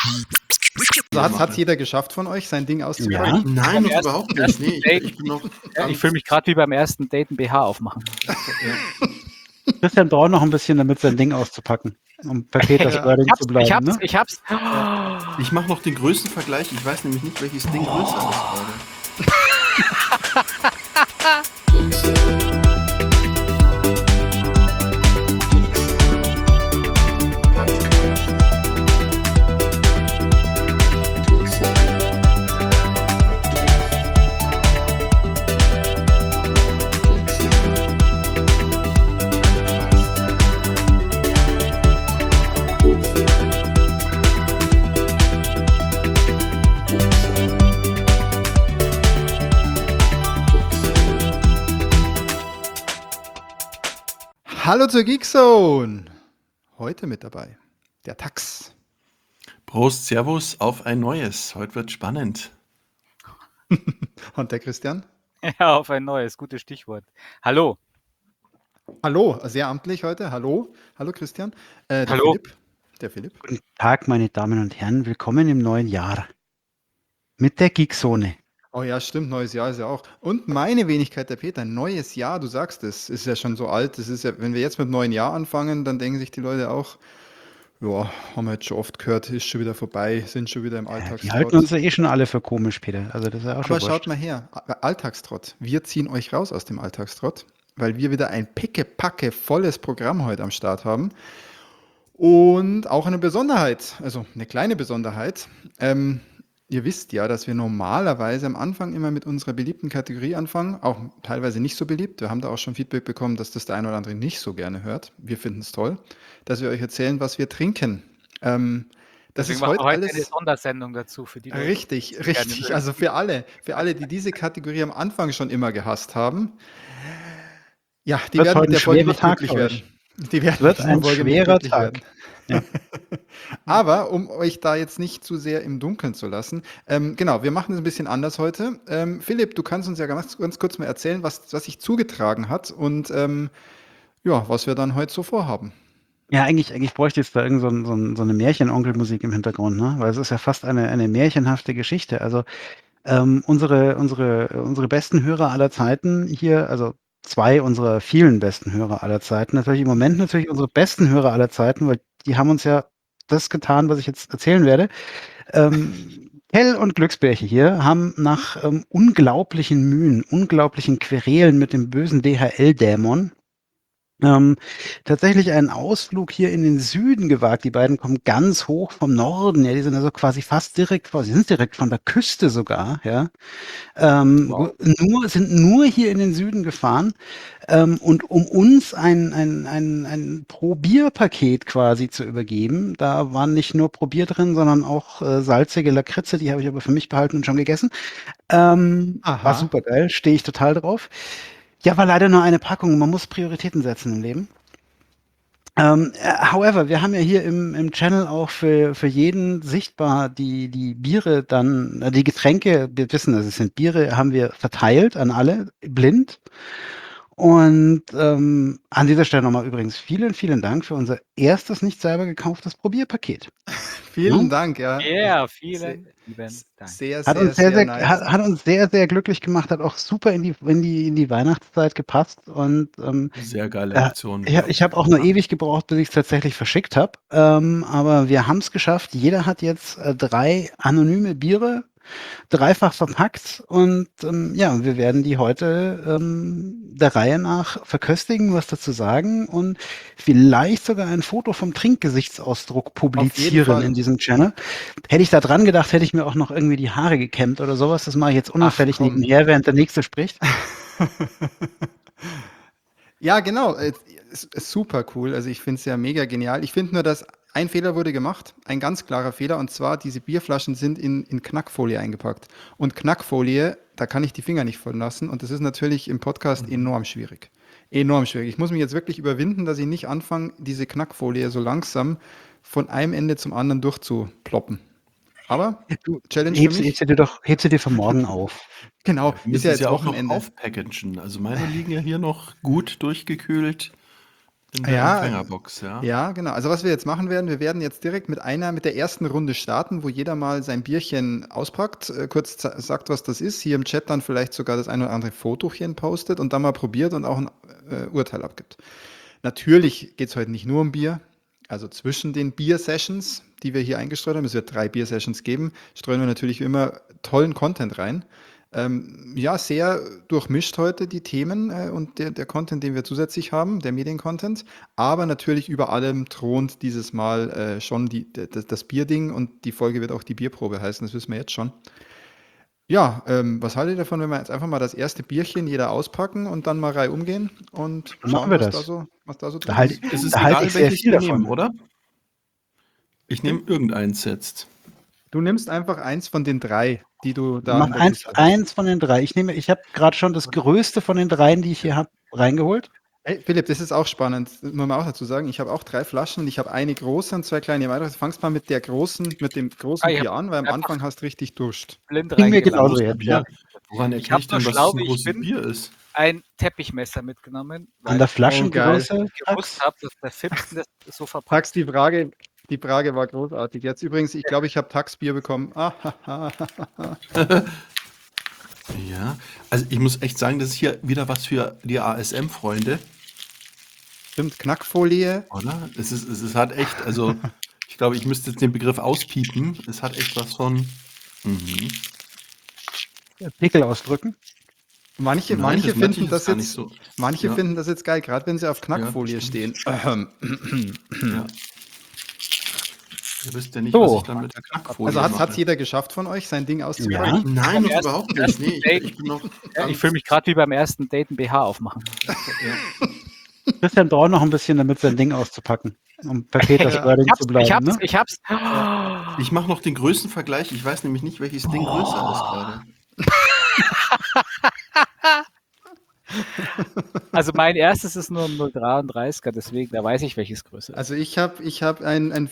Also hat jeder geschafft von euch, sein Ding auszupacken? Ja. Nein, noch überhaupt nicht. Nee, ich bin noch. Ja, ich fühle mich gerade wie beim ersten Date ein BH aufmachen. Ja. Christian braucht noch ein bisschen, damit sein Ding auszupacken, um bei Peters Wording zu bleiben. Ich hab's. Ich mache noch den Größenvergleich. Ich weiß nämlich nicht, welches Ding größer ist gerade. Hallo zur Geekzone! Heute mit dabei der Tax. Prost, Servus auf ein neues. Heute wird spannend. Und der Christian. Ja, auf ein neues, gutes Stichwort. Hallo. Hallo, sehr amtlich heute. Hallo, hallo Christian. Der Hallo. Philipp. Der Philipp. Guten Tag, meine Damen und Herren. Willkommen im neuen Jahr mit der Geekzone. Oh ja, stimmt, neues Jahr ist ja auch. Und meine Wenigkeit, der Peter, neues Jahr, du sagst es, ist ja schon so alt. Das ist ja, wenn wir jetzt mit neuen Jahr anfangen, dann denken sich die Leute auch, ja, haben wir jetzt schon oft gehört, ist schon wieder vorbei, sind schon wieder im Die Alltagstrott. halten uns ja eh schon alle für komisch, Peter. Also das ist ja auch schon Aber schaut wurscht. mal her, Alltagstrott. Wir ziehen euch raus aus dem Alltagstrott, weil wir wieder ein pickepacke volles Programm heute am Start haben. Und auch eine Besonderheit, also eine kleine Besonderheit. Ihr wisst ja, dass wir normalerweise am Anfang immer mit unserer beliebten Kategorie anfangen, auch teilweise nicht so beliebt. Wir haben da auch schon Feedback bekommen, dass das der eine oder andere nicht so gerne hört. Wir finden es toll, dass wir euch erzählen, was wir trinken. Das Deswegen ist machen wir heute heute eine alles Sondersendung dazu für die Leute. richtig, gerne richtig. mögen. Also für alle, die diese Kategorie am Anfang schon immer gehasst haben, ja, die Wird werden heute mit der ein Folge schwerer nicht Tag glücklich für werden. euch. Die werden Wird mit dieser ein Folge nicht schwerer glücklich Tag. werden. Ja. Aber um euch da jetzt nicht zu sehr im Dunkeln zu lassen, genau, wir machen es ein bisschen anders heute. Philipp, du kannst uns ja ganz kurz mal erzählen, was sich zugetragen hat und ja, was wir dann heute so vorhaben. Ja, eigentlich bräuchte jetzt da irgend so eine Märchenonkelmusik im Hintergrund, ne? Weil es ist ja fast eine märchenhafte Geschichte. Also unsere besten Hörer aller Zeiten hier, also zwei unserer vielen besten Hörer aller Zeiten, natürlich im Moment natürlich unsere besten Hörer aller Zeiten, weil die haben uns ja das getan, was ich jetzt erzählen werde. Kell und Glücksbärche hier haben nach unglaublichen Mühen, unglaublichen Querelen mit dem bösen DHL-Dämon tatsächlich einen Ausflug hier in den Süden gewagt. Die beiden kommen ganz hoch vom Norden, ja, die sind also quasi fast direkt sie sind direkt von der Küste sogar, ja. Wow. Sind nur hier in den Süden gefahren, und um uns ein Probierpaket quasi zu übergeben. Da waren nicht nur Probier drin, sondern auch salzige Lakritze, die habe ich aber für mich behalten und schon gegessen. Aha. War super geil, stehe ich total drauf. Ja, war leider nur eine Packung. Man muss Prioritäten setzen im Leben. However, wir haben ja hier im Channel auch für jeden sichtbar die Biere dann, die Getränke, wir wissen, dass es sind Biere, haben wir verteilt an alle, blind. Und an dieser Stelle nochmal übrigens vielen Dank für unser erstes nicht selber gekauftes Probierpaket. Vielen Dank, ja. Ja, vielen lieben Dank. Sehr, Hat sehr, uns sehr, sehr sehr, nice. hat uns sehr, sehr glücklich gemacht, hat auch super in die Weihnachtszeit gepasst. Und Sehr geile Aktion. ich habe auch nur ewig gebraucht, bis ich es tatsächlich verschickt habe. Aber wir haben es geschafft. Jeder hat jetzt 3 anonyme Biere, dreifach verpackt. Und ja, wir werden die heute der Reihe nach verköstigen, was dazu sagen und vielleicht sogar ein Foto vom Trinkgesichtsausdruck publizieren Fall. in diesem Channel. Hätte ich da dran gedacht, hätte ich mir auch noch irgendwie die Haare gekämmt oder sowas. Das mache ich jetzt unauffällig komm. nebenher, während der Nächste spricht. Ja, genau. Ist super cool. Also ich finde es ja mega genial. Ich finde nur, dass ein Fehler wurde gemacht, ein ganz klarer Fehler, und zwar diese Bierflaschen sind in Knackfolie eingepackt. Und Knackfolie, da kann ich die Finger nicht von lassen, und das ist natürlich im Podcast enorm schwierig. Enorm schwierig. Ich muss mich jetzt wirklich überwinden, dass ich nicht anfange, diese Knackfolie so langsam von einem Ende zum anderen durchzuploppen. Aber Challenge für mich. Heb sie dir für morgen auf. Genau, Wir ist müssen ja es jetzt ja auch noch Wochenende. aufpackagen. Also meine liegen ja hier noch gut durchgekühlt. In der Ja, Empfängerbox, ja. ja, genau. Also was wir jetzt machen werden, wir werden jetzt direkt mit der ersten Runde starten, wo jeder mal sein Bierchen auspackt, kurz sagt, was das ist, hier im Chat dann vielleicht sogar das ein oder andere Fotochen postet und dann mal probiert und auch ein Urteil abgibt. Natürlich geht es heute nicht nur um Bier. Also zwischen den Bier-Sessions, die wir hier eingestreut haben, es wird 3 Bier-Sessions geben, streuen wir natürlich immer tollen Content rein. Ja, sehr durchmischt heute die Themen und der Content, den wir zusätzlich haben, der Mediencontent. Aber natürlich über allem thront dieses Mal schon das Bierding und die Folge wird auch die Bierprobe heißen, das wissen wir jetzt schon. Ja, was haltet ihr davon, wenn wir jetzt einfach mal das erste Bierchen jeder auspacken und dann mal reihum gehen und Machen schauen, wir was das. da so Da drin halte ist? Es ist Da halte egal, ich sehr welches viel wir davon. nehmen, oder? Ich nehme irgendeins jetzt. Du nimmst einfach eins von den 3, die du da Mach in der Kiste hast. eins von den 3. Ich habe gerade schon das größte von den 3, die ich hier habe, reingeholt. Hey, Philipp, das ist auch spannend, muss man auch dazu sagen. Ich habe auch 3 Flaschen und ich habe eine große und 2 kleine weitere. Du fangst mal mit dem großen Ich Bier an, weil am einfach Anfang hast du richtig Durst. blind Ging mir reingelassen. genauso jetzt, ja. Woran Ich erkenne hab ich denn, nur was schlau, ein wie ich großes bin. Bier ist? Ein Teppichmesser mitgenommen, An weil der ich Flaschengröße. gewusst habe, dass der Fipsen das so verpackt. Tax, die Frage war großartig. Jetzt übrigens, ich glaube, ich habe Tax-Bier bekommen. Ja, also ich muss echt sagen, das ist hier wieder was für die ASM-Freunde, Stimmt, Knackfolie. oder? Es hat echt, also ich glaube, ich müsste jetzt den Begriff auspiepen. Es hat echt was von. Mhm. Pickel ausdrücken. Manche Nein, das meinte finden ich das jetzt gar nicht jetzt, so. manche Ja. finden das jetzt geil, gerade wenn sie auf Knackfolie stimmt. stehen. Ja. Ihr wisst ja nicht, So. was ich dann mit der Knackfolie Also hat mache. jeder geschafft von euch, sein Ding Ja. auszupacken? Nein, noch Erst- überhaupt nicht. Nee, ich bin noch. Ja, ich fühle mich gerade wie beim ersten Date ein BH aufmachen. Ja. Christian braucht noch ein bisschen, damit sein Ding auszupacken. Um bei Peters Ja. Wording zu bleiben. Ne? Ich hab's. Ich mache noch den Größenvergleich. Ich weiß nämlich nicht, welches Ding größer ist gerade. Also mein erstes ist nur ein 0,33er, deswegen, da weiß ich, welches größer ist. Also ich hab ein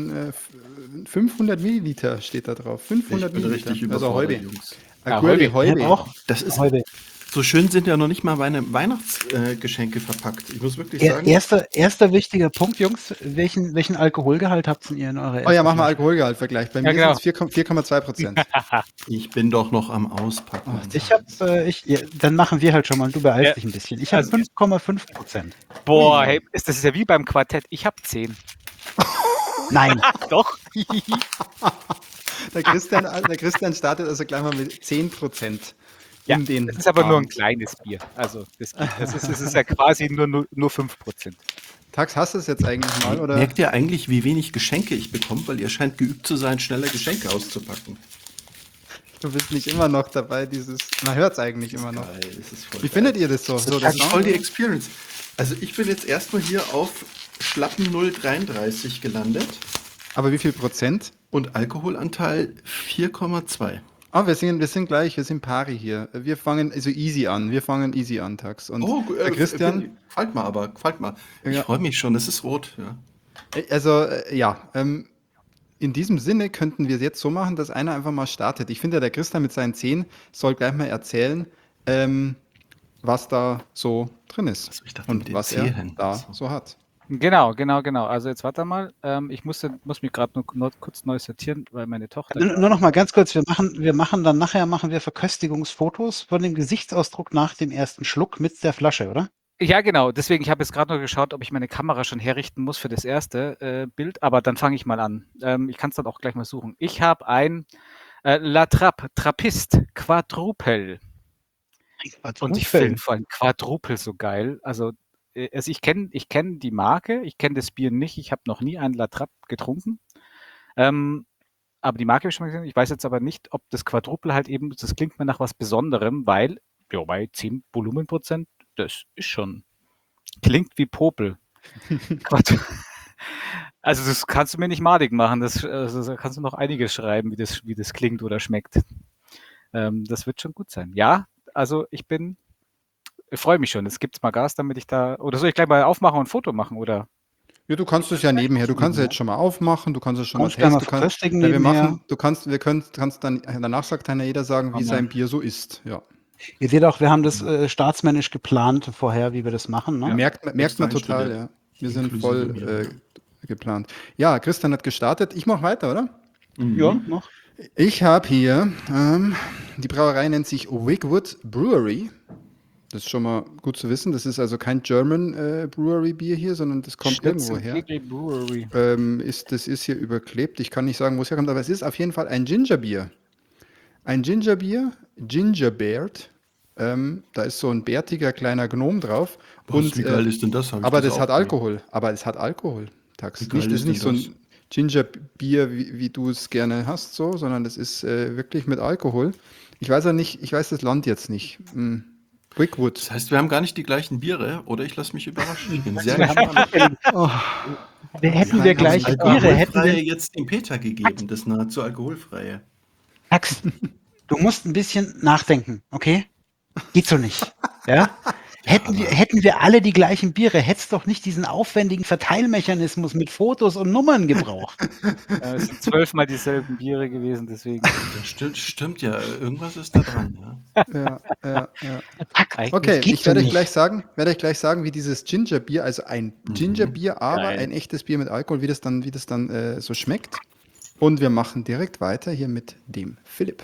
500 Milliliter steht da drauf. 500 Ich bin Milliliter. richtig Also überfordert, Heube. Jungs. Ja, Heube, Ich hab Heube. auch Das ist heute. so schön, sind ja noch nicht mal meine Weihnachtsgeschenke verpackt. Ich muss wirklich sagen. Erster wichtiger Punkt, Jungs. Welchen Alkoholgehalt habt ihr in eurer Oh ja, ersten mach mal Flasche? Alkoholgehaltvergleich. Bei Ja, mir genau. sind es 4,2%. Ich bin doch noch am Auspacken. Dann machen wir halt schon mal. Du beeilst Ja. dich ein bisschen. Ich habe Also- 5,5%. Boah, hey, das ist ja wie beim Quartett. Ich habe 10. Nein. Doch. Der Christian startet also gleich mal mit 10%. Ja, in den das ist aber nur ein Abend. kleines Bier. Also das ist ja quasi nur 5%. Tax, hast du es jetzt eigentlich mal? Oder? Merkt ihr eigentlich, wie wenig Geschenke ich bekomme? Weil ihr scheint geübt zu sein, schneller Geschenke auszupacken. Du bist nicht immer noch dabei, man hört es eigentlich immer noch. Geil, das ist voll Wie geil. findet ihr das so? Das ist voll die Experience. Also ich bin jetzt erstmal hier auf schlappen 0,33 gelandet Aber wie viel Prozent? und Alkoholanteil 4,2. Ah, wir sind gleich, wir sind pari hier. Wir fangen also easy an. Tax. Und der Christian, Gefällt mal. Ich Ja. freue mich schon, es ist rot. Ja. also in diesem Sinne könnten wir es jetzt so machen, dass einer einfach mal startet. Ich finde, der Christian mit seinen 10 soll gleich mal erzählen, was da so drin ist Also ich dachte, mit und den was er Zehen. da So. so hat. Genau. Also jetzt warte mal. Ich muss mich gerade nur kurz neu sortieren, weil meine Tochter. Nur noch mal ganz kurz. Wir machen dann nachher Verköstigungsfotos von dem Gesichtsausdruck nach dem ersten Schluck mit der Flasche, oder? Ja, genau. Deswegen, ich habe jetzt gerade nur geschaut, ob ich meine Kamera schon herrichten muss für das erste Bild, aber dann fange ich mal an. Ich kann es dann auch gleich mal suchen. Ich habe ein La Trappe, Trappist, Quadruple. Und ich finde vor allem Quadruple so geil. Also ich kenn die Marke, ich kenne das Bier nicht, ich habe noch nie einen La Trappe getrunken. Aber die Marke habe ich schon mal gesehen. Ich weiß jetzt aber nicht, ob das Quadruple halt eben, das klingt mir nach was Besonderem, weil ja, bei 10 Volumenprozent, das ist schon, klingt wie Popel. Also das kannst du mir nicht madig machen, da kannst du noch einiges schreiben, wie das klingt oder schmeckt. Das wird schon gut sein. Ja, also ich freue mich schon. Es gibt mal Gas, damit ich da, oder soll ich gleich mal aufmachen und ein Foto machen, oder? Ja, du kannst es ja nebenher. Du kannst es jetzt schon mal aufmachen, du kannst es schon mal Kannst gerne testen. mal verköstigen Ja, nebenher. kannst dann, danach sagt dann jeder sagen, wie sein Bier so ist. Ja. Ihr seht auch, wir haben das staatsmännisch geplant vorher, wie wir das machen. Ne? Ja. Merkt man extra total, einstudiert. ja. Wir sind Inklusive voll mir, ja. geplant. Ja, Christian hat gestartet. Ich mache weiter, oder? Ja, noch. Ich habe hier, die Brauerei nennt sich Wigwood Brewery. Das ist schon mal gut zu wissen. Das ist also kein German Brewery Bier hier, sondern das kommt irgendwo her. Brewery. Das ist hier überklebt. Ich kann nicht sagen, wo es herkommt, aber es ist auf jeden Fall ein Gingerbier. Ein Gingerbier, Gingerbeard. Da ist so ein bärtiger kleiner Gnom drauf. Was, wie geil ist denn das? Hab ich Aber das auch hat nie. Alkohol. Aber es hat Alkohol, Tax. Wie geil Das ist ist nicht so denn ein Gingerbier, wie du es gerne hast, so, sondern das ist wirklich mit Alkohol. Ich weiß ja nicht, ich weiß das Land jetzt nicht. Wigwood. Das heißt, wir haben gar nicht die gleichen Biere, oder ich lasse mich überraschen. Ich bin sehr gespannt. Oh, Hätten wir gleich das Biere, hätten Alkoholfreie wir. jetzt dem Peter gegeben, das nahezu alkoholfreie. Max, du musst ein bisschen nachdenken, okay? Geht so nicht. Ja? Hätten wir alle die gleichen Biere, hätte es doch nicht diesen aufwendigen Verteilmechanismus mit Fotos und Nummern gebraucht. Es sind 12-mal dieselben Biere gewesen, deswegen. Ja, stimmt ja, irgendwas ist da dran. Ja. ja. Eigentlich Okay, geht ich so werde euch nicht. gleich sagen, wie dieses Gingerbier, also ein Gingerbier, aber Geil. ein echtes Bier mit Alkohol, wie das dann so schmeckt. Und wir machen direkt weiter hier mit dem Philipp.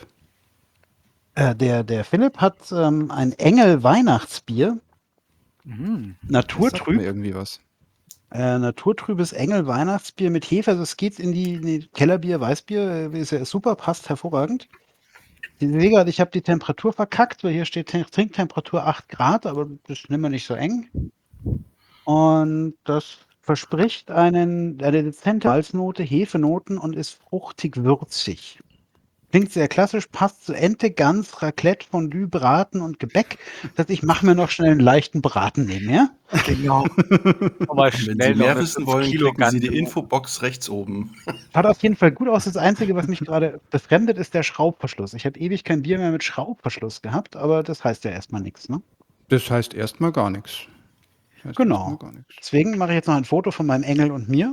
Der Philipp hat ein Engel-Weihnachtsbier, Mhm. Das sagt mir naturtrüb, irgendwie was. naturtrübes Engel-Weihnachtsbier mit Hefe. Also es geht in die Kellerbier, Weißbier, ist ja super, passt hervorragend. Ich sehe gerade, ich habe die Temperatur verkackt, weil hier steht Trinktemperatur 8 Grad, aber das nehmen wir nicht so eng. Und das verspricht eine dezente Malznote, Hefenoten und ist fruchtig-würzig. Klingt sehr klassisch, passt zu Ente, Gans, Raclette, Fondue, Braten und Gebäck. Das heißt, ich mache mir noch schnell einen leichten Braten nebenher. Genau. Aber Und wenn schnell Sie mehr noch wissen 5 wollen, Kilo klicken Sie die Ganze. Infobox rechts oben. Schaut auf jeden Fall gut aus. Das Einzige, was mich gerade befremdet, ist der Schraubverschluss. Ich habe ewig kein Bier mehr mit Schraubverschluss gehabt, aber das heißt ja erstmal nichts, ne? Das heißt erstmal gar nichts. Genau. Deswegen mache ich jetzt noch ein Foto von meinem Engel und mir.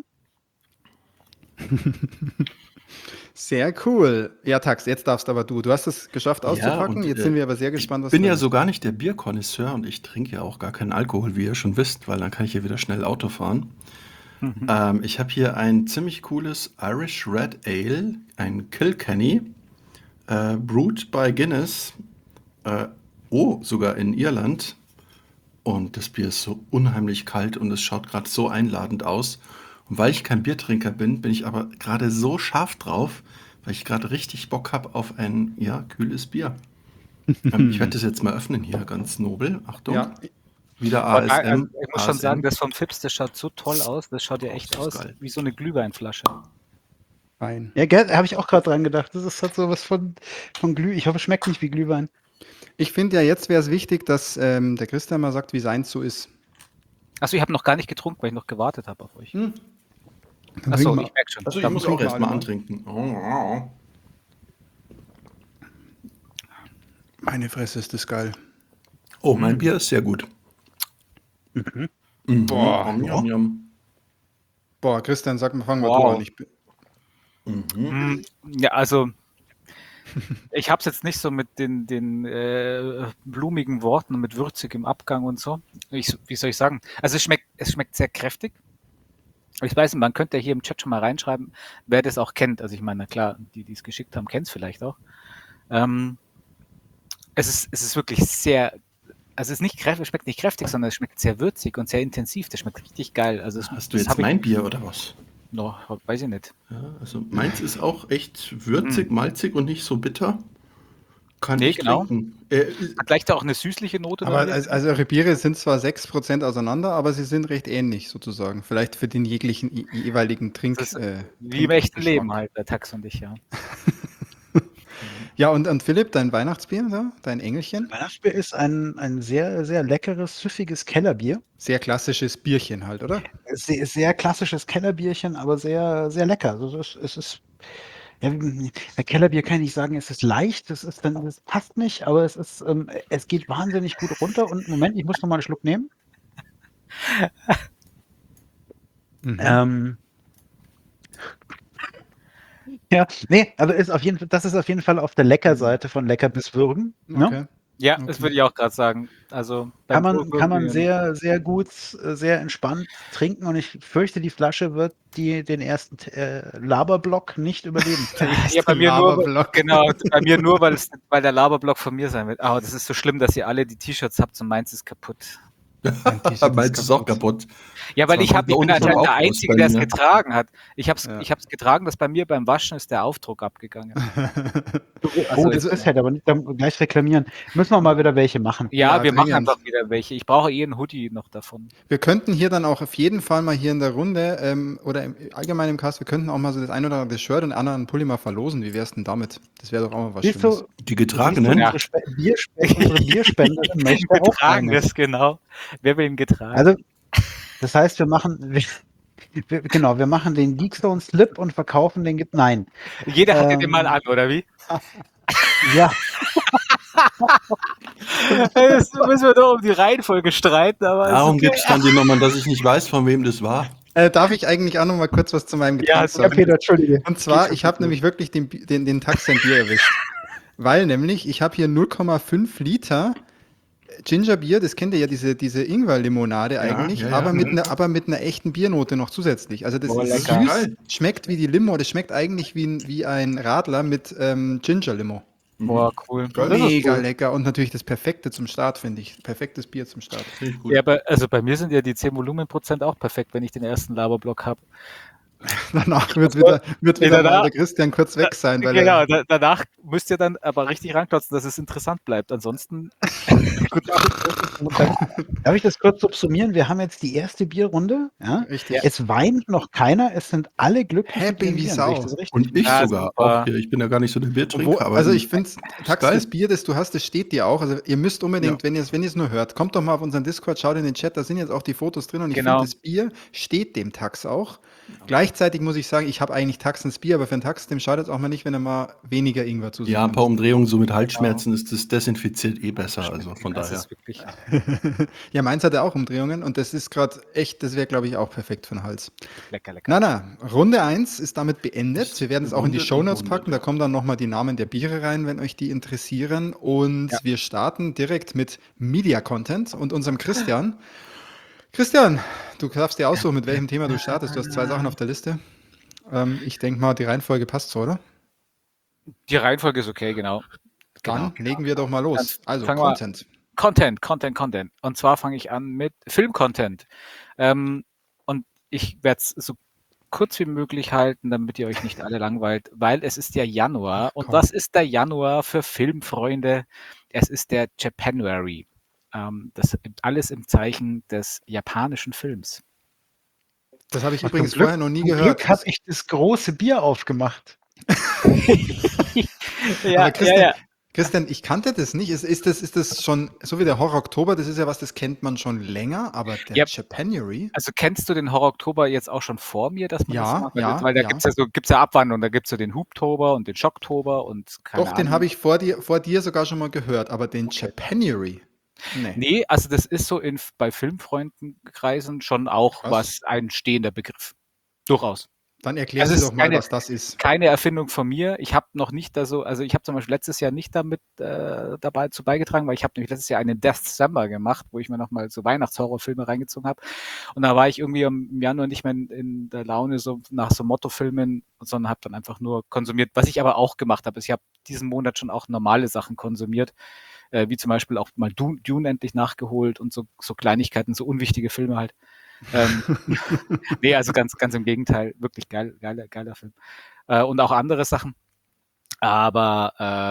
Sehr cool. Ja, Tax, jetzt darfst aber du. Du hast es geschafft auszupacken. und, Jetzt sind wir aber sehr gespannt, was Ich bin drin ja ist. so gar nicht der Bierkonnoisseur und ich trinke ja auch gar keinen Alkohol, wie ihr schon wisst, weil dann kann ich ja wieder schnell Auto fahren. Ich habe hier ein ziemlich cooles Irish Red Ale, ein Kilkenny, brewed by Guinness, sogar in Irland. Und das Bier ist so unheimlich kalt und es schaut gerade so einladend aus. Und weil ich kein Biertrinker bin, bin ich aber gerade so scharf drauf, weil ich gerade richtig Bock habe auf ein, kühles Bier. Ich werde das jetzt mal öffnen hier, ganz nobel. Achtung. Ja, Wieder Aber ASM. also ich muss schon ASM. sagen, das von Fips, das schaut so toll aus. Das schaut ja echt das ist aus geil. wie so eine Glühweinflasche. fein. Ja, gell, habe ich auch gerade dran gedacht. Das hat sowas von Glüh. Ich hoffe, es schmeckt nicht wie Glühwein. Ich finde ja, jetzt wäre es wichtig, dass der Christian mal sagt, wie seins so ist. Achso, ich habe noch gar nicht getrunken, weil ich noch gewartet habe auf euch. Dann Achso, trinken ich merke schon. Also ich Dann muss trinken auch wir erstmal alle mal. antrinken. Meine Fresse, ist das geil. Oh, mein Bier ist sehr gut. Boah. Yum. Boah, Christian, sag mal, fang mal Wow. du an. Ich bin- Ja, also ich habe es jetzt nicht so mit den blumigen Worten und mit würzigem Abgang und so. Wie soll ich sagen? Also es schmeckt sehr kräftig. Ich weiß nicht, man könnte ja hier im Chat schon mal reinschreiben, wer das auch kennt. Also ich meine, na klar, die es geschickt haben, kennen es vielleicht auch. Es ist wirklich sehr, also es ist nicht schmeckt nicht kräftig, sondern es schmeckt sehr würzig und sehr intensiv. Das schmeckt richtig geil. Also Hast du jetzt mein Bier oder was? noch, weiß ich nicht. Ja, also meins ist auch echt würzig, malzig und nicht so bitter. Kann Nee, ich genau. trinken. Hat leicht auch eine süßliche Note. Aber drin. also eure Biere sind zwar 6% auseinander, aber sie sind recht ähnlich sozusagen. Vielleicht für den jeglichen jeweiligen Trink. Das ist wie im echten Trinkgeschmack. Leben halt, der Tax und ich, ja. Ja, und Philipp, dein Weihnachtsbier, so? Dein Engelchen? Weihnachtsbier ist ein sehr, sehr leckeres, süffiges Kellerbier. Sehr klassisches Bierchen halt, oder? Sehr, sehr klassisches Kellerbierchen, aber sehr, sehr lecker. Also es ist ja, bei Kellerbier kann ich nicht sagen, es ist leicht, es passt nicht, aber es geht wahnsinnig gut runter. Und Moment, ich muss noch mal einen Schluck nehmen. Ja, nee, aber das ist auf jeden Fall auf der Leckerseite von Lecker bis Würgen. Ne? Okay. Ja, Okay. das würde ich auch gerade sagen. Also Kann beim man Gurgeln- sehr, sehr gut, sehr entspannt trinken und ich fürchte, die Flasche wird den ersten Laberblock nicht überleben. Der Ja, erste bei mir nur, Lava-Block. genau, bei mir nur, weil der Laberblock von mir sein wird. Aber das ist so schlimm, dass ihr alle die T-Shirts habt und meins ist kaputt. Mein T-Shirt Meins ist auch kaputt. Ja, weil Zwar ich kommt da bin unten vom anscheinend der Bauch raus Einzige, bei der es mir. getragen hat. Ich habe Ja. es getragen, dass bei mir beim Waschen ist der Aufdruck abgegangen. Oh, das ist halt aber nicht gleich reklamieren. Müssen wir mal wieder welche machen. Ja, Ja, wir machen dringend. einfach wieder welche. Ich brauche einen Hoodie noch davon. Wir könnten hier dann auch auf jeden Fall mal hier in der Runde oder allgemein im Cast, wir könnten auch mal so das ein oder andere Shirt und anderen Pulli mal verlosen. Wie wär's denn damit? Das wäre doch auch mal was Siehst Schönes. du, Die getragenen? Ja. unsere Bierspenderin möchte auch Getragen eine. das, genau. Wer will ihn getragen? Also, das heißt, wir machen den Geekstone Slip und verkaufen den. Nein. Jeder hatte den mal an, oder wie? Ja, Jetzt müssen wir doch um die Reihenfolge streiten, aber Darum ist okay. gibt es dann die Nummern, dass ich nicht weiß, von wem das war. Darf ich eigentlich auch noch mal kurz was zu meinem Getränk Ja, sagen? Peter, entschuldige. Und zwar, Geht ich habe schon. nämlich wirklich den Tax ein Bier erwischt. Weil nämlich, ich habe hier 0,5 Liter Gingerbier, das kennt ihr ja, diese Ingwer-Limonade eigentlich, ja, ja. aber mit einer echten Biernote noch zusätzlich. Also das Oh, ist lecker. süß, Geil. schmeckt wie die Limo, das schmeckt eigentlich wie ein Radler mit Ginger-Limo. Boah, cool. Geil. Das ist Mega cool. lecker und natürlich das Perfekte zum Start, finde ich. Perfektes Bier zum Start. Finde ich gut. Ja, also bei mir sind ja die 10 Volumenprozent auch perfekt, wenn ich den ersten Laberblock habe. Danach wird wieder danach- mal der Christian kurz weg sein, weil Genau, er, danach müsst ihr dann aber richtig ranklotzen, dass es interessant bleibt. Ansonsten, Darf ich das kurz subsumieren? Wir haben jetzt die erste Bierrunde. Ja? richtig. Es weint noch keiner, es sind alle glücklich. Happy mit ihren wie Bieren. Sau. Sehe ich das richtig? Und ich Ja, sogar super. auch hier. Ich bin ja gar nicht so der Biertrinker, Obwohl, aber also ich finde, Tax, geil. das Bier, das du hast, das steht dir auch. Also ihr müsst unbedingt, wenn ihr es nur hört, kommt doch mal auf unseren Discord, schaut in den Chat, da sind jetzt auch die Fotos drin und ich Genau. finde, das Bier steht dem Tax auch. Gleichzeitig muss ich sagen, ich habe eigentlich Tax ins Bier, aber für einen Tax, dem schadet es auch mal nicht, wenn er mal weniger Ingwer zu sich ja, ein nimmt. paar Umdrehungen so mit Halsschmerzen ist das desinfiziert eh besser. Also von das daher. ist wirklich Ja, meins hat er auch Umdrehungen und das ist gerade echt, das wäre, glaube ich, auch perfekt für den Hals. lecker, lecker. Na, Runde 1 ist damit beendet. Wir werden es auch in die Rundet Shownotes und packen. Da rundet. kommen dann nochmal die Namen der Biere rein, wenn euch die interessieren. Und Ja. wir starten direkt mit Media Content und unserem Christian. Christian, du darfst dir aussuchen, mit welchem Thema du startest. Du hast 2 Sachen auf der Liste. Ich denke mal, die Reihenfolge passt so, oder? Die Reihenfolge ist okay, genau. Dann legen wir doch mal los. Also, fangen wir- Content. Content. Und zwar fange ich an mit Film-Content. Und ich werde es so kurz wie möglich halten, damit ihr euch nicht alle langweilt, weil es ist ja Januar. Und Komm. was ist der Januar für Filmfreunde? Es ist der Japanuary. Das alles im Zeichen des japanischen Films. Das habe ich Zum übrigens Glück- vorher noch nie Zum gehört. Glück habe ich das große Bier aufgemacht. Aber Christian, ich kannte das nicht. Ist das schon, so wie der Horror Oktober, das ist ja was, das kennt man schon länger, aber der Ja. Japanuary? Also kennst du den Horror Oktober jetzt auch schon vor mir, dass man Ja, das so macht? ja, Weil da ja. gibt's ja Abwandlungen, da gibt es so den Hubtober und den Schocktober und keine Doch, den Ahnung. habe ich vor dir sogar schon mal gehört, aber den Japanuary? Nee. Nee, also das ist so bei Filmfreundenkreisen schon auch Krass. ein stehender Begriff. Durchaus. Dann erklärst Also du es doch ist mal, was das ist. Keine Erfindung von mir. Ich habe noch nicht also ich habe zum Beispiel letztes Jahr nicht damit dabei zu beigetragen, weil ich habe nämlich letztes Jahr einen Death December gemacht, wo ich mir nochmal so Weihnachtshorrorfilme reingezogen habe. Und da war ich irgendwie im Januar nicht mehr in der Laune so nach so Mottofilmen, sondern habe dann einfach nur konsumiert. Was ich aber auch gemacht habe, ist, ich habe diesen Monat schon auch normale Sachen konsumiert, wie zum Beispiel auch mal Dune endlich nachgeholt und so Kleinigkeiten, so unwichtige Filme halt. Nee, also ganz im Gegenteil, wirklich geiler Film. Und auch andere Sachen. Aber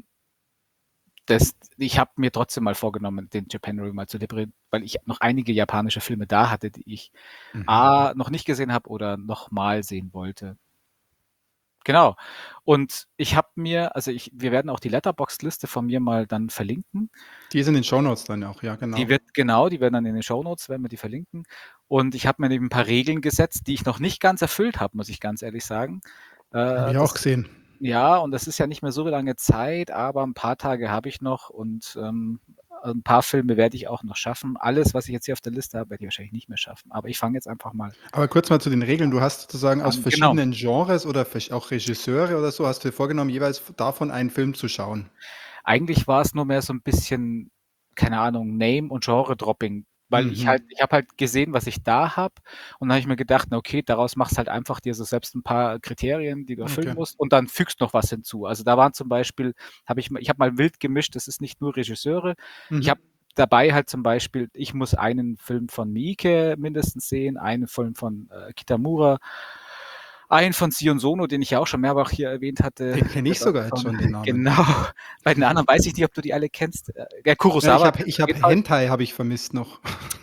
ich habe mir trotzdem mal vorgenommen, den Japanuary mal zu liberieren, weil ich noch einige japanische Filme da hatte, die ich noch nicht gesehen habe oder noch mal sehen wollte. Genau. Und ich habe mir, wir werden auch die Letterboxd-Liste von mir mal dann verlinken. Die ist in den Shownotes dann auch, ja, genau. Die werden dann in den Shownotes, werden wir die verlinken. Und ich habe mir eben ein paar Regeln gesetzt, die ich noch nicht ganz erfüllt habe, muss ich ganz ehrlich sagen. Habe ich auch gesehen. Ja, und das ist ja nicht mehr so lange Zeit, aber ein paar Tage habe ich noch und ein paar Filme werde ich auch noch schaffen. Alles, was ich jetzt hier auf der Liste habe, werde ich wahrscheinlich nicht mehr schaffen. Aber ich fange jetzt einfach mal. Aber kurz mal zu den Regeln. Du hast sozusagen aus Genau. verschiedenen Genres oder auch Regisseure oder so, hast du dir vorgenommen, jeweils davon einen Film zu schauen. Eigentlich war es nur mehr so ein bisschen, keine Ahnung, Name und Genre-Dropping, weil ich Mhm. habe halt gesehen, was ich da habe und dann habe ich mir gedacht: „Na okay, daraus machst halt einfach dir so selbst ein paar Kriterien, die du erfüllen Okay. musst und dann fügst noch was hinzu.“ Also, da waren zum Beispiel ich habe mal wild gemischt, das ist nicht nur Regisseure. Ich Mhm. habe dabei halt zum Beispiel ich muss einen Film von Miike mindestens sehen, einen Film von, Kitamura, einen von Sion Sono, den ich ja auch schon mehrfach hier erwähnt hatte. Den kenne Der ich war sogar jetzt von schon, den Namen. genau. Bei den anderen weiß ich nicht, ob du die alle kennst. Der Ja, Kurosawa kennst ich du auf habe jeden Fall. Hentai habe ich vermisst noch.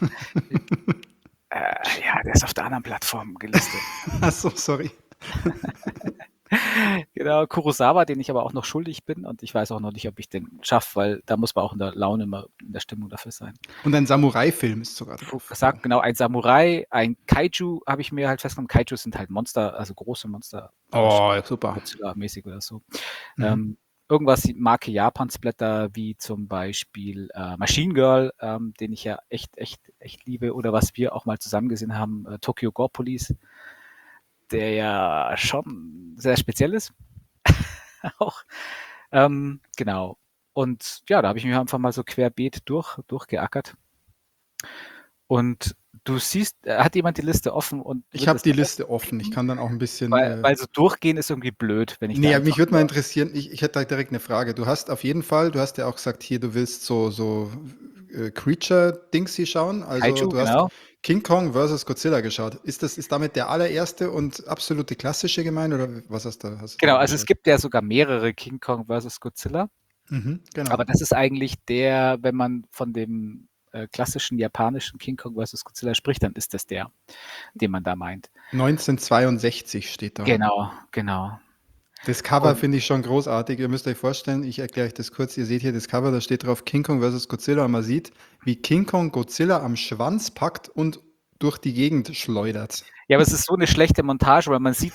Ja, der ist auf der anderen Plattform gelistet. Ach so, sorry. Genau, Kurosawa, den ich aber auch noch schuldig bin und ich weiß auch noch nicht, ob ich den schaffe, weil da muss man auch in der Laune immer in der Stimmung dafür sein. Und ein Samurai-Film ist sogar drauf. Sagt genau, ein Samurai, ein Kaiju habe ich mir halt festgenommen. Kaijus sind halt Monster, also große Monster, Oh, super. Godzilla-mäßig oder so. Mhm. Irgendwas Marke Japan-Splatter, wie zum Beispiel Machine Girl, den ich ja echt liebe, oder was wir auch mal zusammen gesehen haben, Tokyo Gore Police, der ja schon sehr speziell ist. Auch. Genau. Und ja, da habe ich mich einfach mal so querbeet durchgeackert. Und du siehst, hat jemand die Liste offen und Ich wird habe das die dann Liste offen. Ich kann dann auch ein bisschen. weil so durchgehen ist irgendwie blöd, wenn ich da Nee, mich einfach würde mal nur interessieren, ich hätte da direkt eine Frage. Du hast auf jeden Fall, du hast ja auch gesagt, hier, du willst so Creature-Dings hier schauen. Also Kaiju, du hast genau. King Kong versus Godzilla geschaut. Ist damit der allererste und absolute klassische gemeint oder was hast du da Genau, also es angeschaut? gibt ja sogar mehrere King Kong versus Godzilla, Mhm, genau. aber das ist eigentlich der, wenn man von dem klassischen japanischen King Kong versus Godzilla spricht, dann ist das der, den man da meint. 1962 steht da. Genau, genau. Das Cover Und finde ich schon großartig. Ihr müsst euch vorstellen, ich erkläre euch das kurz. Ihr seht hier das Cover, da steht drauf King Kong versus Godzilla und man sieht, wie King Kong Godzilla am Schwanz packt und durch die Gegend schleudert. ja, aber es ist so eine schlechte Montage, weil man sieht,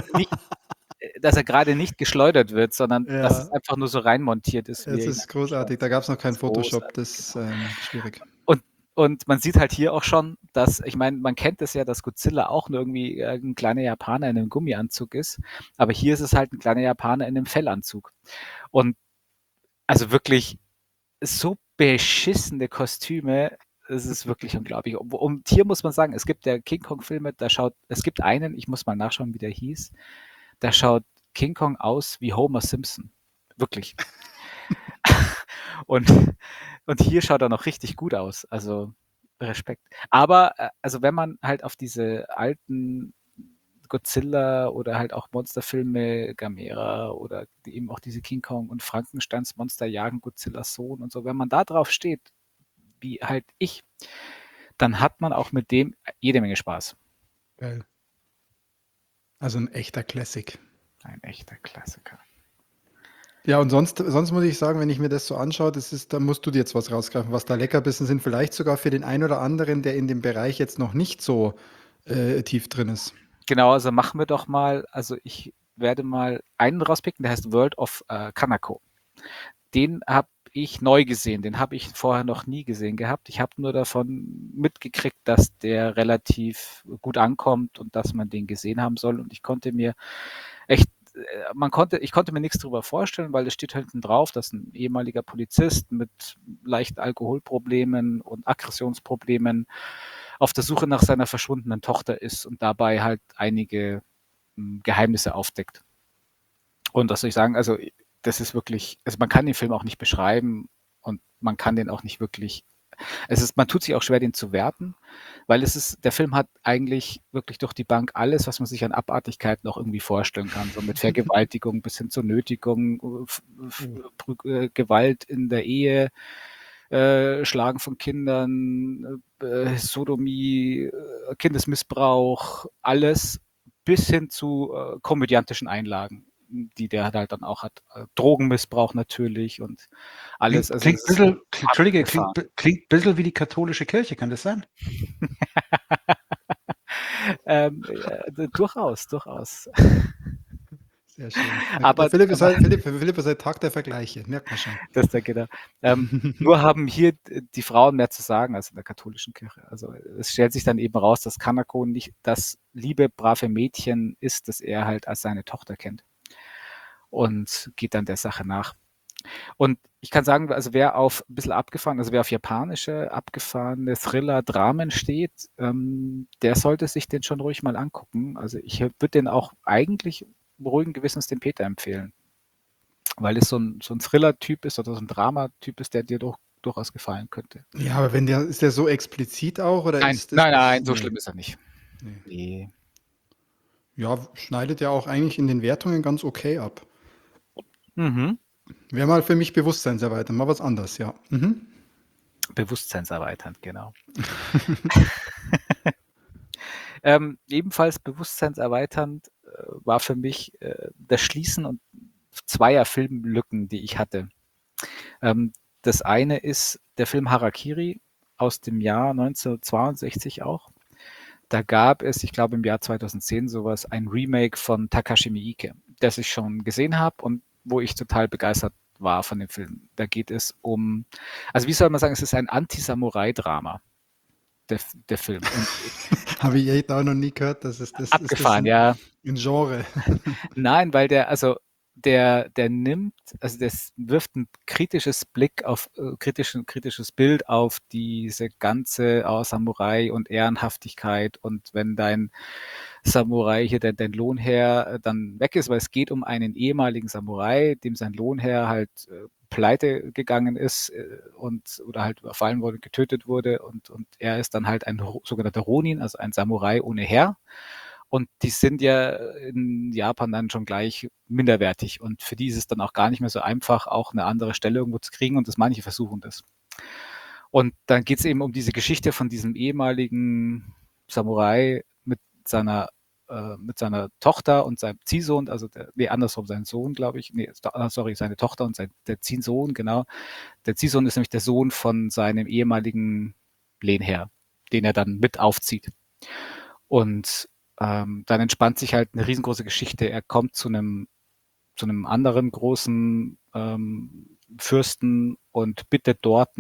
dass er gerade nicht geschleudert wird, sondern dass es Ja, einfach nur so reinmontiert ist, wie es er ihn ist großartig. Da gab es noch das kein ist Photoshop, großartig, das ist genau. schwierig. Und man sieht halt hier auch schon, dass ich meine, man kennt es ja, dass Godzilla auch nur irgendwie 'n kleiner Japaner in 'nem Gummianzug ist, aber hier ist es halt 'n kleiner Japaner in 'nem Fellanzug. Und also wirklich so beschissene Kostüme, es ist wirklich unglaublich. Und hier muss man sagen, es gibt ja King Kong-Filme, es gibt einen, ich muss mal nachschauen, wie der hieß, da schaut King Kong aus wie Homer Simpson. Wirklich. Und, und hier schaut er noch richtig gut aus. Also Respekt. Aber also wenn man halt auf diese alten Godzilla oder halt auch Monsterfilme, Gamera oder eben auch diese King Kong und Frankensteins Monster jagen Godzillas Sohn und so, wenn man da drauf steht, wie halt ich, dann hat man auch mit dem jede Menge Spaß. Geil. Also ein echter Classic. Ein echter Klassiker. Ja, und sonst muss ich sagen, wenn ich mir das so anschaue, da musst du dir jetzt was rausgreifen, was da Leckerbissen sind, vielleicht sogar für den einen oder anderen, der in dem Bereich jetzt noch nicht so tief drin ist. Genau, also machen wir doch mal, also ich werde mal einen rauspicken, der heißt World of Kanako. Den habe ich neu gesehen, den habe ich vorher noch nie gesehen gehabt. Ich habe nur davon mitgekriegt, dass der relativ gut ankommt und dass man den gesehen haben soll. Und ich konnte mir echt, ich konnte mir nichts darüber vorstellen, weil es steht hinten drauf, dass ein ehemaliger Polizist mit leichten Alkoholproblemen und Aggressionsproblemen auf der Suche nach seiner verschwundenen Tochter ist und dabei halt einige Geheimnisse aufdeckt. Und was soll ich sagen, also das ist wirklich, also man kann den Film auch nicht beschreiben und man kann den auch nicht wirklich, man tut sich auch schwer, den zu werten, weil der Film hat eigentlich wirklich durch die Bank alles, was man sich an Abartigkeiten auch irgendwie vorstellen kann, so mit Vergewaltigung bis hin zur Nötigung, Gewalt in der Ehe, Schlagen von Kindern, Sodomie, Kindesmissbrauch, alles bis hin zu komödiantischen Einlagen, die der halt dann auch hat. Drogenmissbrauch natürlich und alles. Klingt, Also klingt es ist bisschen, Entschuldige, abgefahren. klingt bisschen wie die katholische Kirche, kann das sein? Durchaus, durchaus. Sehr schön. Der Aber, aber Philipp ist halt Tag der Vergleiche, merkt man schon. das ist der genau. Nur haben hier die Frauen mehr zu sagen als in der katholischen Kirche. Also es stellt sich dann eben raus, dass Kanako nicht das liebe, brave Mädchen ist, das er halt als seine Tochter kennt. Und geht dann der Sache nach. Und ich kann sagen, also wer auf ein bisschen abgefahren, also wer auf japanische, abgefahrene Thriller-Dramen steht, der sollte sich den schon ruhig mal angucken. Also ich würde den auch eigentlich ruhigen Gewissens dem Peter empfehlen, weil es so ein Thriller-Typ ist oder so ein Drama-Typ ist, der dir durchaus gefallen könnte. Ja, aber ist der so explizit auch oder Nein, ist das? nein, so Nee. schlimm ist er nicht. Nee. Nee. Ja, schneidet ja auch eigentlich in den Wertungen ganz okay ab. Mhm. Wäre mal für mich bewusstseinserweiternd, mal was anderes, ja. Mhm. Bewusstseinserweiternd, genau. Ebenfalls bewusstseinserweiternd war für mich das Schließen und zweier Filmlücken, die ich hatte. Das eine ist der Film Harakiri aus dem Jahr 1962 auch. Da gab es, ich glaube im Jahr 2010 sowas, ein Remake von Takashi Miike, das ich schon gesehen habe und wo ich total begeistert war von dem Film. Da geht es um, also wie soll man sagen, es ist ein Anti-Samurai-Drama, der Film. Und Habe ich echt auch noch nie gehört, dass ist das abgefahren, ja. ein Genre. Nein, weil der nimmt, also das wirft ein kritisches Blick auf, kritisches Bild auf diese ganze Samurai und Ehrenhaftigkeit und wenn dein Samurai hier, dein Lohnherr dann weg ist, weil es geht um einen ehemaligen Samurai, dem sein Lohnherr halt pleite gegangen ist oder halt überfallen wurde, getötet wurde und er ist dann halt ein sogenannter Ronin, also ein Samurai ohne Herr. Und die sind ja in Japan dann schon gleich minderwertig. Und für die ist es dann auch gar nicht mehr so einfach, auch eine andere Stelle irgendwo zu kriegen. Und das manche versuchen das. Und dann geht es eben um diese Geschichte von diesem ehemaligen Samurai mit seiner Tochter und seinem Ziehsohn, also andersrum, sein Sohn, glaube ich. Seine Tochter und der Ziehsohn, genau. Der Ziehsohn ist nämlich der Sohn von seinem ehemaligen Lehnherr, den er dann mit aufzieht. Und dann entspannt sich halt eine riesengroße Geschichte. Er kommt zu einem anderen großen Fürsten und bittet dort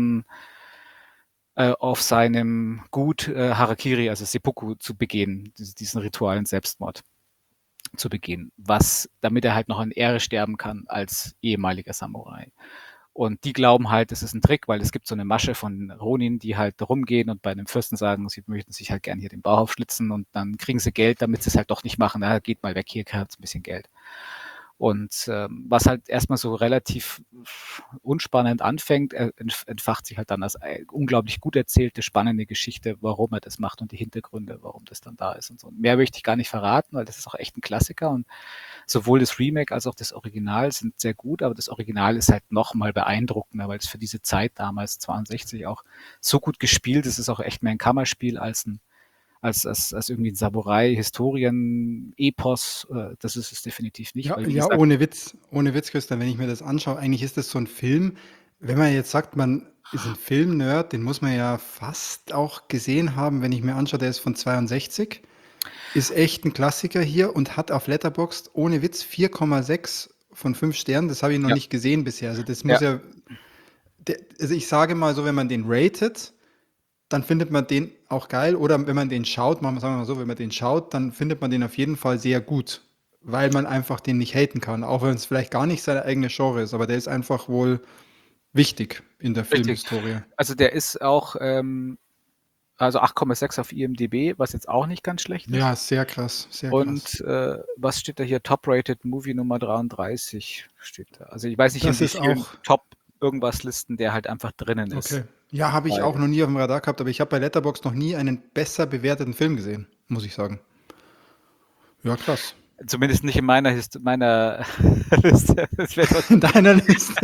auf seinem Gut Harakiri, also Seppuku, zu begehen, diesen ritualen Selbstmord zu begehen, damit er halt noch in Ehre sterben kann als ehemaliger Samurai. Und die glauben halt, es ist ein Trick, weil es gibt so eine Masche von Ronin, die halt rumgehen und bei einem Fürsten sagen, sie möchten sich halt gerne hier den Bauch aufschlitzen und dann kriegen sie Geld, damit sie es halt doch nicht machen. Na, geht mal weg, hier habt ein bisschen Geld. Und was halt erstmal so relativ unspannend anfängt, entfacht sich halt dann als unglaublich gut erzählte, spannende Geschichte, warum er das macht und die Hintergründe, warum das dann da ist und so. Und mehr möchte ich gar nicht verraten, weil das ist auch echt ein Klassiker und sowohl das Remake als auch das Original sind sehr gut, aber das Original ist halt noch mal beeindruckender, weil es für diese Zeit damals 62 auch so gut gespielt ist. Es ist auch echt mehr ein Kammerspiel als irgendwie ein Samurai-Historien-Epos. Das ist es definitiv nicht. Ja, Weil, wie ja, gesagt, ohne Witz, Christian, wenn ich mir das anschaue, eigentlich ist das so ein Film, wenn man jetzt sagt, man ist ein Film-Nerd, den muss man ja fast auch gesehen haben, wenn ich mir anschaue, der ist von 62, ist echt ein Klassiker hier und hat auf Letterboxd ohne Witz 4,6 von 5 Sternen. Das habe ich noch ja, nicht gesehen bisher. Also das muss ja, also ich sage mal so, wenn man den ratet, dann findet man den auch geil. Oder wenn man den schaut, sagen wir mal so, wenn man den schaut, dann findet man den auf jeden Fall sehr gut, weil man einfach den nicht haten kann, auch wenn es vielleicht gar nicht seine eigene Genre ist, aber der ist einfach wohl wichtig in der richtig. Filmhistorie. Also der ist auch, also 8,6 auf IMDb, was jetzt auch nicht ganz schlecht ist. Ja, sehr krass, sehr krass. Und was steht da hier? Top-Rated Movie Nummer 33 steht da. Also ich weiß nicht, in Das wie ist vielen auch Top irgendwas Listen der halt einfach drinnen ist. okay. Ja, habe ich Weil auch noch nie auf dem Radar gehabt, aber ich habe bei Letterboxd noch nie einen besser bewerteten Film gesehen, muss ich sagen. Ja, krass. zumindest nicht in meiner Liste. Das wäre In deiner Liste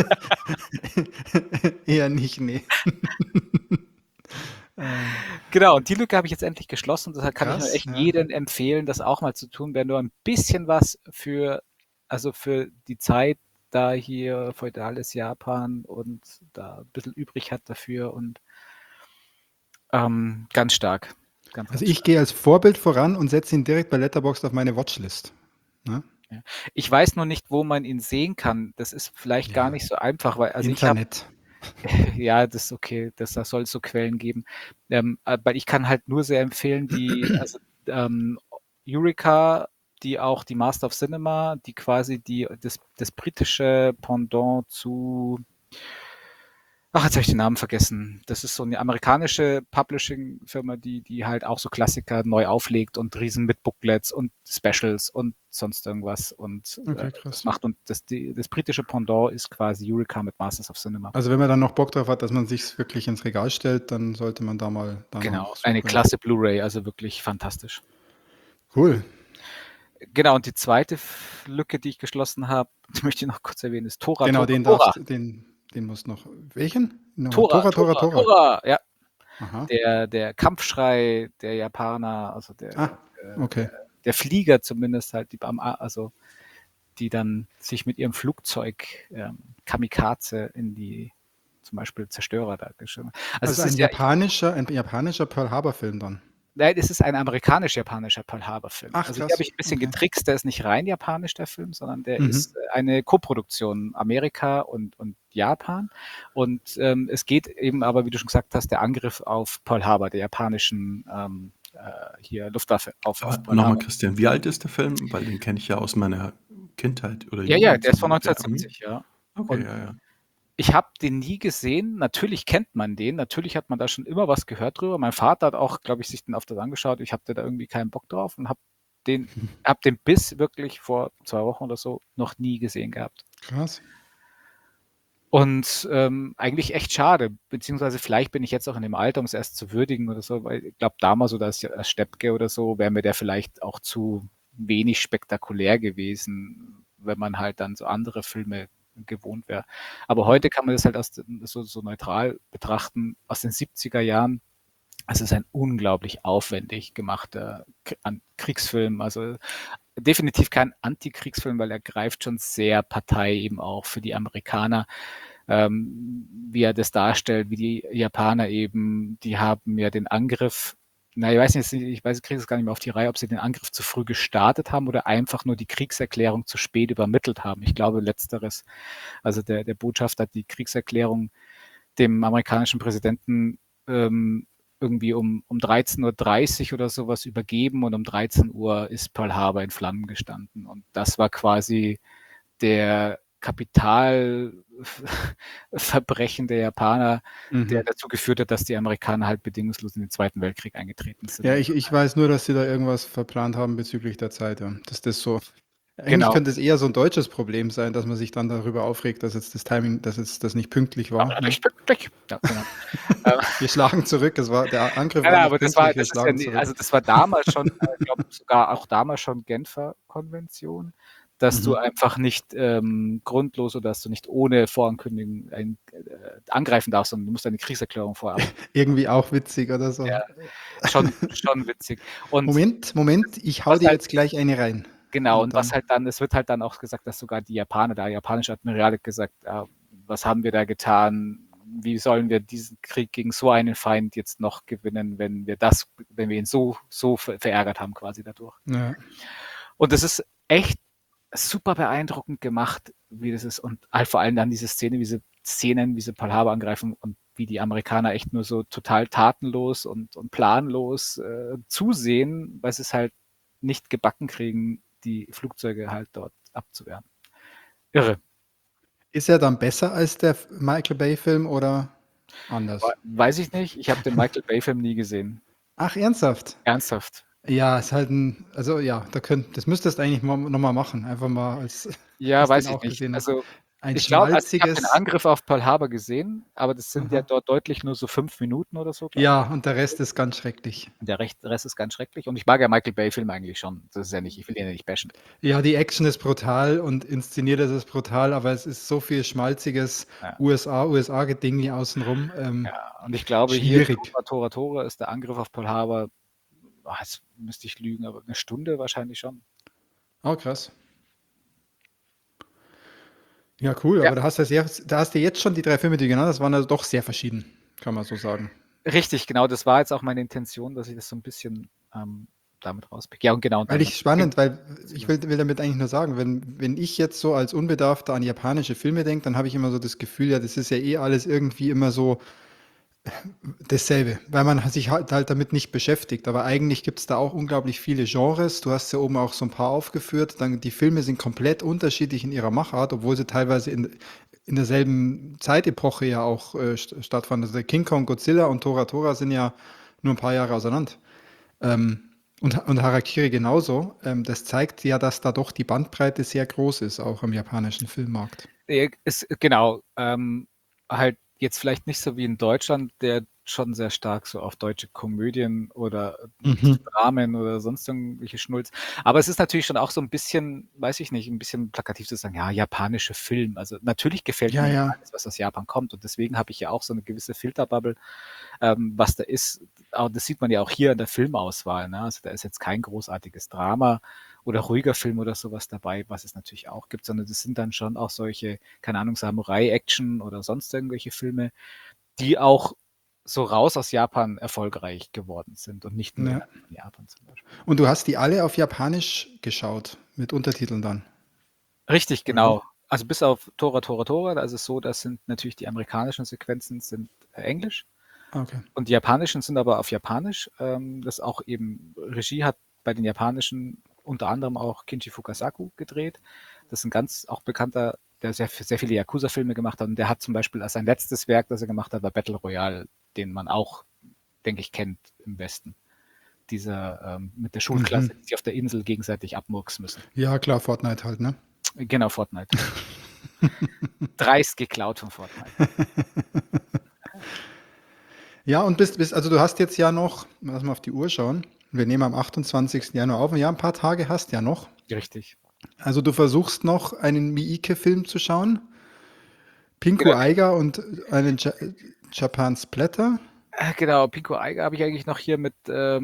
eher nicht, nee. genau, und die Lücke habe ich jetzt endlich geschlossen. Deshalb kann ich nur Krass, echt ja. jedem empfehlen, das auch mal zu tun, wer nur ein bisschen was für die Zeit da hier feudales Japan und da ein bisschen übrig hat dafür und ganz stark. Ganz, Also ganz ich stark. gehe als Vorbild voran und setze ihn direkt bei Letterboxd auf meine Watchlist. Ne? Ja. Ich weiß nur nicht, wo man ihn sehen kann. Das ist vielleicht gar Ja, nicht so einfach, weil, also ich habe, Internet. ja, das ist okay, da soll es so Quellen geben. Weil ich kann halt nur sehr empfehlen, also Eureka die auch die Master of Cinema, die quasi das britische Pendant zu, ach, jetzt habe ich den Namen vergessen. Das ist so eine amerikanische Publishing-Firma, die halt auch so Klassiker neu auflegt und riesen mit Booklets und Specials und sonst irgendwas und Okay, das krass. macht. Und das britische Pendant ist quasi Eureka mit Masters of Cinema. Also wenn man dann noch Bock drauf hat, dass man sich wirklich ins Regal stellt, dann sollte man da mal Genau, danach eine suchen. klasse Blu-ray, also wirklich fantastisch. Cool. Genau, und die zweite Lücke, die ich geschlossen habe, die möchte ich noch kurz erwähnen, ist Tora, Genau, Tora, den Tora. darfst, den musst noch. Welchen? Tora, Tora. Tora, ja. Aha. Der Kampfschrei der Japaner, also Okay. der Flieger zumindest halt, die dann sich mit ihrem Flugzeug Kamikaze in die zum Beispiel Zerstörer da geschrieben. Also es ein ist ja, japanischer Pearl Harbor Film dann. nein, es ist ein amerikanisch-japanischer Pearl Harbor Film. Ach, Also hier krass. habe ich ein bisschen Okay. getrickst, der ist nicht rein japanisch, der Film, sondern der Mhm. ist eine Koproduktion Amerika und Japan. Und es geht eben aber, wie du schon gesagt hast, der Angriff auf Pearl Harbor, der japanischen hier Luftwaffe auf Aber Pearl nochmal, Harbor. Christian, wie alt ist der Film? Weil den kenne ich ja aus meiner Kindheit oder Ja, Jugend. der ist von so ungefähr. 1970, ja. Okay, Und ja. ich habe den nie gesehen. Natürlich kennt man den. Natürlich hat man da schon immer was gehört drüber. Mein Vater hat auch, glaube ich, sich den öfters angeschaut. Ich hatte da irgendwie keinen Bock drauf und habe den bis wirklich vor 2 Wochen oder so noch nie gesehen gehabt. Krass. Und eigentlich echt schade, beziehungsweise vielleicht bin ich jetzt auch in dem Alter, um es erst zu würdigen oder so, weil ich glaube, damals oder als Steppke oder so, wäre mir der vielleicht auch zu wenig spektakulär gewesen, wenn man halt dann so andere Filme gewohnt wäre. Aber heute kann man das halt so neutral betrachten, aus den 70er Jahren. Es ist ein unglaublich aufwendig gemachter Kriegsfilm, also definitiv kein Antikriegsfilm, weil er greift schon sehr Partei eben auch für die Amerikaner, wie er das darstellt, wie die Japaner eben, die haben ja den Angriff, na, ich kriege es gar nicht mehr auf die Reihe, ob sie den Angriff zu früh gestartet haben oder einfach nur die Kriegserklärung zu spät übermittelt haben. Ich glaube, letzteres. Also der Botschafter hat die Kriegserklärung dem amerikanischen Präsidenten irgendwie um 13:30 Uhr oder sowas übergeben und um 13 Uhr ist Pearl Harbor in Flammen gestanden. Und das war quasi der Kapitalverbrechen der Japaner, der dazu geführt hat, dass die Amerikaner halt bedingungslos in den Zweiten Weltkrieg eingetreten sind. Ja, ich weiß nur, dass sie da irgendwas verplant haben bezüglich der Zeit, ja. Dass das so. Eigentlich Genau. könnte es eher so ein deutsches Problem sein, dass man sich dann darüber aufregt, dass jetzt das Timing, dass jetzt das nicht pünktlich war. Aber ne? nicht pünktlich. Ja, genau. Wir schlagen zurück. Der Angriff Ja, war nicht aber das pünktlich, wir ist ja, schlagen zurück. also das war damals schon, glaube sogar auch damals schon Genfer Konvention, dass du einfach nicht grundlos oder dass du nicht ohne Vorankündigung angreifen darfst, sondern du musst eine Kriegserklärung vorab. Irgendwie auch witzig oder so. Ja. Schon witzig. Und Moment, ich hau was dir halt- jetzt gleich eine rein. genau, Und und was halt dann, es wird halt dann auch gesagt, dass sogar die Japaner, der japanische Admiral hat gesagt, was haben wir da getan? Wie sollen wir diesen Krieg gegen so einen Feind jetzt noch gewinnen, wenn wir ihn so verärgert haben quasi dadurch. Ja. Und das ist echt super beeindruckend gemacht, wie das ist. Und halt vor allem dann diese Szenen, wie sie Pearl Harbor angreifen und wie die Amerikaner echt nur so total tatenlos und planlos zusehen, weil sie es halt nicht gebacken kriegen, die Flugzeuge halt dort abzuwehren. Irre. Ist er dann besser als der Michael Bay-Film oder anders? Weiß ich nicht. Ich habe den Michael Bay-Film nie gesehen. Ach, ernsthaft? Ernsthaft. Ja, ist halt das müsstest du eigentlich nochmal machen. Einfach mal als Ja, als weiß den ich auch nicht. gesehen hast. Also Ein ich glaube, also ich habe den schmalziges. Angriff auf Pearl Harbor gesehen, aber das sind ja Aha. dort deutlich nur so 5 Minuten oder so. glaub Ja, und der Rest ist ganz schrecklich. ich. Der Rest ist ganz schrecklich. Und ich mag ja Michael Bay-Filme eigentlich schon. Das ist ja nicht, ich will ihn ja nicht bashen. Ja, die Action ist brutal und inszeniert ist es brutal, aber es ist so viel schmalziges Ja. USA-Gedingel außenrum. Ja, und ich glaube, Schwierig. hier Tora ist der Angriff auf Pearl Harbor, jetzt müsste ich lügen, aber 1 Stunde wahrscheinlich schon. Oh, krass. Ja, cool, Ja. aber da hast du jetzt schon die 3 Filme, die genannt hast, waren also doch sehr verschieden, kann man so sagen. Richtig, genau. Das war jetzt auch meine Intention, dass ich das so ein bisschen damit rauspicke. Ja, und genau. und Weil dann- ich spannend, weil ich will damit eigentlich nur sagen, wenn ich jetzt so als Unbedarfter an japanische Filme denke, dann habe ich immer so das Gefühl, ja, das ist ja eh alles irgendwie immer so Dasselbe, weil man sich halt damit nicht beschäftigt. Aber eigentlich gibt es da auch unglaublich viele Genres. Du hast ja oben auch so ein paar aufgeführt. Dann, die Filme sind komplett unterschiedlich in ihrer Machart, obwohl sie teilweise in derselben Zeitepoche ja auch stattfanden. Also der King Kong, Godzilla und Tora Tora sind ja nur ein paar Jahre auseinander. Und Harakiri genauso. Das zeigt ja, dass da doch die Bandbreite sehr groß ist, auch im japanischen Filmmarkt. Genau, halt jetzt vielleicht nicht so wie in Deutschland, der schon sehr stark so auf deutsche Komödien oder Dramen oder sonst irgendwelche Schnulz. Aber es ist natürlich schon auch so ein bisschen, weiß ich nicht, ein bisschen plakativ zu sagen, ja, japanische Film. Also natürlich gefällt Ja, mir ja. alles, was aus Japan kommt. Und deswegen habe ich ja auch so eine gewisse Filterbubble, was da ist. Aber das sieht man ja auch hier in der Filmauswahl. Ne? Also da ist jetzt kein großartiges Drama oder ruhiger Film oder sowas dabei, was es natürlich auch gibt, sondern das sind dann schon auch solche, keine Ahnung, Samurai-Action oder sonst irgendwelche Filme, die auch so raus aus Japan erfolgreich geworden sind und nicht nur Ja. in Japan zum Beispiel. Und du hast die alle auf Japanisch geschaut, mit Untertiteln dann. Richtig, genau. Also bis auf Tora Tora Tora, da ist es so, das sind natürlich die amerikanischen Sequenzen sind Englisch Okay. und die japanischen sind aber auf Japanisch. Das auch eben Regie hat bei den japanischen unter anderem auch Kinji Fukasaku gedreht. Das ist ein ganz auch bekannter, der sehr viele Yakuza-Filme gemacht hat und der hat zum Beispiel als sein letztes Werk, das er gemacht hat, war Battle Royale, den man auch, denke ich, kennt im Westen. Dieser mit der Schulklasse, die sich auf der Insel gegenseitig abmurksen müssen. Ja, klar, Fortnite halt, ne? Genau, Fortnite. Dreist geklaut von Fortnite. Ja, und also du hast jetzt ja noch, lass mal auf die Uhr schauen. Wir nehmen am 28. Januar auf. Ja, ein paar Tage hast ja noch. Richtig. Also du versuchst noch einen Miike-Film zu schauen. Pinku Genau. Eiger und einen Japan Splatter. Genau, Pico Eiger habe ich eigentlich noch hier mit,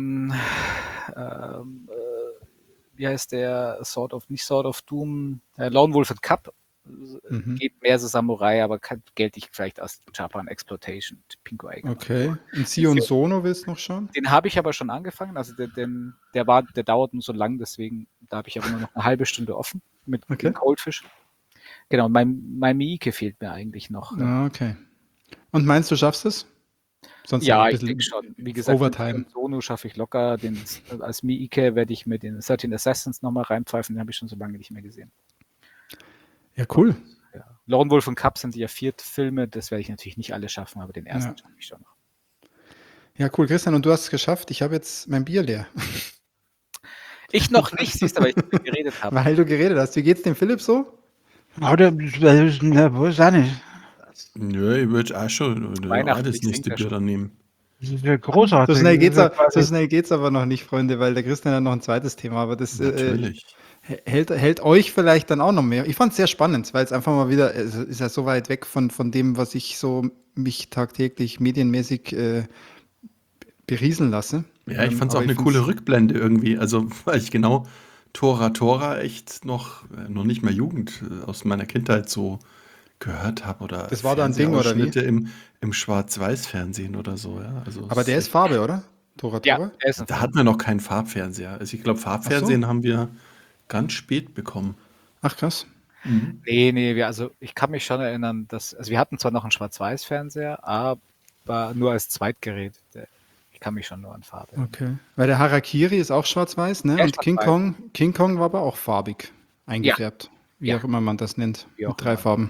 wie heißt der, nicht Sword of Doom, Lone Wolf and Cub. Geht mehr so Samurai, aber gelte ich vielleicht als Japan Exploitation, Pinko Eiger. Okay. Und Sion Sono willst du noch schauen? Den habe ich aber schon angefangen, also der dauert nur so lang, deswegen, da habe ich aber nur noch eine halbe Stunde offen mit dem Coldfish. Genau, mein Miike fehlt mir eigentlich noch. Ah, okay. Und meinst du, schaffst es? Sonst Ja, ein ich bisschen denke schon. Wie gesagt, Overtime. Sono schaffe ich locker. Als Miike werde ich mit den 13 Assassins nochmal reinpfeifen, den habe ich schon so lange nicht mehr gesehen. Ja, cool. Ja. Lone Wolf und Cub sind ja 4 Filme, das werde ich natürlich nicht alle schaffen, aber den ersten schaffe ich schon noch. Ja, cool, Christian, und du hast es geschafft. Ich habe jetzt mein Bier leer. Ich noch nicht, siehst du, weil ich mit dir geredet habe. Weil du geredet hast. Wie geht's dem Philipp so? Oder, wo ist er nicht? Nö, ich würde auch schon das nächste Bier dann nehmen. Das ist ja großartig. So schnell geht's aber noch nicht, Freunde, weil der Christian hat noch ein zweites Thema, aber das Natürlich. hält euch vielleicht dann auch noch mehr. Ich fand es sehr spannend, weil es einfach mal wieder, es ist ja so weit weg von dem, was ich so mich tagtäglich medienmäßig berieseln lasse. Ja, ich fand es auch eine coole Rückblende irgendwie. Also, weil ich genau Tora echt noch nicht mehr Jugend aus meiner Kindheit so gehört habe. Oder das war da ein Ding, oder wie? Im Schwarz-Weiß-Fernsehen oder so, ja. Also aber der ist Farbe, oder? Tora Tora? Ja, da hatten wir noch keinen Farbfernseher. Also ich glaube, Farbfernsehen haben wir ganz spät bekommen. Ach, krass. Nee, also ich kann mich schon erinnern, also wir hatten zwar noch einen Schwarz-Weiß-Fernseher, aber nur als Zweitgerät. Ich kann mich schon nur an Farbe. Okay. Weil der Harakiri ist auch schwarz-weiß, ne? Und King Kong war aber auch farbig eingefärbt. Wie auch immer man das nennt. Mit 3 Farben.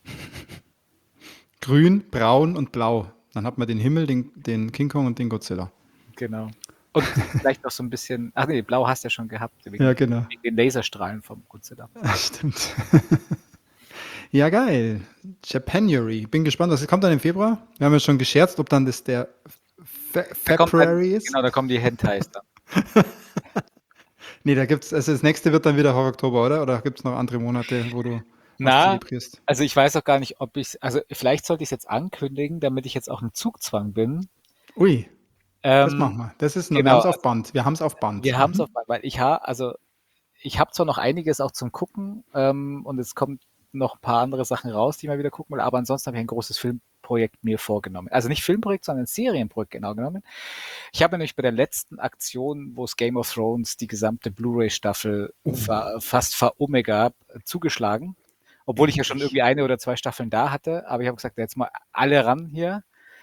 Grün, braun und blau. Dann hat man den Himmel, den King Kong und den Godzilla. Genau. Und vielleicht noch so ein bisschen, blau hast du ja schon gehabt. Wegen den Laserstrahlen vom Godzilla. Stimmt. Ja, geil. Japanuary. Bin gespannt, was kommt dann im Februar? Wir haben ja schon gescherzt, ob dann das der February ist. Genau, da kommen die Hentais dann. Nee, da gibt's, also das nächste wird dann wieder Oktober, oder? Oder gibt es noch andere Monate, wo du zelebrierst? Also ich weiß auch gar nicht, also vielleicht sollte ich es jetzt ankündigen, damit ich jetzt auch im Zugzwang bin. Ui, das machen wir. Das ist wir haben es auf Band. Wir haben es auf Band. Wir haben es auf Band, weil ich habe zwar noch einiges auch zum Gucken und es kommt noch ein paar andere Sachen raus, die ich mal wieder gucken will, aber ansonsten habe ich ein großes Filmprojekt mir vorgenommen. Also nicht Filmprojekt, sondern ein Serienprojekt genau genommen. Ich habe nämlich bei der letzten Aktion, wo es Game of Thrones die gesamte Blu-ray-Staffel fast veromega zugeschlagen, obwohl ich ja schon irgendwie 1 oder 2 Staffeln da hatte, aber ich habe gesagt, jetzt mal alle ran hier.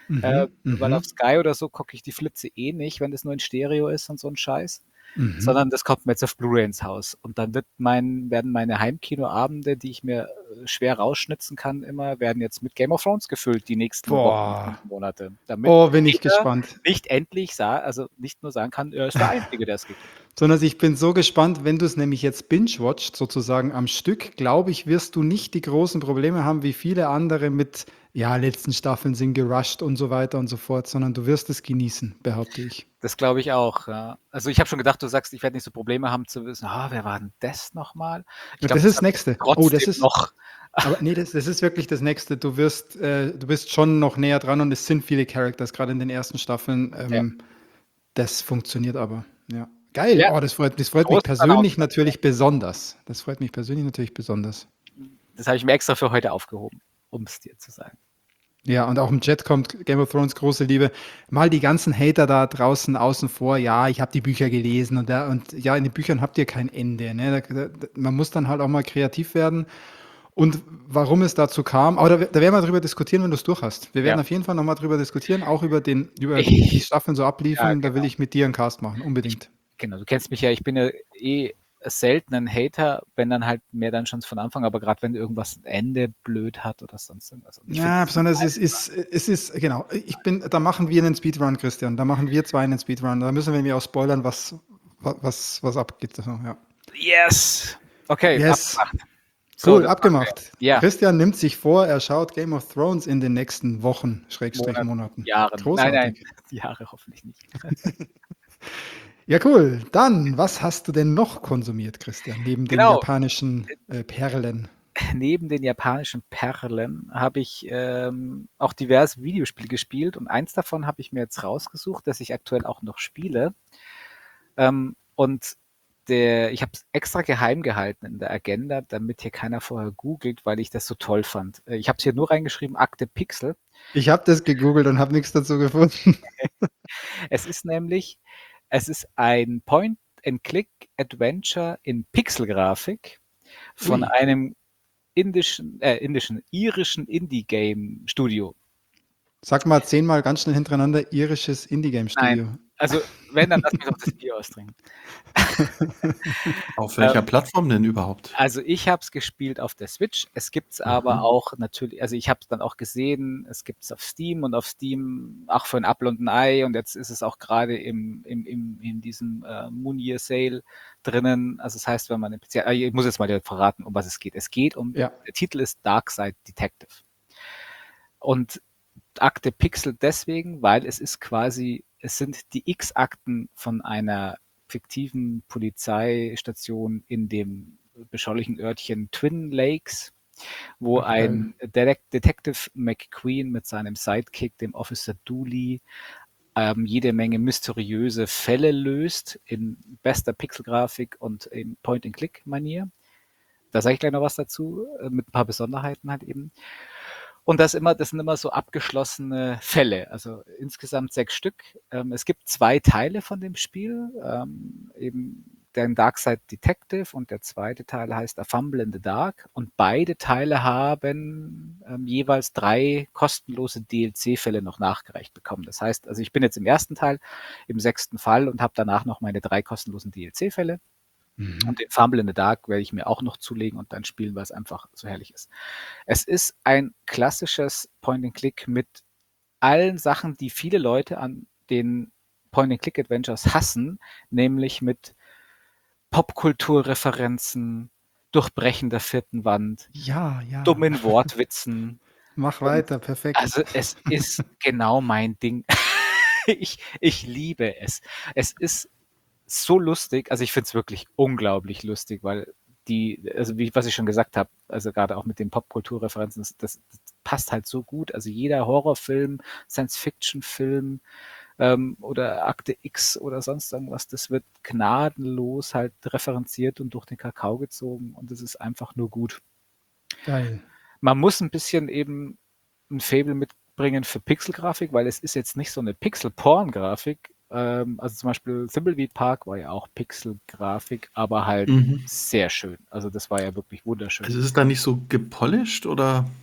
Weil auf Sky oder so gucke ich die Flitze eh nicht, wenn das nur in Stereo ist und so ein Scheiß. Sondern das kommt mir jetzt auf Blu-ray ins Haus. Und dann werden meine Heimkinoabende, die ich mir schwer rausschnitzen kann, werden jetzt mit Game of Thrones gefüllt, die nächsten Wochen und Monate. Damit bin ich gespannt. nicht endlich nicht nur sagen kann, er ist der Einzige, der es geguckt hat. Sondern ich bin so gespannt, wenn du es nämlich jetzt binge-watcht, sozusagen am Stück, glaube ich, wirst du nicht die großen Probleme haben, wie viele andere mit, ja, letzten Staffeln sind gerusht und so weiter und so fort, sondern du wirst es genießen, behaupte ich. Das glaube ich auch, ja. Also ich habe schon gedacht, du sagst, ich werde nicht so Probleme haben zu wissen, wer war denn das nochmal? Das ist das Nächste. Oh, das ist noch. Aber nee, das ist wirklich das Nächste. Du bist schon noch näher dran und es sind viele Characters, gerade in den ersten Staffeln. Das funktioniert aber, ja. Geil, Ja. das freut mich persönlich natürlich besonders. Das freut mich persönlich natürlich besonders. Das habe ich mir extra für heute aufgehoben, um es dir zu sagen. Ja, und auch im Chat kommt Game of Thrones große Liebe. Mal die ganzen Hater da draußen außen vor. Ja, ich habe die Bücher gelesen und ja, in den Büchern habt ihr kein Ende. Ne? Man muss dann halt auch mal kreativ werden. Und warum es dazu kam, aber da werden wir drüber diskutieren, wenn du es durch hast. Wir werden auf jeden Fall nochmal drüber diskutieren, auch über wie die Staffeln so abliefen. Ja, genau. Da will ich mit dir einen Cast machen, unbedingt. Genau, du kennst mich ja, ich bin ja selten ein Hater, wenn dann halt mehr dann schon von Anfang, aber gerade wenn irgendwas ein Ende blöd hat oder sonst irgendwas. Ja, besonders es ist, genau, da machen wir einen Speedrun, Christian, da machen wir zwei einen Speedrun, da müssen wir mir auch spoilern, was abgeht. Also, ja. Yes! Okay, yes. Abgemacht. Cool, abgemacht. Ja. Christian nimmt sich vor, er schaut Game of Thrones in den nächsten Wochen, Monaten. Jahren. Großartig. Nein, Jahre hoffentlich nicht. Ja, cool. Dann, was hast du denn noch konsumiert, Christian, neben den japanischen Perlen? Neben den japanischen Perlen habe ich auch diverse Videospiele gespielt und eins davon habe ich mir jetzt rausgesucht, das ich aktuell auch noch spiele. Und ich habe es extra geheim gehalten in der Agenda, damit hier keiner vorher googelt, weil ich das so toll fand. Ich habe es hier nur reingeschrieben, Akte Pixel. Ich habe das gegoogelt und habe nichts dazu gefunden. Es ist ein Point-and-Click-Adventure in Pixelgrafik von einem irischen Indie-Game-Studio. Sag mal 10-mal ganz schnell hintereinander irisches Indie-Game-Studio. Nein, also wenn, dann lass mich doch das Bier austrinken. Auf welcher Plattform denn überhaupt? Also ich habe es gespielt auf der Switch. Es gibt es aber auch natürlich, also ich habe es dann auch gesehen, es gibt es auf Steam und auf Steam auch für ein Apfel und ein Ei und jetzt ist es auch gerade in diesem Moon Year Sale drinnen. Also das heißt, wenn man ich muss jetzt mal verraten, um was es geht. Es geht der Titel ist Darkside Detective. Und Akte Pixel deswegen, weil es sind die X-Akten von einer fiktiven Polizeistation in dem beschaulichen Örtchen Twin Lakes, wo ein Detective McQueen mit seinem Sidekick, dem Officer Dooley, jede Menge mysteriöse Fälle löst in bester Pixelgrafik und in Point-and-Click-Manier. Da sage ich gleich noch was dazu, mit ein paar Besonderheiten halt eben. Und das sind immer so abgeschlossene Fälle, also insgesamt 6 Stück. Es gibt 2 Teile von dem Spiel, eben der Darkside Detective und der zweite Teil heißt A Fumble in the Dark. Und beide Teile haben jeweils 3 kostenlose DLC-Fälle noch nachgereicht bekommen. Das heißt, also ich bin jetzt im ersten Teil, im 6. Fall und habe danach noch meine 3 kostenlosen DLC-Fälle. Und den Fumble in the Dark werde ich mir auch noch zulegen und dann spielen, weil es einfach so herrlich ist. Es ist ein klassisches Point-and-Click mit allen Sachen, die viele Leute an den Point-and-Click-Adventures hassen, nämlich mit Popkulturreferenzen, Durchbrechen der 4. Wand, dummen Wortwitzen. Mach weiter, perfekt. Also es ist genau mein Ding. Ich liebe es. Es ist so lustig, also ich finde es wirklich unglaublich lustig, weil was ich schon gesagt habe, also gerade auch mit den Popkulturreferenzen, das passt halt so gut. Also jeder Horrorfilm, Science-Fiction-Film oder Akte X oder sonst irgendwas, das wird gnadenlos halt referenziert und durch den Kakao gezogen und es ist einfach nur gut. Geil. Man muss ein bisschen eben ein Faible mitbringen für Pixelgrafik, weil es ist jetzt nicht so eine Pixel-Porn-Grafik. Also zum Beispiel Thimbleweed Park war ja auch Pixel-Grafik, aber halt sehr schön. Also das war ja wirklich wunderschön. Also ist es da nicht so gepolished oder?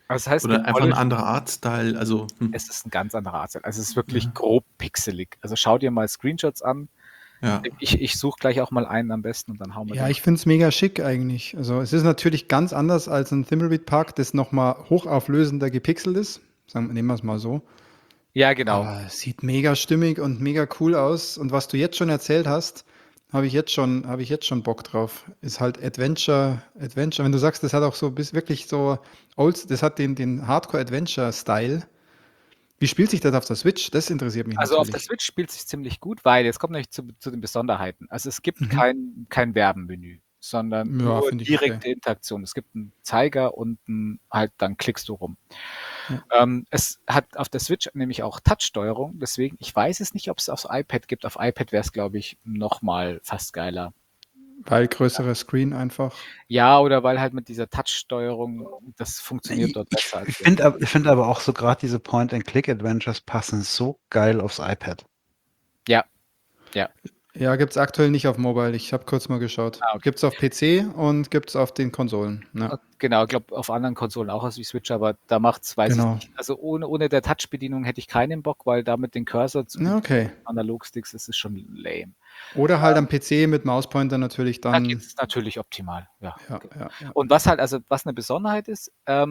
Also das heißt, die Oder einfach ein Polish, anderer Artstyle? Also, es ist ein ganz anderer Artstyle. Also es ist wirklich ja, grob pixelig. Also schau dir mal Screenshots an. ja. Ich suche gleich auch mal einen am besten und dann hauen wir Ja, den. ich finde es mega schick eigentlich. Also es ist natürlich ganz anders als ein Thimbleweed Park, das nochmal hochauflösender gepixelt ist. Nehmen wir es mal so. Ja, genau. Aber es sieht mega stimmig und mega cool aus. Und was du jetzt schon erzählt hast, habe ich jetzt schon Bock drauf. Ist halt Adventure. Wenn du sagst, das hat auch so wirklich so das hat den Hardcore-Adventure-Style. Wie spielt sich das auf der Switch? Das interessiert mich Also auf der natürlich. Switch spielt sich ziemlich gut, weil jetzt kommt nämlich zu den Besonderheiten. Also es gibt Mhm. kein Werbenmenü, sondern Ja, nur finde ich okay. direkte Interaktion. Es gibt einen Zeiger und halt dann klickst du rum. Ja. Es hat auf der Switch nämlich auch Touch-Steuerung, deswegen, ich weiß es nicht, ob es aufs iPad gibt. Auf iPad wäre es, glaube ich, noch mal fast geiler. Weil größerer Screen einfach. Ja, oder weil halt mit dieser Touch-Steuerung, das funktioniert dort besser als hier. Ich finde aber auch so gerade diese Point-and-Click-Adventures passen so geil aufs iPad. Ja, ja. Ja, gibt es aktuell nicht auf Mobile. Ich habe kurz mal geschaut. Ah, okay. Gibt es auf PC und gibt es auf den Konsolen. Ja, Genau, ich glaube auf anderen Konsolen auch aus wie Switch, aber da macht's, weiß ich genau. nicht. Also ohne der Touch-Bedienung hätte ich keinen Bock, weil da mit den Cursors Na, und okay. Analogsticks ist es schon lame. Oder halt am PC mit Mauspointer natürlich Da dann. geht's natürlich optimal, ja. Ja, ja, ja. Und was eine Besonderheit ist,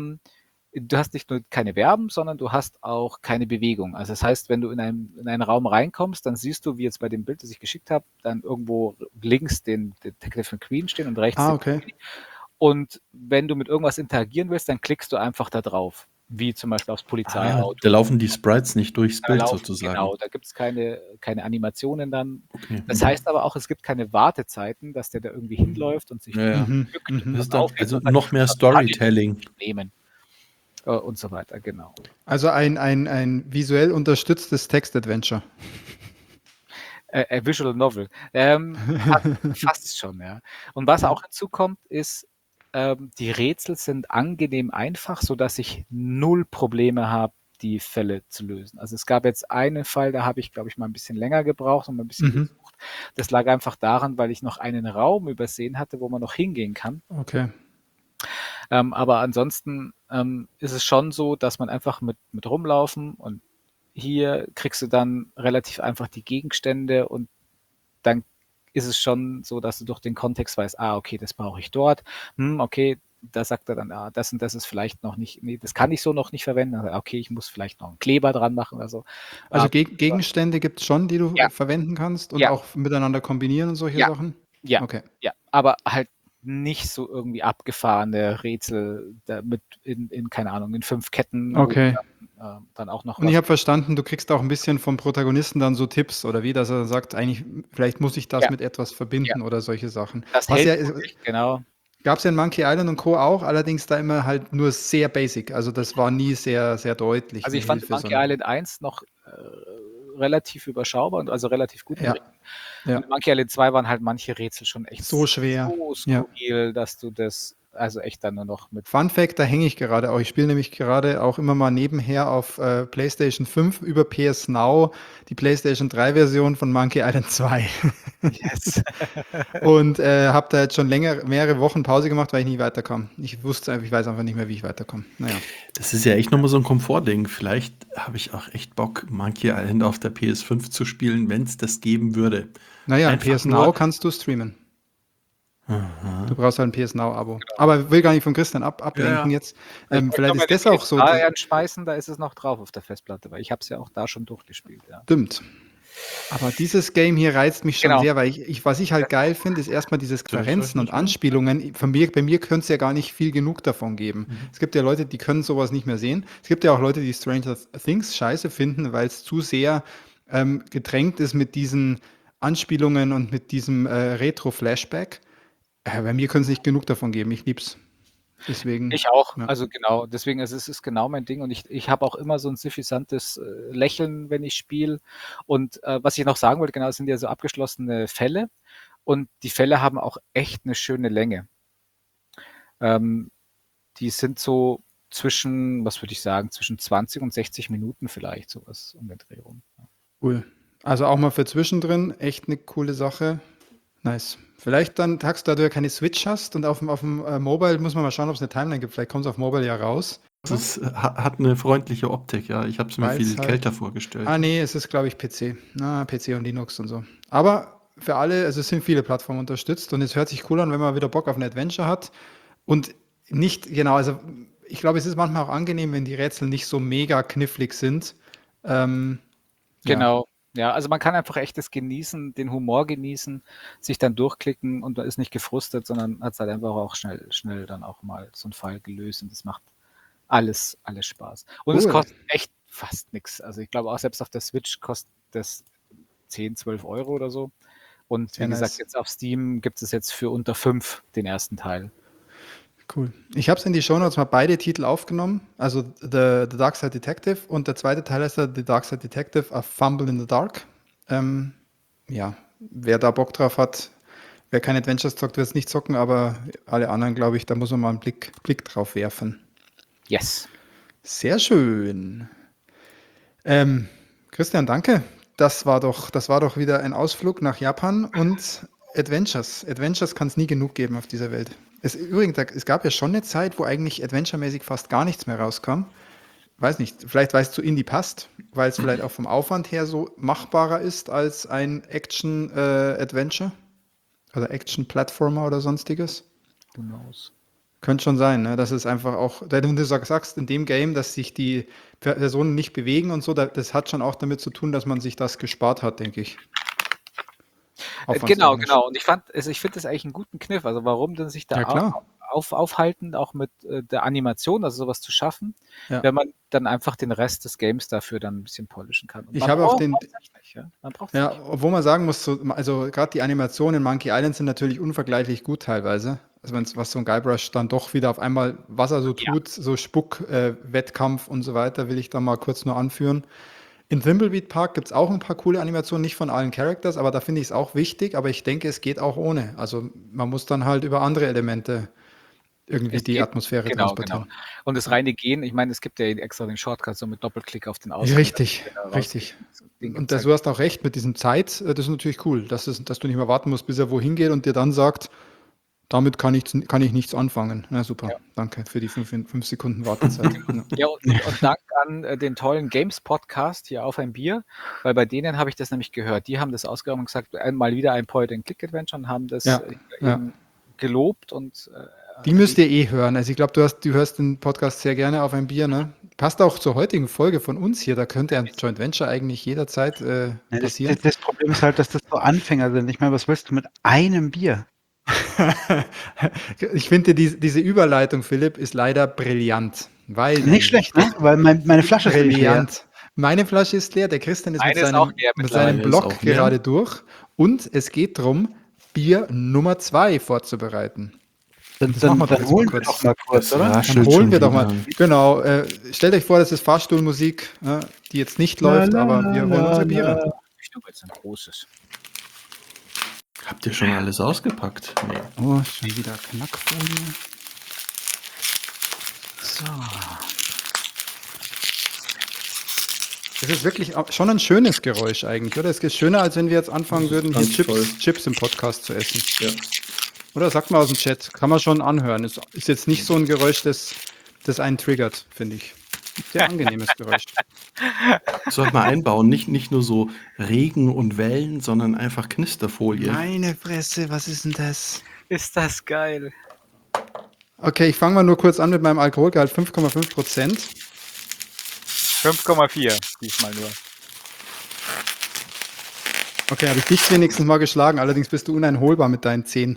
du hast nicht nur keine Verben, sondern du hast auch keine Bewegung. Also das heißt, wenn du in einen Raum reinkommst, dann siehst du, wie jetzt bei dem Bild, das ich geschickt habe, dann irgendwo links den Detective McQueen stehen und rechts den Okay. Und wenn du mit irgendwas interagieren willst, dann klickst du einfach da drauf, wie zum Beispiel aufs Polizeiauto. Da laufen die Sprites nicht durchs Da Bild laufen, sozusagen. genau, da gibt es keine Animationen dann. Okay. Das heißt aber auch, es gibt keine Wartezeiten, dass der da irgendwie hinläuft und sich Ja. bückt und Das was ist dann aufhebt also und dann noch mehr Storytelling. nehmen und so weiter, genau. Also ein visuell unterstütztes Text-Adventure. Visual Novel. Fast schon, ja. Und was auch hinzukommt, ist, die Rätsel sind angenehm einfach, sodass ich null Probleme habe, die Fälle zu lösen. Also es gab jetzt einen Fall, da habe ich, glaube ich, mal ein bisschen länger gebraucht und mal ein bisschen gesucht. Das lag einfach daran, weil ich noch einen Raum übersehen hatte, wo man noch hingehen kann. Okay. Aber ansonsten ist es schon so, dass man einfach mit rumlaufen und hier kriegst du dann relativ einfach die Gegenstände und dann ist es schon so, dass du durch den Kontext weißt, okay, das brauche ich dort. Okay, da sagt er dann, das und das ist vielleicht noch nicht, nee, das kann ich so noch nicht verwenden. Also, okay, ich muss vielleicht noch einen Kleber dran machen oder so. Also Gegenstände gibt es schon, die du Ja. verwenden kannst und Ja. auch miteinander kombinieren und solche Ja. Sachen? Ja, Okay. ja, aber halt nicht so irgendwie abgefahrene Rätsel in keine Ahnung, in 5 Ketten, Okay. wo dann auch noch Und ich habe verstanden, du kriegst auch ein bisschen vom Protagonisten dann so Tipps oder wie, dass er sagt, eigentlich, vielleicht muss ich das Ja. mit etwas verbinden oder solche Sachen. das Was ja, hält wirklich, genau. gab es ja in Monkey Island und Co. auch, allerdings da immer halt nur sehr basic. Also das war nie sehr, sehr deutlich. Also eine ich fand Hilfe, Monkey sondern- Island 1 noch relativ überschaubar und also relativ gut. Ja. Ja. Und in Monkey Island 2 waren halt manche Rätsel schon echt So schwer. so Ja. skurril, dass du das also echt dann nur noch mit Fun Fact, da hänge ich gerade auch. Ich spiele nämlich gerade auch immer mal nebenher auf PlayStation 5 über PS Now die PlayStation 3 Version von Monkey Island 2. Yes. Und habe da jetzt schon mehrere Wochen Pause gemacht, weil ich nicht weiterkam. Ich weiß einfach nicht mehr, wie ich weiterkomme. Naja. Das ist ja echt nochmal so ein Komfortding. Vielleicht habe ich auch echt Bock, Monkey Island auf der PS5 zu spielen, wenn es das geben würde. Naja, in Einfach PS nur- Now kannst du streamen. Aha. Du brauchst halt ein PS Now-Abo. Aber will gar nicht von Christian ablenken Ja. jetzt. Vielleicht ist das auch so. Da schmeißen, da ist es noch drauf auf der Festplatte, weil ich habe es ja auch da schon durchgespielt. Ja. Stimmt. Aber dieses Game hier reizt mich schon Genau. sehr, weil was ich halt geil finde, ist erstmal dieses Referenzen und Anspielungen. Bei mir könnte es ja gar nicht viel genug davon geben. Es gibt ja Leute, die können sowas nicht mehr sehen. Es gibt ja auch Leute, die Stranger Things scheiße finden, weil es zu sehr getränkt ist mit diesen Anspielungen und mit diesem Retro-Flashback. Bei mir können es nicht genug davon geben. Ich lieb's. Deswegen. Ich auch, Ja. also genau, deswegen es ist genau mein Ding und ich habe auch immer so ein suffisantes Lächeln, wenn ich spiele. Und was ich noch sagen wollte, genau, es sind ja so abgeschlossene Fälle und die Fälle haben auch echt eine schöne Länge. Die sind so zwischen, was würde ich sagen, zwischen 20 und 60 Minuten vielleicht, sowas um den Dreh rum. Cool. Also auch mal für zwischendrin echt eine coole Sache. Nice. Vielleicht dann, Tax, da du ja keine Switch hast und auf dem Mobile muss man mal schauen, ob es eine Timeline gibt. Vielleicht kommt es auf Mobile ja raus. Das hat eine freundliche Optik, ja. Ich habe es mir Weil's viel halt- kälter vorgestellt. Nee, es ist, glaube ich, PC. PC und Linux und so. Aber für alle, also es sind viele Plattformen unterstützt und es hört sich cool an, wenn man wieder Bock auf ein Adventure hat. Und nicht, genau, also ich glaube, es ist manchmal auch angenehm, wenn die Rätsel nicht so mega knifflig sind. Ja. Genau. Ja, also man kann einfach echtes genießen, den Humor genießen, sich dann durchklicken und man ist nicht gefrustet, sondern hat es halt einfach auch schnell dann auch mal so einen Fall gelöst und das macht alles Spaß. Und es Cool. kostet echt fast nichts. Also ich glaube auch selbst auf der Switch kostet das 10, 12 Euro oder so. Und wie Sehr gesagt, nice. jetzt auf Steam gibt es jetzt für unter 5 den ersten Teil. Cool. Ich habe es in die Shownotes mal beide Titel aufgenommen. Also The Dark Side Detective und der zweite Teil ist The Dark Side Detective, A Fumble in the Dark. Ja, wer da Bock drauf hat, wer kein Adventures zockt, wird es nicht zocken, aber alle anderen, glaube ich, da muss man mal einen Blick drauf werfen. Yes. Sehr schön. Christian, danke. Das war doch wieder ein Ausflug nach Japan und Adventures. Adventures kann es nie genug geben auf dieser Welt. Übrigens, es gab ja schon eine Zeit, wo eigentlich adventuremäßig fast gar nichts mehr rauskam. Weiß nicht, vielleicht weil es zu Indie passt, weil es vielleicht auch vom Aufwand her so machbarer ist als ein Action-Adventure oder Action-Plattformer oder sonstiges. Who knows? Könnte schon sein, ne? Dass es einfach auch, wenn du sagst, in dem Game, dass sich die Personen nicht bewegen und so, das hat schon auch damit zu tun, dass man sich das gespart hat, denke ich. Genau. Aufwandstechnisch. Und ich finde das eigentlich einen guten Kniff. Also warum denn sich da Ja, klar. aufhalten, auch mit der Animation, also sowas zu schaffen, Ja. wenn man dann einfach den Rest des Games dafür dann ein bisschen polischen kann. Und Ich man habe auch braucht's nicht, ja? Man braucht's Ja, nicht. obwohl man sagen muss, also gerade die Animationen in Monkey Island sind natürlich unvergleichlich gut teilweise. Also was so ein Guybrush dann doch wieder auf einmal, was er so Ja. tut, so Spuck, Wettkampf und so weiter, will ich da mal kurz nur anführen. In Thimbleweed Park gibt es auch ein paar coole Animationen, nicht von allen Characters, aber da finde ich es auch wichtig, aber ich denke, es geht auch ohne. Also man muss dann halt über andere Elemente irgendwie Es die geht, Atmosphäre genau. transportieren. Und das reine Gehen, ich meine, es gibt ja extra den Shortcut, so mit Doppelklick auf den Ausgang. Richtig, dass der da richtig. rausgeht. Den Und gibt's du hast auch recht mit diesem Zeit, das ist natürlich cool, dass du nicht mehr warten musst, bis er wohin geht und dir dann sagt, damit kann ich nichts anfangen. Na super, Ja. danke für die 5 Sekunden Wartezeit. Ja, und Dank an den tollen Games-Podcast hier auf ein Bier, weil bei denen habe ich das nämlich gehört. Die haben das ausgegraben und gesagt, mal wieder ein Point-and-Click-Adventure und haben das Ja, ja. eben gelobt und Die müsst ihr eh hören. Also ich glaube, du hörst den Podcast sehr gerne auf ein Bier, ne? Passt auch zur heutigen Folge von uns hier. Da könnte ein Joint Venture eigentlich jederzeit passieren. Das Problem ist halt, dass das so Anfänger sind. Ich meine, was willst du mit einem Bier? Ich finde, diese Überleitung, Philipp, ist leider brillant. Weil Nicht schlecht, ne? Weil meine Flasche ist nämlich leer. brillant. Meine Flasche ist leer, der Christian ist Meine ist auch leer mit mittlerweile. seinem Ist Blog auch leer. gerade durch und es geht darum, Bier Nummer 2 vorzubereiten. Dann machen wir doch jetzt holen mal wir kurz. doch mal kurz, oder? Dann holen wir doch mal. Genau, stellt euch vor, das ist Fahrstuhlmusik, die jetzt nicht läuft, aber wir holen unsere Biere. ich glaube jetzt ein großes. Habt ihr schon alles ausgepackt? Nee. Oh, schon wieder Knackfolie. So. Das ist wirklich schon ein schönes Geräusch eigentlich, oder? Es ist schöner, als wenn wir jetzt anfangen würden, hier ganz toll. Chips im Podcast zu essen. Ja. Oder sagt mal aus dem Chat, kann man schon anhören. Ist jetzt nicht so ein Geräusch, das einen triggert, finde ich. Sehr angenehmes Geräusch. Sollte man einbauen, nicht nur so Regen und Wellen, sondern einfach Knisterfolie. Meine Fresse, was ist denn das? Ist das geil. Okay, ich fange mal nur kurz an mit meinem Alkoholgehalt, 5,5%. 5,4 diesmal nur. Okay, habe ich dich wenigstens mal geschlagen, allerdings bist du uneinholbar mit deinen 10.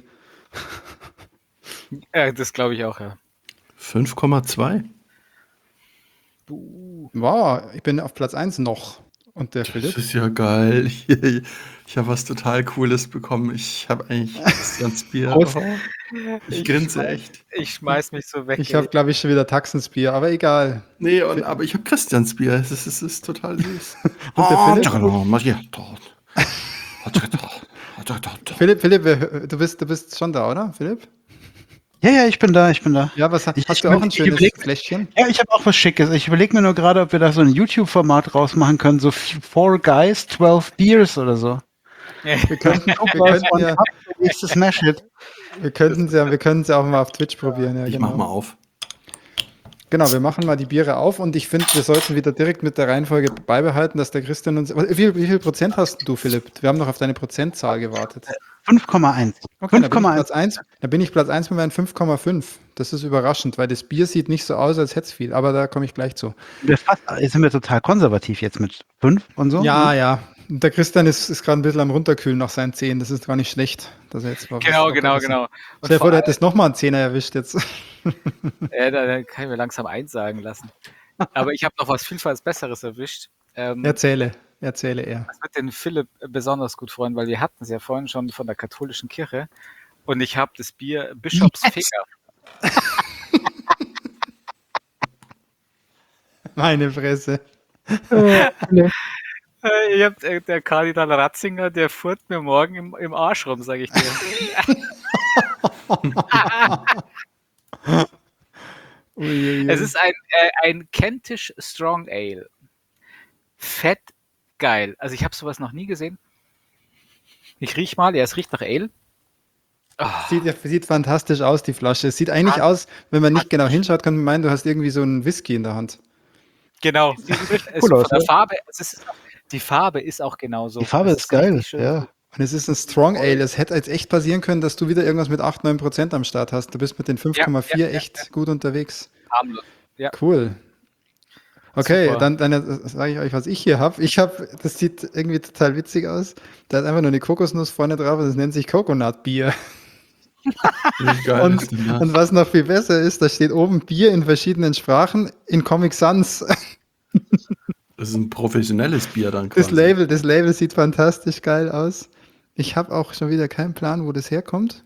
Das glaube ich auch, ja. 5,2. Wow, ich bin auf Platz 1 noch. Und der Das Philipp? ist ja geil. Ich habe was total Cooles bekommen. Ich habe eigentlich Christians Bier. Prost. Oh, ich grinse echt. Ich schmeiß mich so weg. Ich habe, glaube ich, schon wieder Taxensbier, aber egal. Nee, aber ich habe Christians Bier. Es ist total süß. Und der Philipp? Philipp, du bist schon da, oder, Philipp? Ja, ich bin da. Ja, hast du auch ein schönes Fläschchen? Ja, ich habe auch was Schickes. Ich überlege mir nur gerade, ob wir da so ein YouTube-Format rausmachen können, so 4 Guys, 12 Beers oder so. Wir könnten ja, Nächstes Smash-Hit. wir könnten es ja auch mal auf Twitch probieren. Ja, Ich genau. mach mal auf. Genau, wir machen mal die Biere auf und ich finde, wir sollten wieder direkt mit der Reihenfolge beibehalten, dass der Christian uns. Wie viel Prozent hast du, Philipp? Wir haben noch auf deine Prozentzahl gewartet. 5,1. Okay, da bin ich 5,1. Platz 1. Da bin ich Platz 1 mit meinen 5,5. Das ist überraschend, weil das Bier sieht nicht so aus, als hätte es viel, aber da komme ich gleich zu. Jetzt sind wir total konservativ jetzt mit 5 und so. Ja, ne? ja. Und der Christian ist gerade ein bisschen am Runterkühlen nach seinen 10. Das ist gar nicht schlecht, dass er jetzt mal was Genau. Lockeres- Und Stell dir vor, vor du hättest nochmal einen 10er erwischt jetzt. da kann ich mir langsam eins sagen lassen. Aber ich habe noch was vielfach Besseres erwischt. Erzähle er. Das wird den Philipp besonders gut freuen, weil wir hatten es ja vorhin schon von der katholischen Kirche und ich habe das Bier Bischofsfinger. Meine Fresse. Ich hab, der Kardinal Ratzinger, der furzt mir morgen im Arsch rum, sage ich dir. Uiuiui. Es ist ein Kentish Strong Ale. Fett geil. Also ich habe sowas noch nie gesehen. Ich riech mal, ja, es riecht nach Ale. Sieht fantastisch aus, die Flasche. Es sieht eigentlich aus, wenn man nicht genau hinschaut, kann man meinen, du hast irgendwie so einen Whisky in der Hand. Genau. cool aus, Von der ja. Farbe, die Farbe ist auch genauso. Die Farbe Es ist geil. richtig schön. Ja. Und es ist ein Strong Ale. Es hätte jetzt echt passieren können, dass du wieder irgendwas mit 8-9% am Start hast. Du bist mit den 5,4 Ja, echt gut unterwegs. Harmlos. Ja. Cool. Okay, Super. dann sage ich euch, was ich hier habe. Das sieht irgendwie total witzig aus. Da ist einfach nur eine Kokosnuss vorne drauf und das nennt sich Coconut Bier. Wie geil ist denn das? Und was noch viel besser ist, da steht oben Bier in verschiedenen Sprachen in Comic Sans. Das ist ein professionelles Bier dann Das quasi. Label sieht fantastisch geil aus. Ich habe auch schon wieder keinen Plan, wo das herkommt.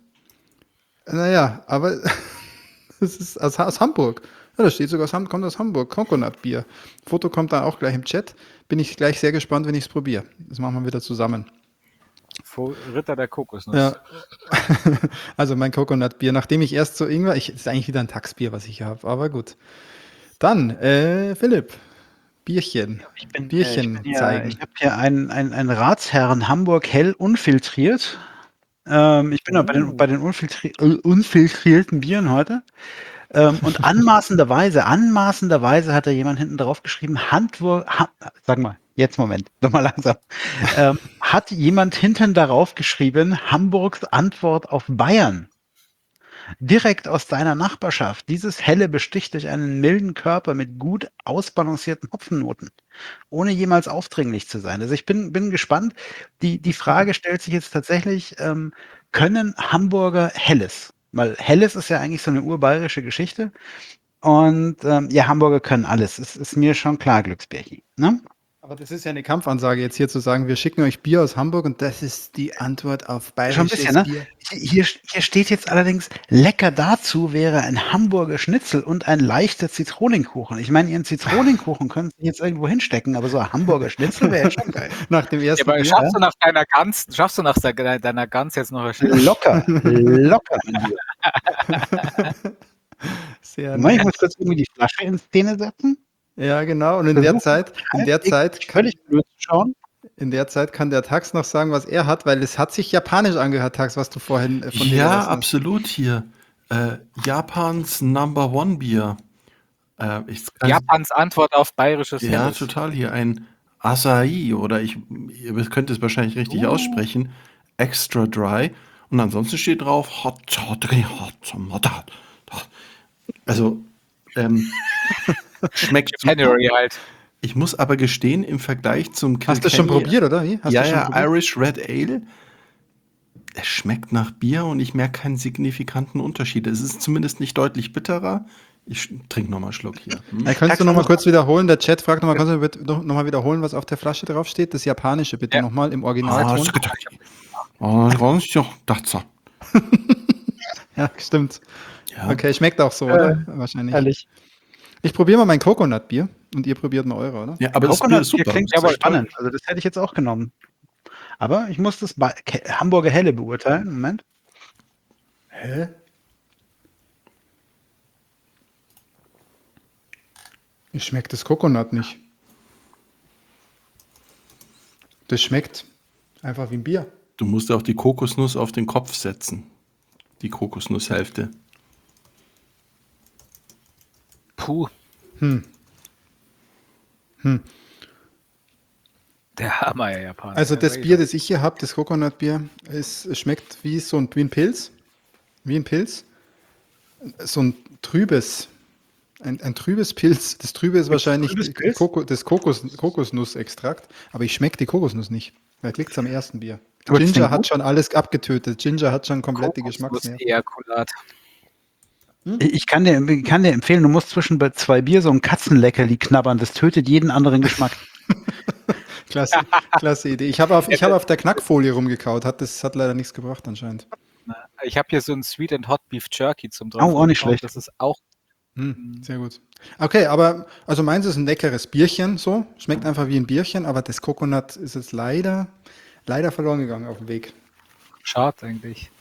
Naja, aber das ist aus Hamburg. Ja, das steht sogar, kommt aus Hamburg. Coconut Bier. Foto kommt dann auch gleich im Chat. Bin ich gleich sehr gespannt, wenn ich es probiere. Das machen wir wieder zusammen. Ritter der Kokosnuss. Ja. Also mein Coconut Bier, nachdem ich erst so Ingwer, ist eigentlich wieder ein Taxbier, was ich hier habe, aber gut. Dann, Philipp, Bierchen. Bierchen zeigen. Ich habe hier ein Ratsherren Hamburg hell unfiltriert. Ich bin ja bei den unfiltrierten Bieren heute. Und anmaßenderweise hat da jemand hinten drauf geschrieben, sag mal, jetzt Moment, nochmal langsam. Hat jemand hinten darauf geschrieben, Hamburgs Antwort auf Bayern. Direkt aus deiner Nachbarschaft. Dieses Helle besticht durch einen milden Körper mit gut ausbalancierten Hopfennoten, ohne jemals aufdringlich zu sein. Also ich bin gespannt. Die Frage stellt sich jetzt tatsächlich, können Hamburger Helles? Weil Helles ist ja eigentlich so eine urbayerische Geschichte. Und ja, Hamburger können alles. Es ist mir schon klar, Glücksbärchen. Ne? Aber das ist ja eine Kampfansage, jetzt hier zu sagen, wir schicken euch Bier aus Hamburg und das ist die Antwort auf bayerisches Schon ein bisschen, ne? Bier. Hier steht jetzt allerdings, lecker dazu wäre ein Hamburger Schnitzel und ein leichter Zitronenkuchen. Ich meine, Ihren Zitronenkuchen können Sie jetzt irgendwo hinstecken, aber so ein Hamburger Schnitzel wäre jetzt schon geil. Nach dem Ja, ersten aber Bier. schaffst du nach deiner Gans jetzt noch ein Schnitzel? Locker. Mein Lieber. Sehr Ich muss nett. kurz irgendwie die Flasche in Szene setzen. Ja, genau. Und in der Zeit Völlig blöd zu schauen. kann der Tax noch sagen, was er hat, weil es hat sich japanisch angehört, Tax, was du vorhin von dir Ja, gelassen hast. absolut hier. Japans Number One Bier. Japans Antwort auf bayerisches Ja, Helles. total. Hier ein Asahi oder ihr könnt es wahrscheinlich richtig aussprechen. Extra Dry. Und ansonsten steht drauf also schmeckt super. January halt. Ich muss aber gestehen, im Vergleich zum Hast du schon Kilkenny- probiert, oder wie? Hast ja, du schon ja, probiert? Irish Red Ale. Es schmeckt nach Bier und ich merke keinen signifikanten Unterschied. Es ist zumindest nicht deutlich bitterer. Ich trinke nochmal einen Schluck hier. Kannst du nochmal kurz wiederholen? Der Chat fragt nochmal, kannst du nochmal wiederholen, was auf der Flasche drauf steht? Das Japanische bitte Ja. nochmal im Originalton. Ja, stimmt. Ja. Okay, schmeckt auch so, oder? Wahrscheinlich. Ehrlich. Ich probiere mal mein Coconut-Bier und ihr probiert mal eure, oder? Ja, aber das Bier Coconut ist super. klingt Jawohl, spannend. Also das hätte ich jetzt auch genommen. Aber ich muss das Hamburger Helle beurteilen. Moment. Hä? Ich schmeckt das Coconut nicht. Das schmeckt einfach wie ein Bier. Du musst auch die Kokosnuss auf den Kopf setzen. Die Kokosnusshälfte. Puh, Hm. Hm. der Hammer, der Japaner. Also der das Razor. Bier, das ich hier habe, das Coconut-Bier, es schmeckt wie ein Pilz. Wie ein Pilz. So ein trübes, ein trübes Pilz. Das Trübe ist wahrscheinlich trübes Pilz? Kokosnussextrakt, aber ich schmecke die Kokosnuss nicht. Vielleicht liegt es am ersten Bier. Aber das Ginger klingt hat gut. schon alles abgetötet. Ginger hat schon komplett die Geschmacksnerven. Ejakulat. Ich kann dir empfehlen, du musst zwischen bei 2 Bier so ein Katzenleckerli knabbern. Das tötet jeden anderen Geschmack. Klasse Idee. Ich habe auf der Knackfolie rumgekaut. Das hat leider nichts gebracht anscheinend. Ich habe hier so ein Sweet and Hot Beef Jerky zum drauf. Oh, auch nicht schlecht. Das ist auch Sehr gut. Okay, aber also meins ist ein leckeres Bierchen, so. Schmeckt einfach wie ein Bierchen, aber das Coconut ist jetzt leider verloren gegangen auf dem Weg. schade eigentlich.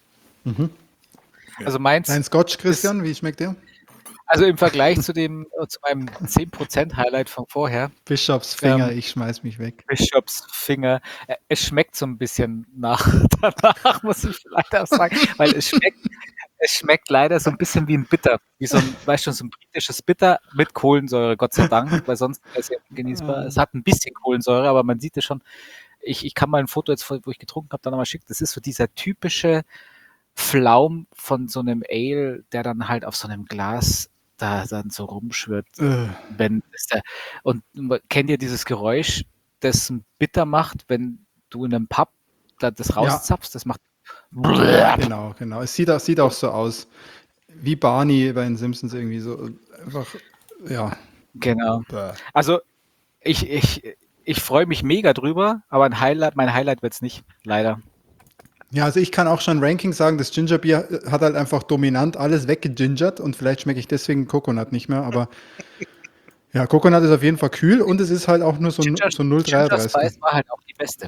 Also meins, Dein Scotch, Christian, wie schmeckt der? also im Vergleich zu meinem 10% Highlight von vorher, Bischofsfinger, ich schmeiß mich weg. Bischofs Finger, es schmeckt so ein bisschen nach danach, muss ich leider sagen, weil es schmeckt leider so ein bisschen wie ein Bitter, wie so ein, weißt du, so ein britisches Bitter mit Kohlensäure, Gott sei Dank, weil sonst wäre es ja ungenießbar. Es hat ein bisschen Kohlensäure, aber man sieht es schon. Ich kann mal ein Foto jetzt, wo ich getrunken habe, dann nochmal schicken. Das ist so dieser typische Flaum von so einem Ale, der dann halt auf so einem Glas da dann so rumschwirrt. Wenn es und kennt ihr dieses Geräusch, das ein Bitter macht, wenn du in einem Pub das rauszapfst? Das macht Genau. Es sieht auch so aus. Wie Barney bei den Simpsons irgendwie so. Einfach, ja. genau. Bäh. Also ich freue mich mega drüber, aber mein Highlight wird es nicht, leider. Ja, also ich kann auch schon Ranking sagen, das Gingerbier hat halt einfach dominant alles weggegingert und vielleicht schmecke ich deswegen Coconut nicht mehr, aber ja, Coconut ist auf jeden Fall kühl und es ist halt auch nur so Ginger 0,33. Spice war halt auch die beste.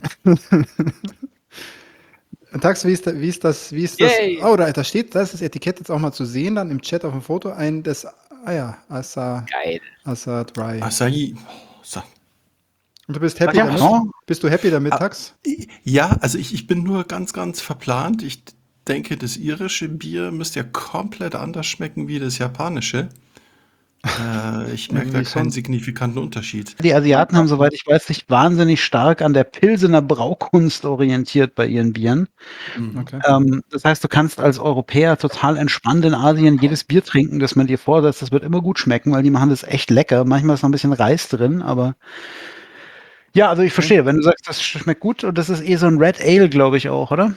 Tax, wie ist das? Yay. Oh, da steht, da ist das Etikett jetzt auch mal zu sehen, dann im Chat auf dem Foto, Asa Geil. Dry. Acai. So. Und du bist happy Ja, damit? genau. Bist du happy damit, Tax? Ja, also ich bin nur ganz, ganz verplant. Ich denke, das irische Bier müsste ja komplett anders schmecken wie das japanische. Ich merke da Irgendwie keinen schon. signifikanten Unterschied. Die Asiaten haben, soweit ich weiß, sich wahnsinnig stark an der Pilsener Braukunst orientiert bei ihren Bieren. Okay. Das heißt, du kannst als Europäer total entspannt in Asien jedes Bier trinken, das man dir vorsetzt. Das wird immer gut schmecken, weil die machen das echt lecker. Manchmal ist noch ein bisschen Reis drin, aber ja, also ich verstehe, wenn du sagst, das schmeckt gut und das ist so ein Red Ale, glaube ich auch, oder?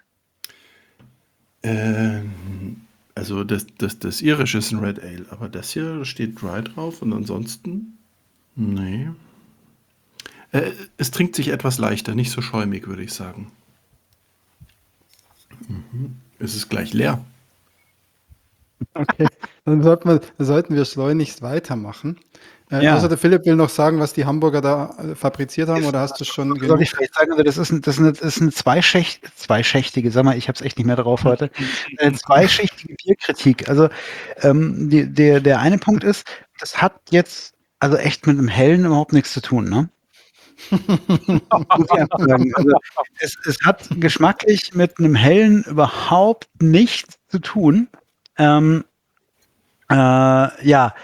Also das irische ist ein Red Ale, aber das hier steht Dry drauf und ansonsten, nee. Es trinkt sich etwas leichter, nicht so schäumig, würde ich sagen. Es ist gleich leer. Okay, dann sollten wir schleunigst weitermachen. Ja. Also der Philipp will noch sagen, was die Hamburger da fabriziert haben, oder hast du schon Soll genug? ich vielleicht sagen, also das ist eine zweischächtige, sag mal, ich habe es echt nicht mehr drauf heute, eine zweischichtige Bierkritik. Also der eine Punkt ist, das hat jetzt also echt mit einem Hellen überhaupt nichts zu tun, ne? Muss ich einfach sagen. Also es hat geschmacklich mit einem Hellen überhaupt nichts zu tun. Ja.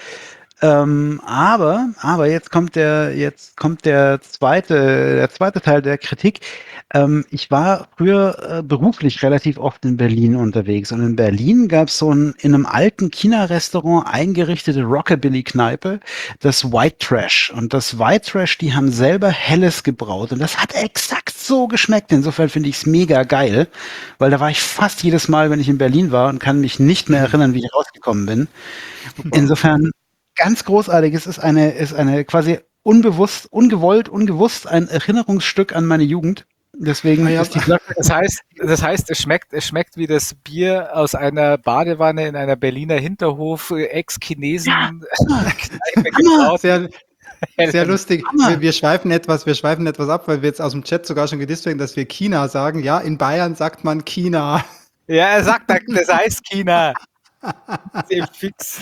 Aber jetzt kommt der zweite Teil der Kritik. Ich war früher beruflich relativ oft in Berlin unterwegs und in Berlin gab es in einem alten China-Restaurant eingerichtete Rockabilly-Kneipe, das White Trash. Und das White Trash, die haben selber Helles gebraut und das hat exakt so geschmeckt. Insofern finde ich es mega geil, weil da war ich fast jedes Mal, wenn ich in Berlin war und kann mich nicht mehr erinnern, wie ich rausgekommen bin. Insofern ganz großartig. Es ist eine quasi ungewusst ein Erinnerungsstück an meine Jugend. Deswegen ist die Flagge. Das heißt, es schmeckt wie das Bier aus einer Badewanne in einer Berliner Hinterhof Ex-Chinesen Kneipe gebraut. Sehr lustig. Wir schweifen etwas ab, weil wir jetzt aus dem Chat sogar schon gedisst werden, dass wir China sagen. Ja, in Bayern sagt man China. Ja, er sagt, das heißt China. Sehr fix.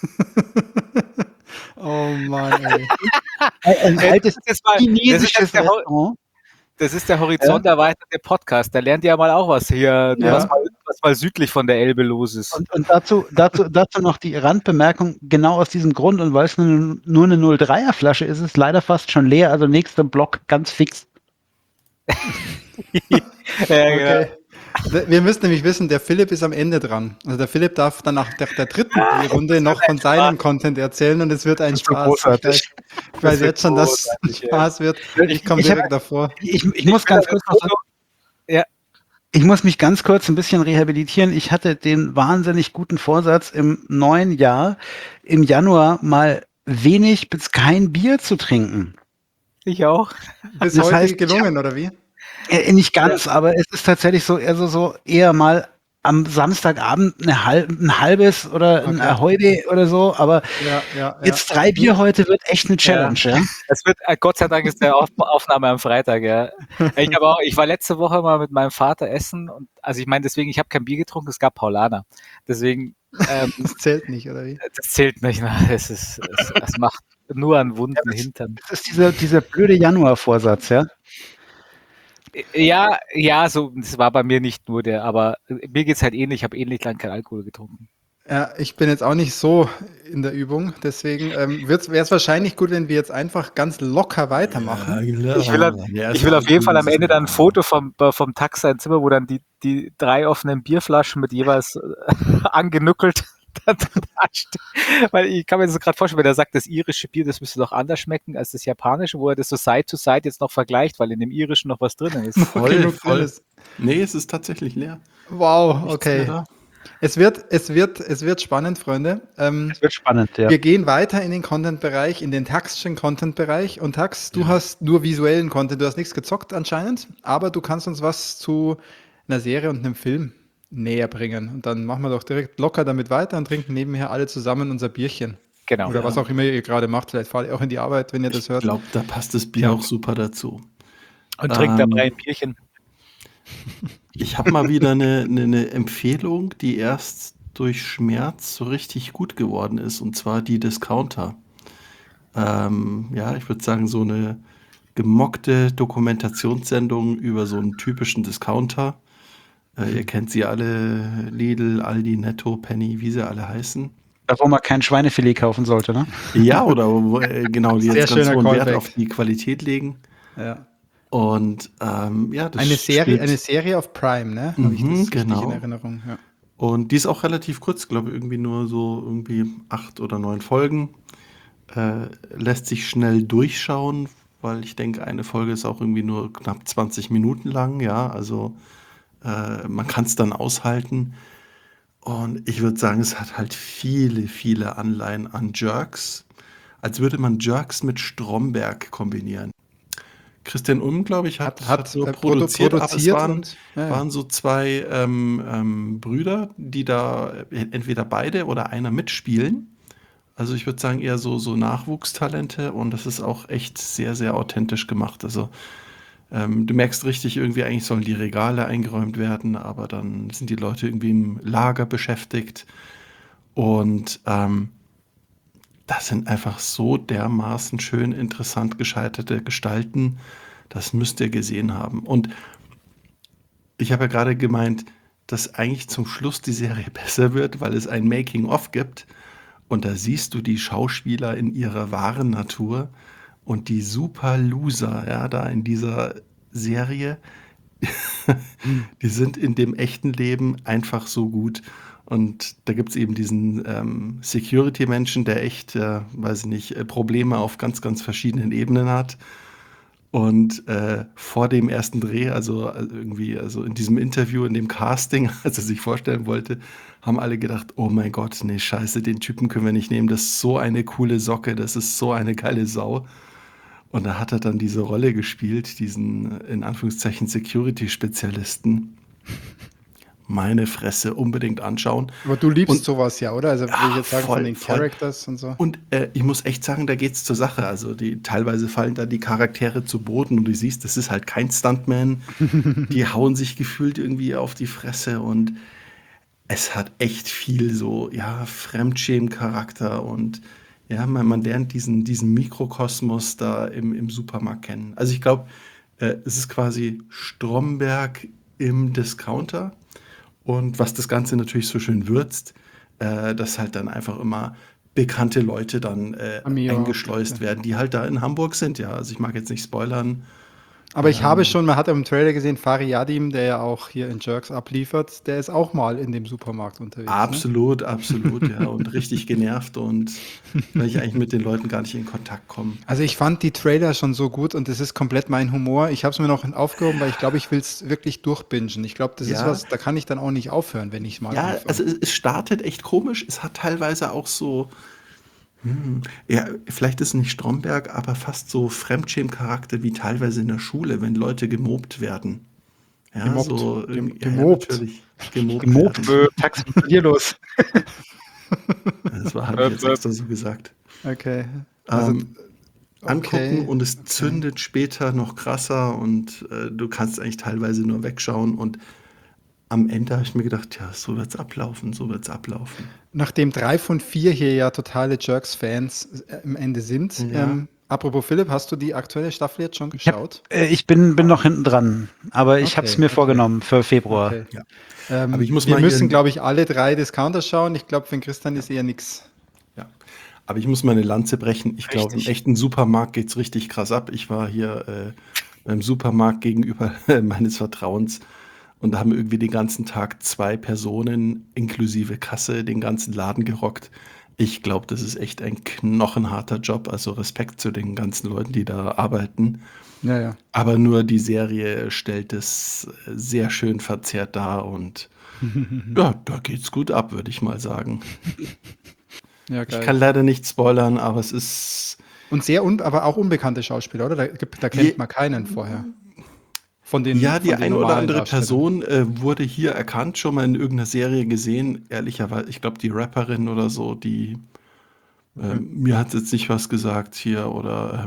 Oh Mann, ey. Ein altes chinesisches Das ist der horizonterweiterte Podcast. Da lernt ihr ja mal auch was hier, Ja. was was mal südlich von der Elbe los ist. Und dazu noch die Randbemerkung, genau aus diesem Grund und weil es nur eine 0,3er Flasche ist, ist es leider fast schon leer, also nächster Block ganz fix. Okay. Wir müssen nämlich wissen, der Philipp ist am Ende dran. Also der Philipp darf dann nach der dritten Runde noch von seinem Content erzählen und es wird ein Das wird Spaß. großartig. Ich weiß Das wird jetzt schon, dass es großartig, ja. Spaß wird. Ich komme Ich hab- direkt davor. Ich muss ganz kurz noch sagen, Ja. ich muss mich ganz kurz ein bisschen rehabilitieren. Ich hatte den wahnsinnig guten Vorsatz, im neuen Jahr, im Januar mal wenig bis kein Bier zu trinken. Ich auch. Bis Das heute heißt, gelungen, oder wie? Nicht ganz, aber es ist tatsächlich so, so eher mal am Samstagabend ein halbes oder ein Okay. Ahoi oder so, aber Ja. jetzt 3 Bier heute wird echt eine Challenge, ja. Es wird, Gott sei Dank ist der Aufnahme am Freitag, ja. Ich war letzte Woche mal mit meinem Vater essen und, also ich meine, deswegen, ich habe kein Bier getrunken, es gab Paulaner. Deswegen, Das zählt nicht, oder wie? das zählt nicht, ne? Es macht nur einen wunden Hintern. Das ist dieser blöde Januar-Vorsatz, ja. Ja, so, das war bei mir nicht nur der, aber mir geht's halt ähnlich, ich habe ähnlich lang kein Alkohol getrunken. Ja, ich bin jetzt auch nicht so in der Übung, deswegen wäre es wahrscheinlich gut, wenn wir jetzt einfach ganz locker weitermachen. Ich will auf jeden Fall am Ende dann ein Foto vom Tax sein Zimmer, wo dann die 3 offenen Bierflaschen mit jeweils angenückelt da stehen. Weil ich kann mir das gerade vorstellen, wenn er sagt, das irische Bier, das müsste doch anders schmecken als das japanische, wo er das so Side to Side jetzt noch vergleicht, weil in dem irischen noch was drinnen ist. Genug drin ist. Nee, es ist tatsächlich leer. Wow, Nichts okay. mehr da. Es wird spannend, Freunde. Das wird spannend, ja. Wir gehen weiter in den Content-Bereich, in den Taxschen Content-Bereich. Und Tax, du hast nur visuellen Content, du hast nichts gezockt anscheinend, aber du kannst uns was zu einer Serie und einem Film näher bringen. Und dann machen wir doch direkt locker damit weiter und trinken nebenher alle zusammen unser Bierchen. Genau. Oder was auch immer ihr gerade macht. Vielleicht fahrt ihr auch in die Arbeit, wenn ihr das Ich hört. glaube, da passt das Bier Ja. auch super dazu. Und trinkt dabei ein Bierchen. Ich habe mal wieder eine Empfehlung, die erst durch Schmerz so richtig gut geworden ist, und zwar die Discounter. Ja, ich würde sagen, so eine gemockte Dokumentationssendung über so einen typischen Discounter. Ihr kennt sie alle, Lidl, Aldi, Netto, Penny, wie sie alle heißen. Da, wo man kein Schweinefilet kaufen sollte, ne? Ja, oder genau, die Sehr jetzt ganz schöner hohen Wert Callback. auf die Qualität legen. Ja. Und ja, das Eine spielt- Serie auf Prime, ne? Habe ich das richtig genau. in Erinnerung? Ja. Und die ist auch relativ kurz, glaube ich, irgendwie nur so irgendwie 8 oder 9 Folgen. Lässt sich schnell durchschauen, weil ich denke, eine Folge ist auch irgendwie nur knapp 20 Minuten lang, ja, also man kann es dann aushalten. Und ich würde sagen, es hat halt viele Anleihen an Jerks, als würde man Jerks mit Stromberg kombinieren. Christian Ulm, glaube ich, hat so produziert, aber es waren so 2 Brüder, die da entweder beide oder einer mitspielen. Also ich würde sagen, eher so Nachwuchstalente, und das ist auch echt sehr, sehr authentisch gemacht. Also du merkst richtig, irgendwie eigentlich sollen die Regale eingeräumt werden, aber dann sind die Leute irgendwie im Lager beschäftigt. Und das sind einfach so dermaßen schön interessant gescheiterte Gestalten. Das müsst ihr gesehen haben. Und ich habe ja gerade gemeint, dass eigentlich zum Schluss die Serie besser wird, weil es ein Making-of gibt. Und da siehst du die Schauspieler in ihrer wahren Natur und die super Loser, ja, da in dieser Serie, die sind in dem echten Leben einfach so gut. Und da gibt es eben diesen Security-Menschen, der echt, weiß ich nicht, Probleme auf ganz, ganz verschiedenen Ebenen hat. Und vor dem ersten Dreh, also in diesem Interview, in dem Casting, als er sich vorstellen wollte, haben alle gedacht, oh mein Gott, nee, scheiße, den Typen können wir nicht nehmen, das ist so eine coole Socke, das ist so eine geile Sau. Und da hat er dann diese Rolle gespielt, diesen, in Anführungszeichen, Security-Spezialisten. Meine Fresse, unbedingt anschauen. Aber du liebst Und- sowas ja, oder? Also will ich jetzt sagen, voll, von den voll. Characters und so. Und ich muss echt sagen, da geht's zur Sache. Also teilweise fallen da die Charaktere zu Boden und du siehst, das ist halt kein Stuntman. Die hauen sich gefühlt irgendwie auf die Fresse, und es hat echt viel so, ja, Fremdschämen-Charakter, und ja, man lernt diesen Mikrokosmos da im Supermarkt kennen. Also ich glaube, es ist quasi Stromberg im Discounter. Und was das Ganze natürlich so schön würzt, dass halt dann einfach immer bekannte Leute dann eingeschleust werden, die halt da in Hamburg sind. Ja, also ich mag jetzt nicht spoilern. Aber ich habe schon, man hat im Trailer gesehen, Fari Yadim, der ja auch hier in Jerks abliefert, der ist auch mal in dem Supermarkt unterwegs. Absolut, absolut, ja. Und richtig genervt und weil ich eigentlich mit den Leuten gar nicht in Kontakt komme. Also ich fand die Trailer schon so gut und das ist komplett mein Humor. Ich habe es mir noch aufgehoben, weil ich glaube, ich will es wirklich durchbingen. Ich glaube, das ist was, da kann ich dann auch nicht aufhören, wenn ich mal Ja, also es startet echt komisch. Es hat teilweise auch so, ja, vielleicht ist es nicht Stromberg, aber fast so Fremdschämen-Charakter wie teilweise in der Schule, wenn Leute gemobbt werden. Ja, Gemobbt. so Gemobbt. Ja, natürlich. Gemobbt Gemobt, werden. Taxi, was ist mit dir los? Das habe ich jetzt extra so gesagt. Okay. Also, Angucken und es zündet später noch krasser und du kannst eigentlich teilweise nur wegschauen und am Ende habe ich mir gedacht, ja, so wird's ablaufen, so wird's ablaufen. Nachdem 3 von 4 hier ja totale Jerks-Fans im Ende sind, Ja. apropos Philipp, hast du die aktuelle Staffel jetzt schon geschaut? Ich bin noch hinten dran, aber ich habe es mir vorgenommen für Februar. Okay. Ja. Aber ich muss wir mal müssen, hier, glaube ich, alle 3 Discounter schauen. Ich glaube, für den Christian ist eher nichts. ja. Aber ich muss mal eine Lanze brechen. Ich glaube, im Richtig. echten Supermarkt geht's richtig krass ab. Ich war hier beim Supermarkt gegenüber meines Vertrauens und da haben irgendwie den ganzen Tag 2 Personen inklusive Kasse den ganzen Laden gerockt. Ich glaube, das ist echt ein knochenharter Job. Also Respekt zu den ganzen Leuten, die da arbeiten. Ja, ja. Aber nur die Serie stellt es sehr schön verzerrt dar und ja, da geht's gut ab, würde ich mal sagen. Ja, Ich geil. kann leider nicht spoilern, aber es ist Und aber auch unbekannte Schauspieler, oder? Da kennt man keinen vorher. Von den, ja, die von den eine oder normalen andere Darstellern. Person wurde hier erkannt, schon mal in irgendeiner Serie gesehen. Ehrlicherweise, ich glaube, die Rapperin oder so, die mir hat jetzt nicht was gesagt hier oder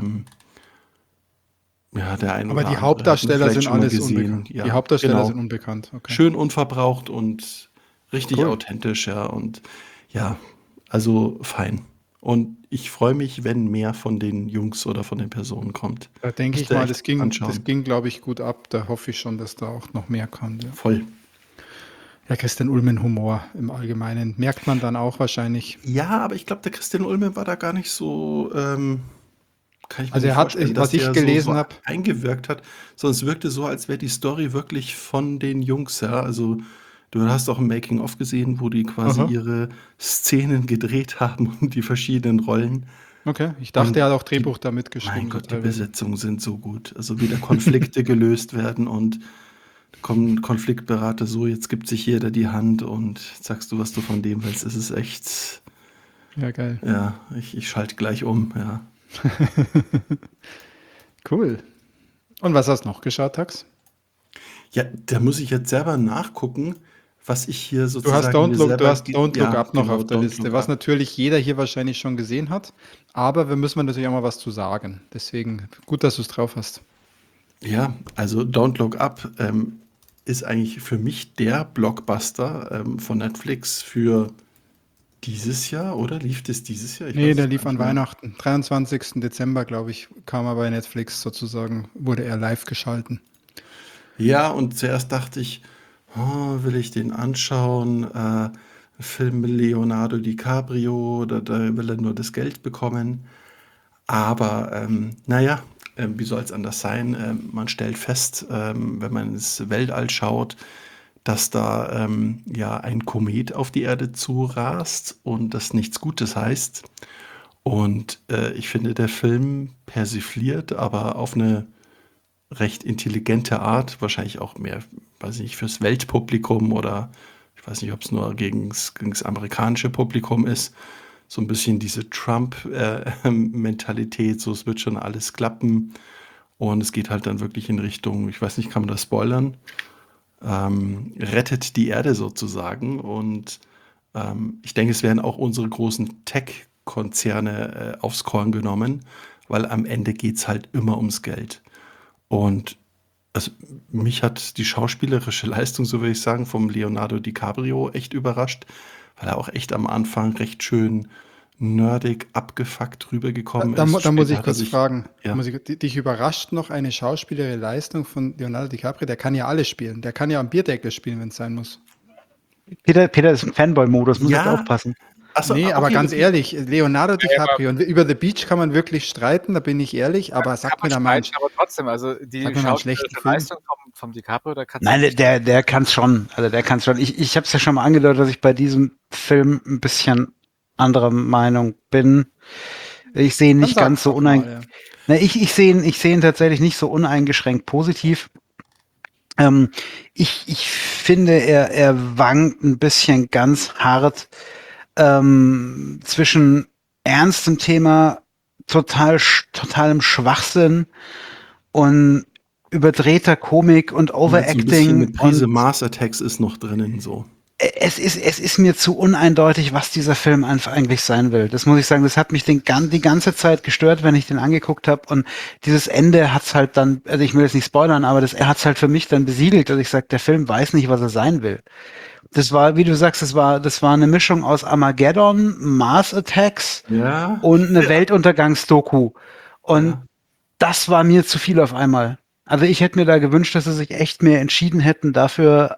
ja, der eine Aber oder die andere Hauptdarsteller hat mich sind vielleicht alles schon mal gesehen. unbekannt. Ja, Die Hauptdarsteller genau. sind unbekannt. Okay. Schön unverbraucht und richtig Cool. authentisch, ja. Und ja, also fein. Und ich freue mich, wenn mehr von den Jungs oder von den Personen kommt. Da denke ich Müsst ihr mal, echt das ging, anschauen. glaube ich, gut ab. Da hoffe ich schon, dass da auch noch mehr kommt. Ja, Voll. ja, Christian Ulmen Humor im Allgemeinen. Merkt man dann auch wahrscheinlich. Ja, aber ich glaube, der Christian Ulme war da gar nicht so, kann ich mir Also nicht er hat, vorstellen, was dass ich der gelesen so habe, eingewirkt hat, sondern es wirkte so, als wäre die Story wirklich von den Jungs, ja. Also du hast auch ein Making-of gesehen, wo die quasi Aha. ihre Szenen gedreht haben und die verschiedenen Rollen. okay, ich dachte, Und er hat auch die, Drehbuch da mitgeschrieben. mein so Gott, die teilweise. Besetzungen sind so gut. Also wie da Konflikte gelöst werden und da kommen Konfliktberater so, jetzt gibt sich jeder die Hand und sagst du, was du von dem willst. Es ist echt, Ja, geil. ja, ich schalte gleich um, ja. Cool. Und was hast du noch geschaut, Tax? Ja, da muss ich jetzt selber nachgucken, was ich hier Du hast sozusagen Don't mir Look, selber Don't Look Up noch genau, auf der Don't Liste, Look was Up. natürlich jeder hier wahrscheinlich schon gesehen hat. Aber wir müssen natürlich auch mal was zu sagen. Deswegen gut, dass du es drauf hast. Ja, also Don't Look Up ist eigentlich für mich der Blockbuster von Netflix für dieses Jahr, oder? Lief das dieses Jahr? Ich Nee, weiß der es lief gar an nicht mehr. Weihnachten. 23. Dezember, glaube ich, kam er bei Netflix sozusagen, wurde er live geschalten. Ja, und zuerst dachte ich, oh, will ich den anschauen? Film mit Leonardo DiCaprio, da will er nur das Geld bekommen. Aber naja, wie soll es anders sein? Man stellt fest, wenn man ins Weltall schaut, dass da ja ein Komet auf die Erde zurast und das nichts Gutes heißt. Und ich finde, der Film persifliert, aber auf eine recht intelligente Art, wahrscheinlich auch mehr, weiß ich nicht, fürs Weltpublikum oder ich weiß nicht, ob es nur gegens amerikanische Publikum ist. So ein bisschen diese Trump-Mentalität, so es wird schon alles klappen. Und es geht halt dann wirklich in Richtung, ich weiß nicht, kann man das spoilern? Rettet die Erde sozusagen. Und ich denke, es werden auch unsere großen Tech-Konzerne aufs Korn genommen, weil am Ende geht es halt immer ums Geld. Und also, mich hat die schauspielerische Leistung, so würde ich sagen, vom Leonardo DiCaprio echt überrascht, weil er auch echt am Anfang recht schön nerdig, abgefuckt rübergekommen ist. Da muss Später ich hat er kurz sich, fragen, ja, dich überrascht noch eine schauspielerische Leistung von Leonardo DiCaprio? Der kann ja alles spielen. Der kann ja am Bierdeckel spielen, wenn es sein muss. Peter ist im Fanboy-Modus, muss jetzt Ja. aufpassen. Achso, Nee, aber okay, ganz okay. ehrlich, Leonardo DiCaprio, und über The Beach kann man wirklich streiten, da bin ich ehrlich, aber Kann sag man mir da mal einen, streiten, aber trotzdem, also die sag mir mal einen schlechten schauspielerische Film. Leistung vom DiCaprio, da kannst du Nein, nicht der kann es schon. Also der kann es schon. Ich habe es ja schon mal angedeutet, dass ich bei diesem Film ein bisschen anderer Meinung bin. Ich sehe ihn Dann nicht ganz sag's so doch mal, ja. Ich sehe ihn tatsächlich nicht so uneingeschränkt positiv. Ich finde, er wankt ein bisschen ganz hart zwischen ernstem Thema, totalem Schwachsinn und überdrehter Komik und So ein bisschen eine Overacting Prise und Mars Attacks ist noch drinnen, so. es ist mir zu uneindeutig, was dieser Film einfach eigentlich sein will. Das muss ich sagen, das hat mich die ganze Zeit gestört, wenn ich den angeguckt habe. Und dieses Ende hat's halt dann, also ich will jetzt nicht spoilern, aber er hat's halt für mich dann besiegelt, dass ich sage, der Film weiß nicht, was er sein will. Das war, wie du sagst, das war eine Mischung aus Armageddon, Mars Attacks Ja. und eine Weltuntergangsdoku. Und Ja. das war mir zu viel auf einmal. Also ich hätte mir da gewünscht, dass sie sich echt mehr entschieden hätten, dafür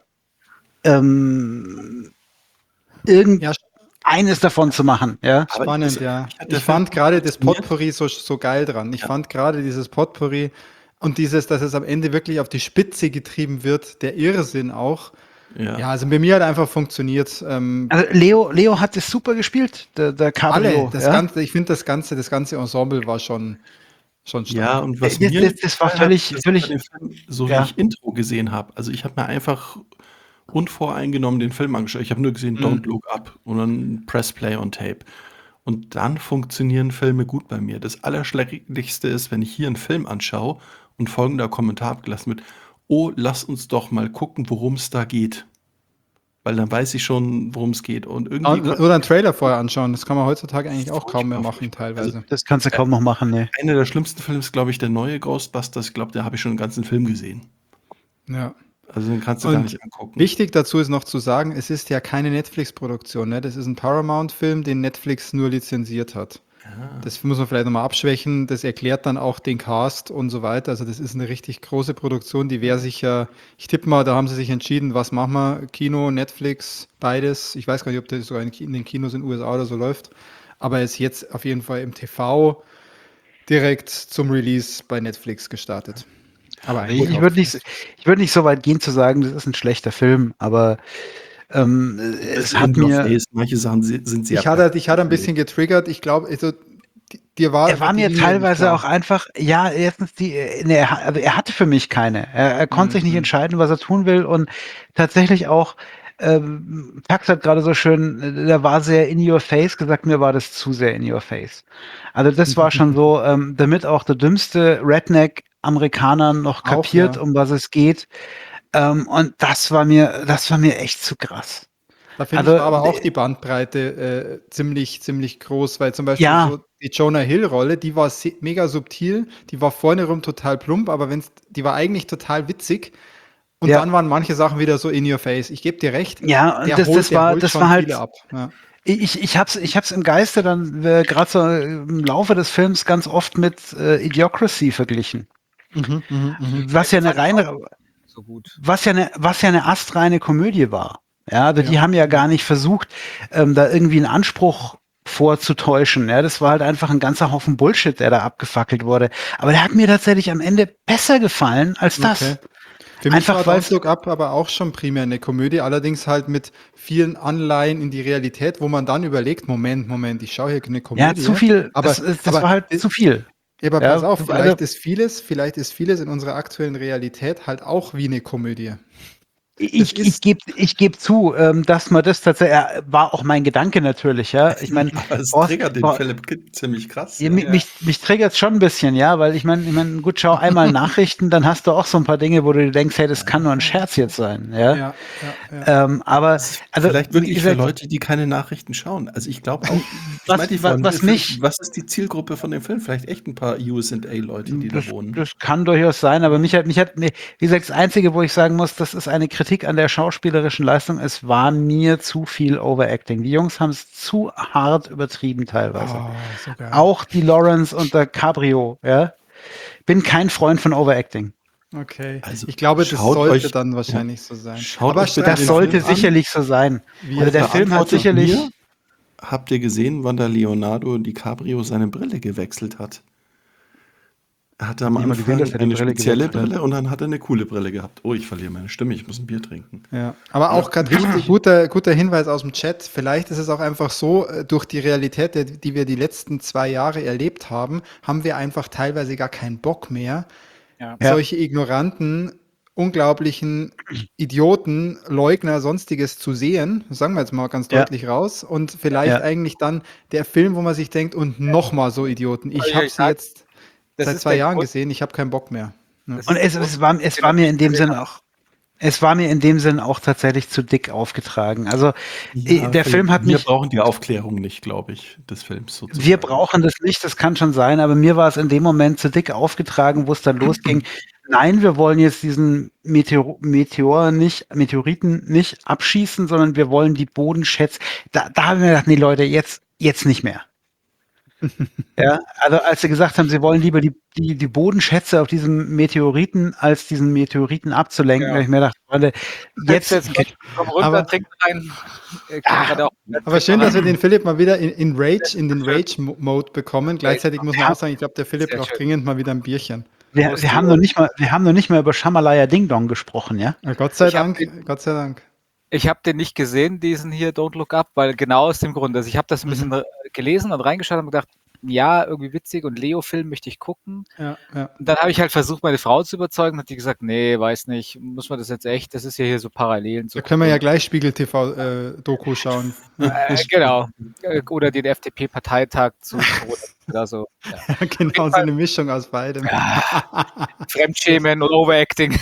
irgendeines davon zu machen, ja. Aber Spannend, es- ja. mich hat der Ich fand Film gerade das fasziniert. Potpourri so geil dran. Ich Ja. fand gerade dieses Potpourri und dieses, dass es am Ende wirklich auf die Spitze getrieben wird, der Irrsinn auch. Ja, also bei mir hat einfach funktioniert. Also Leo hat es super gespielt, der Cabrio. Das ja? Ganze, ich finde das ganze Ensemble war schon stark. Ja, und was Das- mir das war gefallen hat, völlig- dass völlig- ich bei dem Film so ja. wenig Intro gesehen habe. Also ich habe mir einfach unvoreingenommen den Film angeschaut. Ich habe nur gesehen Don't Look Up und dann Press Play on Tape. Und dann funktionieren Filme gut bei mir. Das Allerschlechteste ist, wenn ich hier einen Film anschaue und folgender Kommentar abgelassen wird: Oh, lass uns doch mal gucken, worum es da geht. Weil dann weiß ich schon, worum es geht. Und irgendwie Oder einen Trailer vorher anschauen. Das kann man heutzutage eigentlich auch kaum mehr Furchtbar, machen, furchtbar. teilweise. Das kannst du kaum noch machen, ne. einer der schlimmsten Filme ist, glaube ich, der neue Ghostbusters. Ich glaube, da habe ich schon den ganzen Film gesehen. Ja. Also den kannst du Und gar nicht angucken. Wichtig dazu ist noch zu sagen, es ist ja keine Netflix-Produktion. Ne? Das ist ein Paramount-Film, den Netflix nur lizenziert hat. Das muss man vielleicht nochmal abschwächen. Das erklärt dann auch den Cast und so weiter. Also das ist eine richtig große Produktion. Die wäre sicher, ich tippe mal, da haben sie sich entschieden, was machen wir? Kino, Netflix, beides. Ich weiß gar nicht, ob das sogar in den Kinos in den USA oder so läuft. Aber ist jetzt auf jeden Fall im TV direkt zum Release bei Netflix gestartet. Aber Ich würde nicht so weit gehen zu sagen, das ist ein schlechter Film, aber es hat mir. Manche Sachen sind sehr. Ich hatte ein bisschen getriggert. Ich glaube, also, dir war. Er war die mir Linie teilweise nicht auch klar. einfach, ja, erstens also er hatte für mich keine. Er konnte sich nicht entscheiden, was er tun will und tatsächlich auch, Pax hat gerade so schön, der war sehr in your face gesagt, mir war das zu sehr in your face. Also das war schon so, damit auch der dümmste Redneck-Amerikaner noch Auch, kapiert, ja. um was es geht. Und das war mir echt zu krass. Da finde Also, ich war aber auch die Bandbreite ziemlich groß, weil zum Beispiel Ja. so die Jonah Hill-Rolle, die war mega subtil, die war vorne rum total plump, aber die war eigentlich total witzig. Und Ja. dann waren manche Sachen wieder so in your face. Ich gebe dir recht. Ja, und der das holt war schon halt, viele ab. Ja. ich hab's im Geiste dann gerade so im Laufe des Films ganz oft mit Idiocracy verglichen. Was ja eine reine, so gut. was ja eine astreine Komödie war. Ja, also die Ja. haben ja gar nicht versucht, da irgendwie einen Anspruch vorzutäuschen. Ja, das war halt einfach ein ganzer Haufen Bullshit, der da abgefackelt wurde. Aber der hat mir tatsächlich am Ende besser gefallen als das. Okay. Für mich Einfach war weil's- Don't Look Up aber auch schon primär eine Komödie, allerdings halt mit vielen Anleihen in die Realität, wo man dann überlegt, Moment, ich schaue hier eine Komödie. Ja, zu viel. Aber, Das war halt zu viel. Ja, aber Ja, pass auf, also- vielleicht ist vieles in unserer aktuellen Realität halt auch wie eine Komödie. Ich geb zu, dass man das tatsächlich, war auch mein Gedanke natürlich, ja. Ich meine, Aber es triggert den Philipp ziemlich krass. Ja, mich triggert schon ein bisschen, ja, weil ich meine, gut, schau einmal Nachrichten, dann hast du auch so ein paar Dinge, wo du dir denkst, hey, das kann nur ein Scherz jetzt sein, ja. Aber also Vielleicht wie wirklich für gesagt, Leute, die keine Nachrichten schauen. Also ich glaube auch, was ist die Zielgruppe von dem Film? Vielleicht echt ein paar USA-Leute, die da wohnen. das kann durchaus sein, aber mich hat, wie gesagt, das Einzige, wo ich sagen muss, das ist eine Kritik an der schauspielerischen Leistung, es war mir zu viel Overacting. Die Jungs haben es zu hart übertrieben teilweise. So geil. Auch die Lawrence und der Cabrio, ja. Bin kein Freund von Overacting. Okay. Also, Ich glaube, das schaut sollte euch- dann wahrscheinlich so sein. Schaut Aber euch bitte Das den sollte Film an. sicherlich so sein. Wie Also er der da Film hat Beantwortet sicherlich. mir, habt ihr gesehen, wann der Leonardo DiCaprio seine Brille gewechselt hat? Er hatte am Hab nicht mal gesehen, Anfang dass er die eine Brille spezielle gewechselt hat. Brille und dann hat er eine coole Brille gehabt. Oh, ich verliere meine Stimme, ich muss ein Bier trinken. Ja, aber auch gerade richtig guter Hinweis aus dem Chat. Vielleicht ist es auch einfach so, durch die Realität, die wir die letzten 2 Jahre erlebt haben, haben wir einfach teilweise gar keinen Bock mehr, Ja. solche ignoranten, unglaublichen Idioten, Leugner, sonstiges zu sehen. Das sagen wir jetzt mal ganz Ja. deutlich raus. Und vielleicht Ja. eigentlich dann der Film, wo man sich denkt, und nochmal so Idioten. Soll Ich ich habe euch sie sagen, jetzt das seit ist 2 der Jahren Grund- gesehen, ich habe keinen Bock mehr. Ja. das Und ist der es Grund, war mir in dem Sinn auch. Es war mir in dem Sinn auch tatsächlich zu dick aufgetragen. Also der Film hat Wir mich. brauchen die Aufklärung nicht, glaube ich, des Films sozusagen. Wir brauchen das nicht, das kann schon sein, aber mir war es in dem Moment zu dick aufgetragen, wo es dann losging. Nein, wir wollen jetzt diesen Meteoriten nicht abschießen, sondern wir wollen die Bodenschätze. Da haben wir gedacht, nee Leute, jetzt nicht mehr. Ja, also als sie gesagt haben, sie wollen lieber die Bodenschätze auf diesem Meteoriten, als diesen Meteoriten abzulenken, Ja. habe ich mir gedacht, Leute, jetzt komm runter, Aber- trink rein. Kann gerade auch- Aber schön, dass wir den Philipp mal wieder in den Rage-Mode bekommen. Gleichzeitig muss man auch sagen, ich glaube, der Philipp Sehr braucht schön. dringend mal wieder ein Bierchen. wir haben noch nicht mal über Shamalaya Ding Dong gesprochen, ja? Ja, Gott sei Ich hab Dank, Gott sei Dank. Ich habe den nicht gesehen, diesen hier Don't Look Up, weil genau aus dem Grund, also ich habe das ein bisschen gelesen und reingeschaut und gedacht, ja, irgendwie witzig und Leo-Film möchte ich gucken. Ja, ja. Und dann habe ich halt versucht, meine Frau zu überzeugen, hat die gesagt, nee, weiß nicht, muss man das jetzt echt, das ist ja hier so Parallelen. Da können wir ja gleich Spiegel-TV-Doku schauen. Genau. Oder den FDP-Parteitag zu oder so. Ja. Genau, so eine Mischung aus beidem. Fremdschämen und Overacting.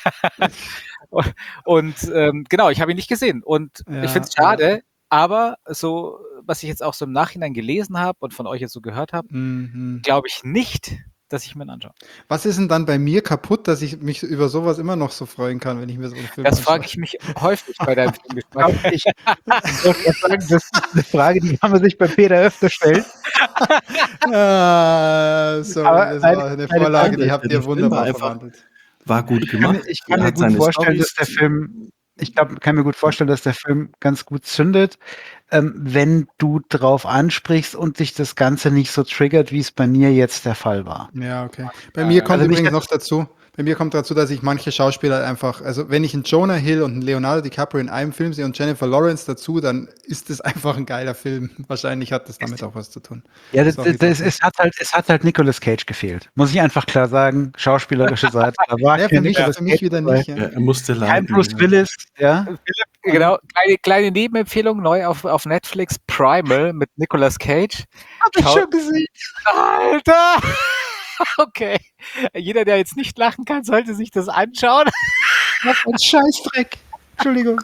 Und genau, ich habe ihn nicht gesehen. Und Ja, ich finde es schade, aber so, was ich jetzt auch so im Nachhinein gelesen habe und von euch jetzt so gehört habe, Mhm. glaube ich nicht, dass ich mir ihn anschaue. Was ist denn dann bei mir kaputt, dass ich mich über sowas immer noch so freuen kann, wenn ich mir so einen Film Das anschaue? frage ich mich häufig bei deinem Filmgeschmack. Ich wollte gerade sagen, das ist eine Frage, die kann man sich bei Peter öfter stellen. Sorry, Aber das meine- war eine meine Vorlage, Frage, die habt der ihr Film wunderbar war einfach- verwandelt. War gut gemacht. Ich kann Er mir hat gut seine vorstellen, dass Storys- der Film, kann mir gut vorstellen, dass der Film ganz gut zündet, wenn du drauf ansprichst und dich das Ganze nicht so triggert, wie es bei mir jetzt der Fall war. Ja, okay. Bei mir kommt also nicht, übrigens dass- noch dazu, dass ich manche Schauspieler einfach, also wenn ich einen Jonah Hill und einen Leonardo DiCaprio in einem Film sehe und Jennifer Lawrence dazu, dann ist es einfach ein geiler Film. Wahrscheinlich hat das damit auch was zu tun. Ja, Sorry es hat halt Nicolas Cage gefehlt. Muss ich einfach klar sagen, schauspielerische Seite. Da war Ja, kein für mich Nicolas Cage wieder dabei. nicht. Ja. Ja, er musste leiden. Kein Bruce Willis, ja. Genau, kleine Nebenempfehlung, neu auf Netflix, Primal mit Nicolas Cage. Hab ich Schau- schon gesehen. Alter! Okay. Jeder, der jetzt nicht lachen kann, sollte sich das anschauen. Was ein Scheißdreck. Entschuldigung.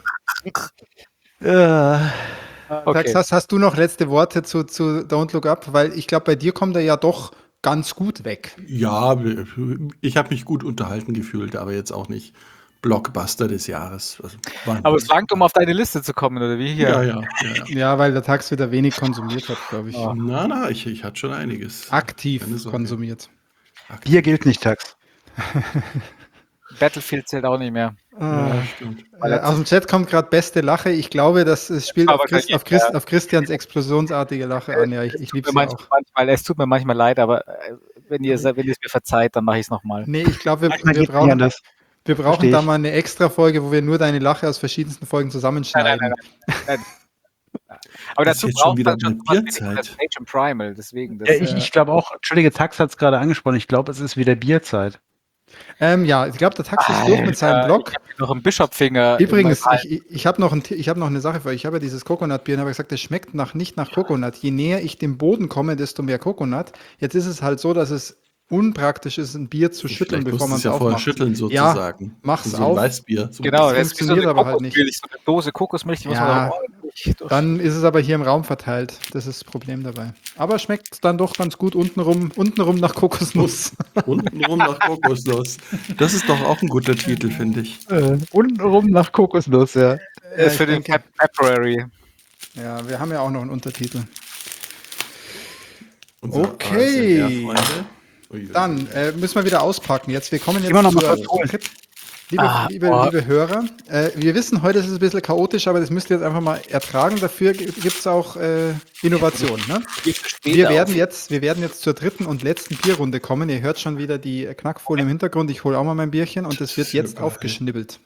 Okay. Tax, hast du noch letzte Worte zu Don't Look Up? Weil ich glaube, bei dir kommt er ja doch ganz gut weg. Ja, ich habe mich gut unterhalten gefühlt, aber jetzt auch nicht Blockbuster des Jahres. Also, war Aber es langt, um auf deine Liste zu kommen, oder wie hier? ja. Ja, weil der Tax wieder wenig konsumiert hat, glaube ich. Ja. Na, ich hatte schon einiges. Aktiv Keine Sorge. konsumiert. Bier gilt nicht, Tax. Battlefield zählt auch nicht mehr. Ja, stimmt. Aus dem Chat kommt gerade beste Lache. Ich glaube, das spielt Aber auf Christians explosionsartige Lache an. Ja, ich liebe sie auch. Es tut mir manchmal leid, aber wenn ihr es mir verzeiht, dann mache ich es nochmal. Nee, ich glaube, Manchmal wir geht's nicht brauchen, anders. wir brauchen Versteh da ich. mal eine extra Folge, wo wir nur deine Lache aus verschiedensten Folgen zusammenschneiden. Nein. Aber Das ist dazu jetzt schon braucht wieder man schon eine sowas wie Bierzeit. Nicolas Cage und Primal, deswegen. Das, Ja, ich glaube auch, Entschuldige, Tax hat es gerade angesprochen, ich glaube, es ist wieder Bierzeit. Ja, ich glaube, der Tax ist durch mit seinem Blog. Ich habe noch einen Bischopfinger. Übrigens, in meinem ich habe noch eine Sache für euch. Ich habe ja dieses Coconut-Bier und habe gesagt, das schmeckt nicht nach Coconut. Je näher ich dem Boden komme, desto mehr Coconut. Jetzt ist es halt so, dass es unpraktisch ist, ein Bier zu schütteln, Vielleicht bevor musst man du es ja vorher aufmacht. schütteln sozusagen. mach's so ein auf. Weißbier. So Genau, Das das ist wie so funktioniert eine aber halt nicht. Kokosmilch, so eine Dose Kokosmilch, die muss man Ja. dann ordentlich durch. Dann ist es aber hier im Raum verteilt. Das ist das Problem dabei. Aber schmeckt dann doch ganz gut untenrum nach Kokosnuss. untenrum nach Kokosnuss. Das ist doch auch ein guter Titel, finde ich. Untenrum nach Kokosnuss, ja. Das ist für ich den denke- February. Ja, wir haben ja auch noch einen Untertitel. Unsere Okay. ASMR-Freunde. Uiuiui. Dann müssen wir wieder auspacken. Jetzt, wir kommen jetzt Immer noch mal zur kurz holen. Tipp. Liebe Hörer, wir wissen, heute ist es ein bisschen chaotisch, aber das müsst ihr jetzt einfach mal ertragen. Dafür gibt es auch Innovation. Ne? Wir werden jetzt zur dritten und letzten Bierrunde kommen. Ihr hört schon wieder die Knackfolie im Hintergrund. Ich hole auch mal mein Bierchen und es wird jetzt Super. aufgeschnibbelt.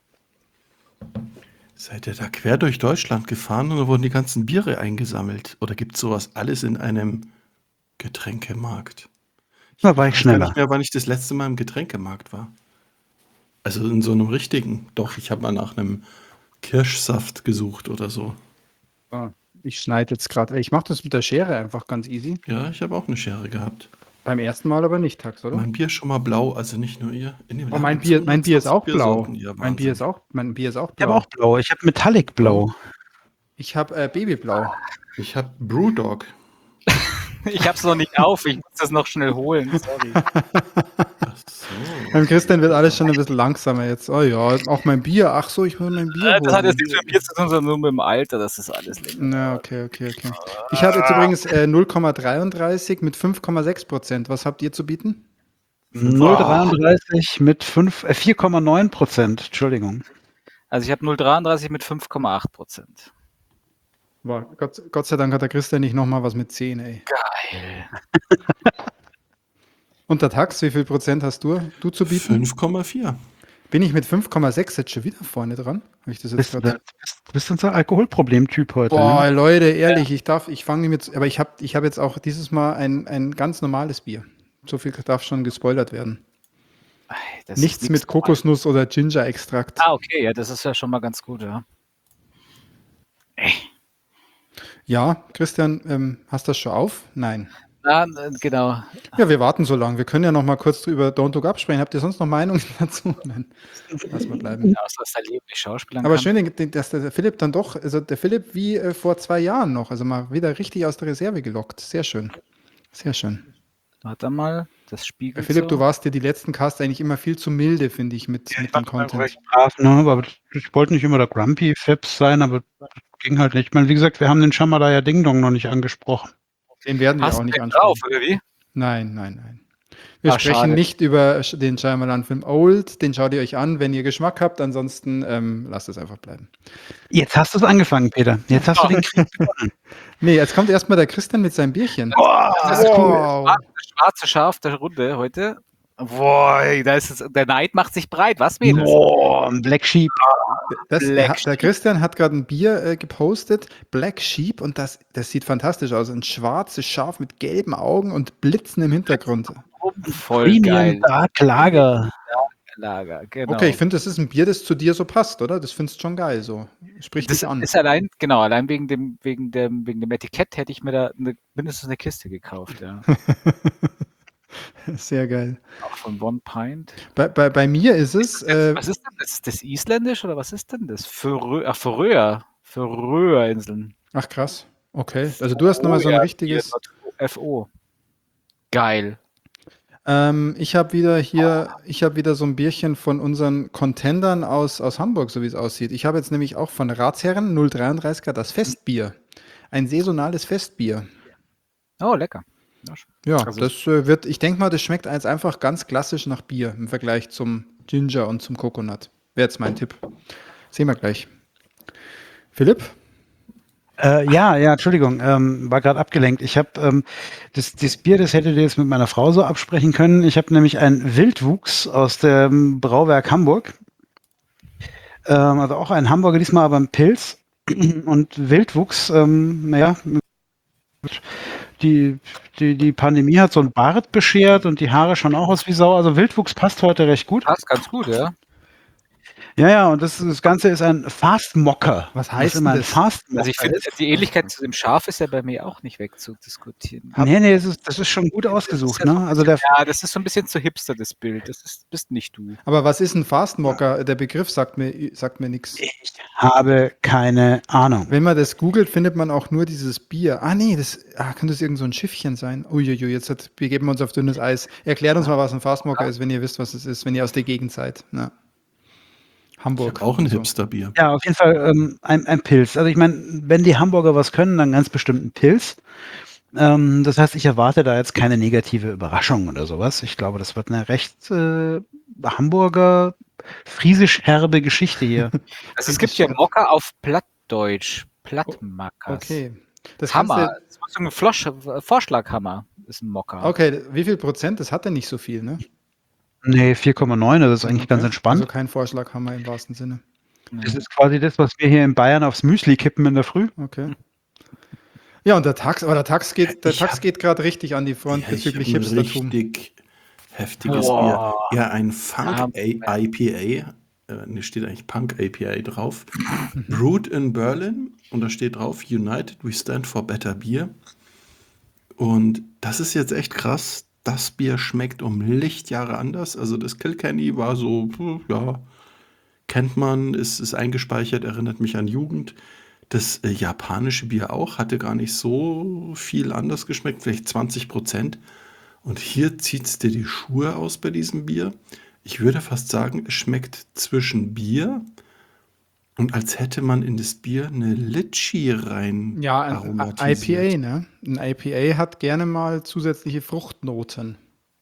Seid ihr da quer durch Deutschland gefahren und da wurden die ganzen Biere eingesammelt? Oder gibt es sowas alles in einem Getränkemarkt? Da war ich weiß gar schneller. nicht mehr, wann ich das letzte Mal im Getränkemarkt war. Also in so einem richtigen. Doch, ich habe mal nach einem Kirschsaft gesucht oder so. Ich schneide jetzt gerade. Ich mache das mit der Schere einfach ganz easy. Ja, ich habe auch eine Schere gehabt. Beim ersten Mal aber nicht, Tax, oder? Mein Bier ist schon mal blau, also nicht nur ihr. In dem Oh, Laden mein gibt's Bier ist auch 120 blau. Biersorten. Ja, Mein Bier Wahnsinn. ist auch Ich habe blau. auch blau. Ich habe Metallic Blau. Ich habe Babyblau. Ich habe Brewdog. Ich hab's noch nicht auf, ich muss das noch schnell holen. Sorry. Ach so. Beim Christian wird alles schon ein bisschen langsamer jetzt. Oh ja, auch mein Bier. Ach so, ich will mein Bier Das hat holen. jetzt nichts mit Bier zu tun, sondern nur mit dem Alter, das ist alles länger. Na, okay. Ich habe jetzt übrigens 0,33 mit 5,6%. Was habt ihr zu bieten? 0,33 mit 4,9%. Entschuldigung. Also ich habe 0,33 mit 5,8%. Boah, Gott sei Dank hat der Christian nicht nochmal was mit 10, ey. Geil. Und der Tax, wie viel Prozent hast du zu bieten? 5,4. Bin ich mit 5,6 jetzt schon wieder vorne dran? Habe ich das jetzt Du gerade? bist unser Alkoholproblemtyp heute. Boah, Ne? Leute, ehrlich, ich fange mit, aber ich hab jetzt auch dieses Mal ein ganz normales Bier. So viel darf schon gespoilert werden. Das ist Nichts mit Kokosnuss oder Ginger-Extrakt. Ah, okay, ja, das ist ja schon mal ganz gut, ja. Ja, Christian, hast du das schon auf? Nein. Ah, genau. Ja, wir warten so lange. Wir können ja noch mal kurz über Don't Look Up sprechen. Habt ihr sonst noch Meinungen dazu? Nein, lass mal bleiben. Ja, dass der Leben nicht schauspielern Aber kann. schön, dass der Philipp dann doch, also der Philipp wie vor 2 Jahren noch, also mal wieder richtig aus der Reserve gelockt. Sehr schön. Sehr schön. Warte mal, das spiegelt Philipp, so. du warst dir die letzten Casts eigentlich immer viel zu milde, finde ich, mit dem Content. Brav, ne? Aber ich wollte nicht immer der Grumpy Fips sein, aber das ging halt nicht. Ich meine, wie gesagt, wir haben den Shamalaya Ding Dong noch nicht angesprochen. Den werden wir Hast auch du nicht den ansprechen. drauf, oder wie? Nein. Wir Ah, sprechen schade. nicht über den Shyamalan-Film Old. Den schaut ihr euch an, wenn ihr Geschmack habt. Ansonsten lasst es einfach bleiben. Jetzt hast du es angefangen, Peter. Jetzt hast du den Krieg gewonnen. Nee, jetzt kommt erstmal der Christian mit seinem Bierchen. Das ist Wow. das schwarze Schaf der Runde heute. Boah, da ist es, der Neid macht sich breit. Was, Mädels? Boah, ein Black Sheep. Der Christian hat gerade ein Bier gepostet, Black Sheep, und das sieht fantastisch aus. Ein schwarzes Schaf mit gelben Augen und Blitzen im Hintergrund. Voll Premium geil. Dark Lager. Lager, genau. Okay, ich finde, das ist ein Bier, das zu dir so passt, oder? Das findest du schon geil, so. Spricht Das dich an. ist allein wegen dem Etikett hätte ich mir da mindestens eine Kiste gekauft, ja. Sehr geil. Auch von One Pint. Bei mir ist es, Was ist denn das? Ist das isländisch oder was ist denn das? Färöerinseln. ach krass, okay. Also du hast nochmal so ein richtiges, FO. Geil. ich habe wieder so ein Bierchen von unseren Contendern aus Hamburg, so wie es aussieht. Ich habe jetzt nämlich auch von Ratsherren 0,33er das Festbier. Ein saisonales Festbier. Oh, lecker. Ja, Also- das ich denke mal, das schmeckt jetzt einfach ganz klassisch nach Bier im Vergleich zum Ginger und zum Coconut. Wäre jetzt mein Tipp. Sehen wir gleich. Philipp? Ja, Entschuldigung, war gerade abgelenkt. Ich habe das Bier, das hättet ihr jetzt mit meiner Frau so absprechen können. Ich habe nämlich einen Wildwuchs aus dem Brauwerk Hamburg. Also auch ein Hamburger, diesmal aber ein Pilz. Und Wildwuchs, die Pandemie hat so einen Bart beschert und die Haare schauen auch aus wie Sau. Also Wildwuchs passt heute recht gut. Passt ganz gut, ja. Ja, und das Ganze ist ein Fastmocker. Was heißt immer ein das? Fastmocker? Also ich finde, die Ähnlichkeit zu dem Schaf ist ja bei mir auch nicht wegzudiskutieren. Nee, das ist schon gut ausgesucht, ne? Also der Ja, das ist so ein bisschen zu hipster, das Bild. Bist nicht du. Aber was ist ein Fastmocker? Der Begriff sagt mir nichts. Ich habe keine Ahnung. Wenn man das googelt, findet man auch nur dieses Bier. Ah, nee, könnte das irgend so ein Schiffchen sein? Uiuiui, wir geben uns auf dünnes Eis. Erklärt uns mal, was ein Fastmocker ist, wenn ihr wisst, was es ist, wenn ihr aus der Gegend seid. Na. Ich Hamburg. habe auch ein So. Hipsterbier. Ja, auf jeden Fall ein Pilz. Also ich meine, wenn die Hamburger was können, dann ganz bestimmt ein Pilz. Das heißt, ich erwarte da jetzt keine negative Überraschung oder sowas. Ich glaube, das wird eine recht Hamburger, friesisch herbe Geschichte hier. Also es Finde gibt ich hier schon. Mocker auf Plattdeutsch. Plattmackers. Okay. Das kannst Hammer. du, Das ist so ein Vorschlaghammer. Ist ein Mocker. okay, wie viel Prozent? Das hat er nicht so viel, ne? Nee, 4,9, das ist eigentlich ganz Okay. entspannt. Also kein Vorschlaghammer im wahrsten Sinne. Das ist quasi das, was wir hier in Bayern aufs Müsli kippen in der Früh. Okay. Ja, und der Tax geht Ich hab- gerade richtig an die Front Ja, ich habe bezüglich ein Hipstertum. richtig heftiges Boah. Bier. Ja, ein Funk Ja. IPA. Ne, steht eigentlich Punk IPA drauf. Brewed in Berlin. Und da steht drauf, United we stand for better Beer. Und das ist jetzt echt krass. Das Bier schmeckt um Lichtjahre anders. Also das Kilkenny war so, ja, kennt man, ist eingespeichert, erinnert mich an Jugend. Das japanische Bier auch, hatte gar nicht so viel anders geschmeckt, vielleicht 20%. Und hier zieht es dir die Schuhe aus bei diesem Bier. Ich würde fast sagen, es schmeckt zwischen Bier und als hätte man in das Bier eine Litschi rein Ja, ein aromatisiert. IPA, ne? Ein IPA hat gerne mal zusätzliche Fruchtnoten.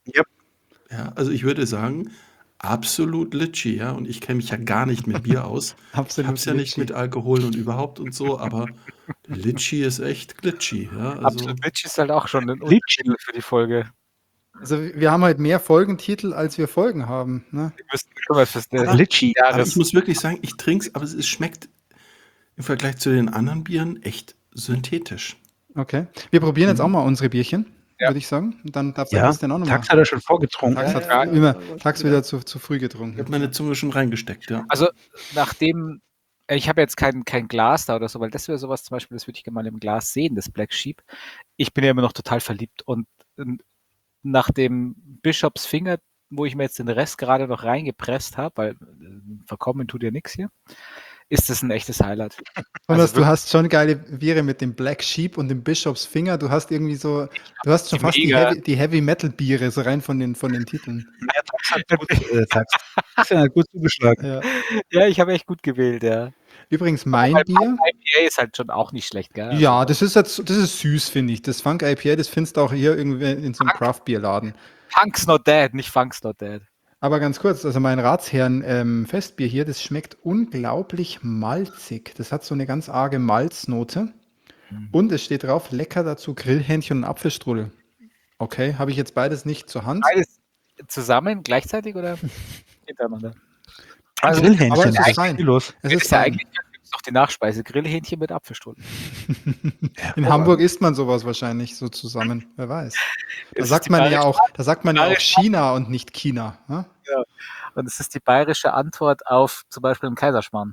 Ja, also ich würde sagen, absolut Litschi, ja. Und ich kenne mich ja gar nicht mit Bier aus. Ich Absolut habe es ja nicht Litschi. mit Alkohol und überhaupt und so, aber Litschi ist echt glitschi, ja. Also Absolut Bitch ist halt auch schon ein Litchi. Untertitel für die Folge. Also wir haben halt mehr Folgentitel, als wir Folgen haben. Ne? Wir müssten schon mal fürs Litschi. aber ich muss wirklich sagen, ich trinke es, aber es schmeckt im Vergleich zu den anderen Bieren echt synthetisch. Okay. Wir probieren jetzt auch mal unsere Bierchen, Ja. würde ich sagen. Und dann darf der Ja, Christian auch nochmal. Tax hat er schon vorgetrunken. Tax hat Ja, immer ja, Tax wieder zu früh Ich getrunken. habe meine Zunge schon reingesteckt, ja. Also nachdem, ich habe jetzt kein Glas da oder so, weil das wäre sowas zum Beispiel, das würde ich gerne mal im Glas sehen, das Black Sheep. Ich bin ja immer noch total verliebt und nach dem Bischofs Finger, wo ich mir jetzt den Rest gerade noch reingepresst habe, weil verkommen tut ja nichts hier, ist das ein echtes Highlight. Thomas, Also du hast schon geile Biere mit dem Black Sheep und dem Bischofs Finger. Du hast irgendwie so, du hast schon die fast mega- die Heavy Metal Biere, so rein von den Titeln. Ja, Tax hat gut, Tax hat gut zugeschlagen. Ja. Ja, ich habe echt gut gewählt, ja. Übrigens mein Weil Bier. IPA ist halt schon auch nicht schlecht, gell? Also, Ja, das ist süß, finde ich. Das Funk IPA, das findest du auch hier irgendwie in so einem Craft Beer Laden. Punk's not dead, nicht Funk's not dead. Aber ganz kurz, also mein Ratsherren Festbier hier, das schmeckt unglaublich malzig. Das hat so eine ganz arge Malznote. Und es steht drauf, lecker dazu Grillhähnchen und Apfelstrudel. Okay, habe ich jetzt beides nicht zur Hand. Beides zusammen, gleichzeitig oder hintereinander? Also, Grillhähnchen, aber es das ist fein. los. Es Das ist ist ja fein. eigentlich noch die Nachspeise. Grillhähnchen mit Apfelstrudel. In Hamburg isst man sowas wahrscheinlich so zusammen. Wer weiß. Da Es ist sagt die man ja bayerische- auch, bayerische- China und nicht China. Ne? Und es ist die bayerische Antwort auf zum Beispiel einen Kaiserschmarrn.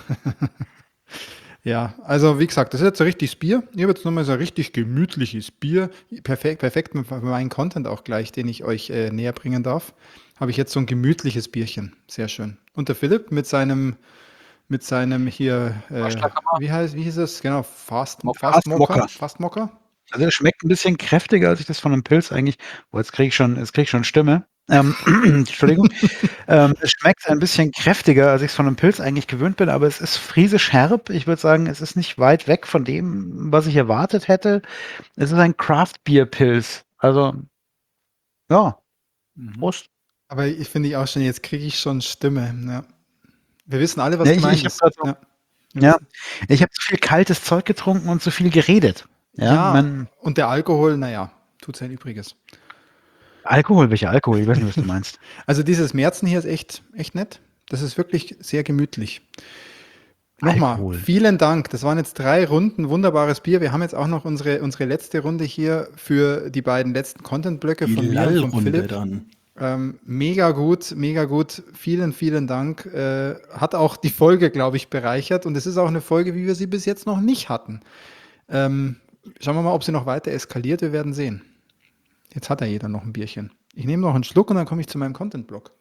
Ja, also wie gesagt, das ist jetzt ein richtiges Bier. Ich habe jetzt nochmal so ein richtig gemütliches Bier. Perfekt für meinen Content auch gleich, den ich euch näher bringen darf. Habe ich jetzt so ein gemütliches Bierchen. Sehr schön. Und der Philipp mit seinem hier, Vorschlaghammer. wie hieß es? Genau, Fast Fast Mocker. Fast Mocker. Also das schmeckt ein bisschen kräftiger, als ich das von einem Pilz eigentlich. Oh, jetzt kriege ich schon Stimme. Entschuldigung. Es schmeckt ein bisschen kräftiger, als ich es von einem Pilz eigentlich gewöhnt bin, aber es ist friesisch herb. Ich würde sagen, es ist nicht weit weg von dem, was ich erwartet hätte. Es ist ein Craft-Bier-Pilz. Also, ja, Prost. Aber ich finde auch schon, jetzt kriege ich schon Stimme. Ja. Wir wissen alle, was Ja, gemeint ich hab ist. grad so- Ja. Ja, ich habe zu viel kaltes Zeug getrunken und zu viel geredet. Ja, und der Alkohol, naja, tut sein Übriges. Alkohol, welcher Alkohol? Ich weiß nicht, was du meinst. Also dieses Märzen hier ist echt nett. Das ist wirklich sehr gemütlich. Nochmal, Alkohol. vielen Dank. Das waren jetzt 3 Runden, wunderbares Bier. Wir haben jetzt auch noch unsere letzte Runde hier für die beiden letzten Content-Blöcke Die von mir und von Lallrunde Philipp. dann. Mega gut. Vielen Dank. Hat auch die Folge, glaube ich, bereichert. Und es ist auch eine Folge, wie wir sie bis jetzt noch nicht hatten. Schauen wir mal, ob sie noch weiter eskaliert. Wir werden sehen. Jetzt hat ja jeder noch ein Bierchen. Ich nehme noch einen Schluck und dann komme ich zu meinem Content-Blog.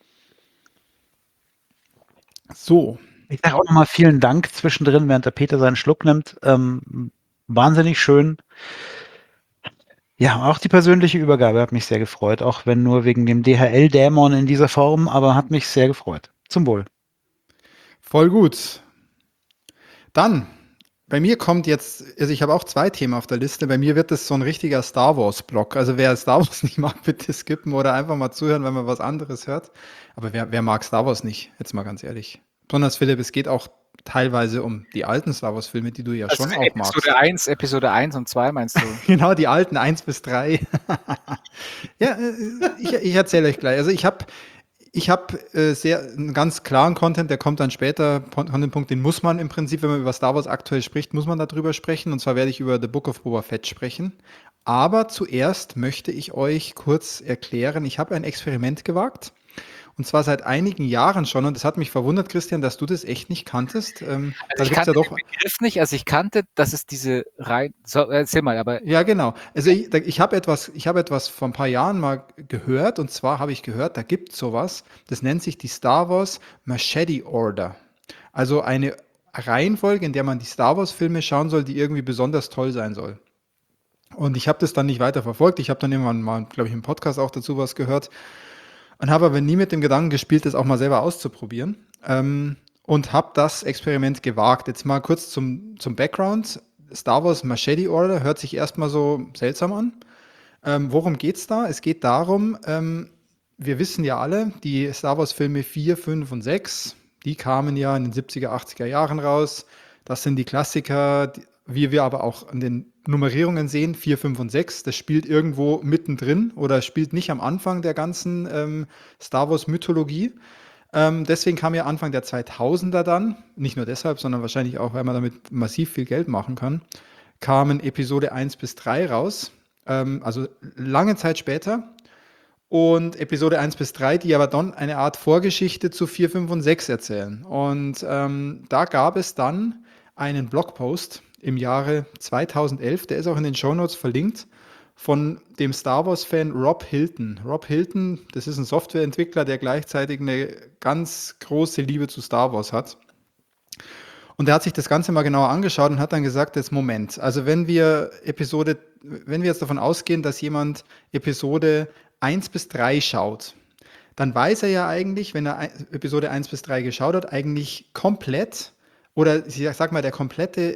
So. Ich sage auch nochmal vielen Dank zwischendrin, während der Peter seinen Schluck nimmt. Wahnsinnig schön. Ja, auch die persönliche Übergabe hat mich sehr gefreut, auch wenn nur wegen dem DHL-Dämon in dieser Form, aber hat mich sehr gefreut. Zum Wohl. Voll gut. Dann Bei mir kommt jetzt, also ich habe auch 2 Themen auf der Liste. Bei mir wird das so ein richtiger Star Wars-Block. Also wer Star Wars nicht mag, bitte skippen oder einfach mal zuhören, wenn man was anderes hört. Aber wer mag Star Wars nicht? Jetzt mal ganz ehrlich. Besonders Philipp, es geht auch teilweise um die alten Star Wars-Filme, die du ja Also schon auch magst. Episode 1 und 2 meinst du? Genau, die alten 1 bis 3. Ja, ich erzähle euch gleich. Also ich hab sehr einen ganz klaren Content, der kommt dann später, Content-Punkt, den muss man im Prinzip, wenn man über Star Wars aktuell spricht, muss man darüber sprechen. Und zwar werde ich über The Book of Boba Fett sprechen. Aber zuerst möchte ich euch kurz erklären, ich habe ein Experiment gewagt. Und zwar seit einigen Jahren schon. Und das hat mich verwundert, Christian, dass du das echt nicht kanntest. Also Da ich gibt's ja kannte doch. den Begriff nicht, also ich kannte, dass es diese Reihen. So, erzähl mal, aber Ja, genau. Also ich habe etwas vor ein paar Jahren mal gehört, und zwar habe ich gehört, da gibt es sowas, das nennt sich die Star Wars Machete Order. Also eine Reihenfolge, in der man die Star Wars-Filme schauen soll, die irgendwie besonders toll sein soll. Und ich habe das dann nicht weiter verfolgt. Ich habe dann irgendwann mal, glaube ich, im Podcast auch dazu was gehört und habe aber nie mit dem Gedanken gespielt, das auch mal selber auszuprobieren. Und habe das Experiment gewagt. Jetzt mal kurz zum Background. Star Wars Machete Order hört sich erstmal so seltsam an. Worum geht's da? Es geht darum, wir wissen ja alle, die Star Wars-Filme 4, 5 und 6, die kamen ja in den 70er, 80er Jahren raus. Das sind die Klassiker, wie wir aber auch an den Nummerierungen sehen, 4, 5 und 6, das spielt irgendwo mittendrin oder spielt nicht am Anfang der ganzen Star Wars-Mythologie. Deswegen kam ja Anfang der 2000er dann, nicht nur deshalb, sondern wahrscheinlich auch, weil man damit massiv viel Geld machen kann, kamen Episode 1 bis 3 raus, also lange Zeit später. Und Episode 1 bis 3, die aber dann eine Art Vorgeschichte zu 4, 5 und 6 erzählen. Und da gab es dann einen Blogpost im Jahre 2011, der ist auch in den Shownotes verlinkt, von dem Star Wars-Fan Rob Hilton. Rob Hilton, das ist ein Softwareentwickler, der gleichzeitig eine ganz große Liebe zu Star Wars hat. Und er hat sich das Ganze mal genauer angeschaut und hat dann gesagt, jetzt Moment, also wenn wir jetzt davon ausgehen, dass jemand Episode 1 bis 3 schaut, dann weiß er ja eigentlich, wenn er Episode 1 bis 3 geschaut hat, eigentlich komplett, oder ich sag mal, der komplette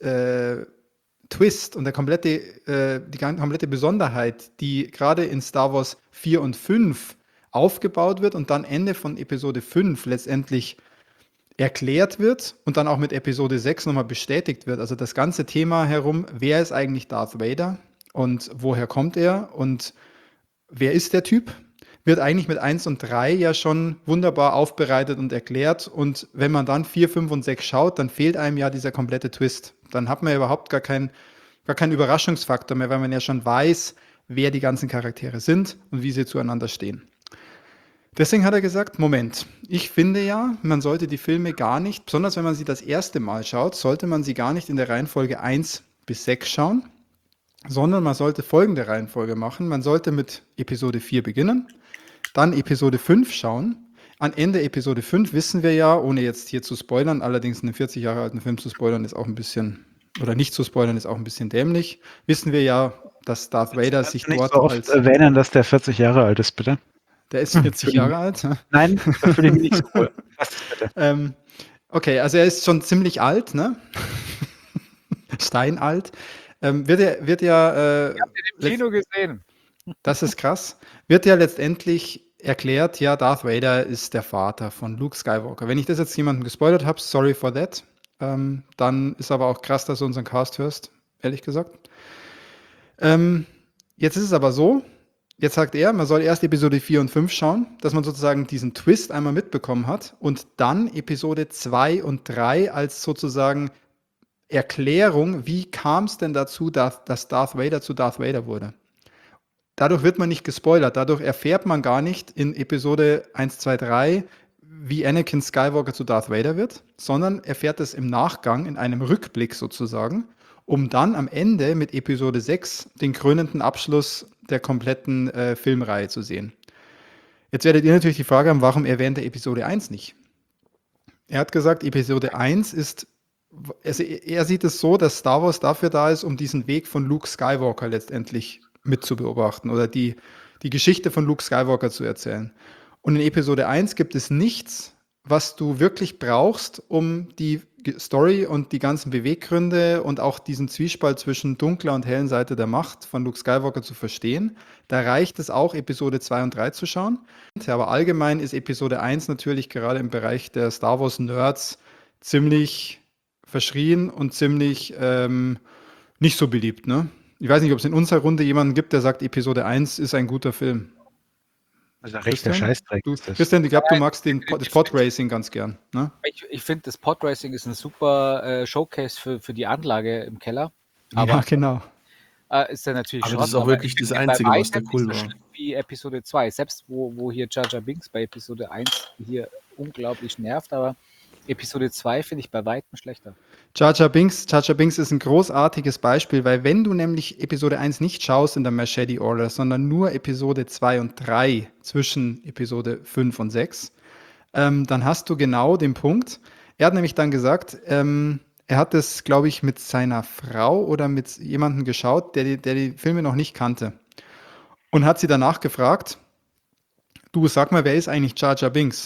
Twist und die komplette Besonderheit, die gerade in Star Wars 4 und 5 aufgebaut wird und dann Ende von Episode 5 letztendlich erklärt wird und dann auch mit Episode 6 nochmal bestätigt wird. Also das ganze Thema herum, wer ist eigentlich Darth Vader und woher kommt er und wer ist der Typ, wird eigentlich mit 1 und 3 ja schon wunderbar aufbereitet und erklärt. Und wenn man dann 4, 5 und 6 schaut, dann fehlt einem ja dieser komplette Twist. Dann hat man ja überhaupt gar keinen Überraschungsfaktor mehr, weil man ja schon weiß, wer die ganzen Charaktere sind und wie sie zueinander stehen. Deswegen hat er gesagt, Moment, ich finde ja, man sollte die Filme gar nicht, besonders wenn man sie das erste Mal schaut, sollte man sie gar nicht in der Reihenfolge 1 bis 6 schauen, sondern man sollte folgende Reihenfolge machen. Man sollte mit Episode 4 beginnen, dann Episode 5 schauen. An Ende Episode 5 wissen wir ja, ohne jetzt hier zu spoilern, allerdings einen 40 Jahre alten Film zu spoilern ist auch ein bisschen, oder nicht zu spoilern ist auch ein bisschen dämlich, wissen wir ja, dass Darth Vader sich nicht dort so oft erwähnen, dass der 40 Jahre alt ist, bitte. Der ist 40 Jahre alt. Nein, da fühle ich mich nicht so wohl. Bitte. Okay, also er ist schon ziemlich alt, ne? Steinalt. Wird ja ich habe den im Kino gesehen. das ist krass. Wird ja letztendlich erklärt, ja, Darth Vader ist der Vater von Luke Skywalker. Wenn ich das jetzt jemandem gespoilert habe, sorry for that. Dann ist aber auch krass, dass du unseren Cast hörst, ehrlich gesagt. Jetzt ist es aber so, jetzt sagt er, man soll erst Episode 4 und 5 schauen, dass man sozusagen diesen Twist einmal mitbekommen hat und dann Episode 2 und 3 als sozusagen Erklärung, wie kam es denn dazu, dass Darth Vader zu Darth Vader wurde. Dadurch wird man nicht gespoilert, dadurch erfährt man gar nicht in Episode 1, 2, 3, wie Anakin Skywalker zu Darth Vader wird, sondern erfährt es im Nachgang, in einem Rückblick sozusagen, um dann am Ende mit Episode 6 den krönenden Abschluss der kompletten Filmreihe zu sehen. Jetzt werdet ihr natürlich die Frage haben, warum erwähnt er Episode 1 nicht? Er hat gesagt, Episode 1 ist, also er sieht es so, dass Star Wars dafür da ist, um diesen Weg von Luke Skywalker letztendlich mitzubeobachten oder die Geschichte von Luke Skywalker zu erzählen. Und in Episode 1 gibt es nichts, was du wirklich brauchst, um die Story und die ganzen Beweggründe und auch diesen Zwiespalt zwischen dunkler und hellen Seite der Macht von Luke Skywalker zu verstehen. Da reicht es auch, Episode 2 und 3 zu schauen. Aber allgemein ist Episode 1 natürlich gerade im Bereich der Star Wars Nerds ziemlich verschrien und ziemlich nicht so beliebt, ne? Ich weiß nicht, ob es in unserer Runde jemanden gibt, der sagt, Episode 1 ist ein guter Film. Also rechter Scheißdreck ist das. Christian, ich glaube, du magst das definitiv. Podracing ganz gern, ne? Ich finde, das Podracing ist ein super Showcase für die Anlage im Keller. Aber Ja, genau. ist dann natürlich Aber Schrott, das ist auch wirklich ich das finde Einzige, bei was da weitem cool nicht so war. schlimm wie Episode 2. Selbst wo hier Jar Jar Binks bei Episode 1 hier unglaublich nervt, aber Episode 2 finde ich bei weitem schlechter. Jar Jar Binks ist ein großartiges Beispiel, weil wenn du nämlich Episode 1 nicht schaust in der Machete Order, sondern nur Episode 2 und 3 zwischen Episode 5 und 6, dann hast du genau den Punkt. Er hat nämlich dann gesagt, er hat das, glaube ich, mit seiner Frau oder mit jemandem geschaut, der die Filme noch nicht kannte. Und hat sie danach gefragt, du, sag mal, wer ist eigentlich Jar Jar Binks?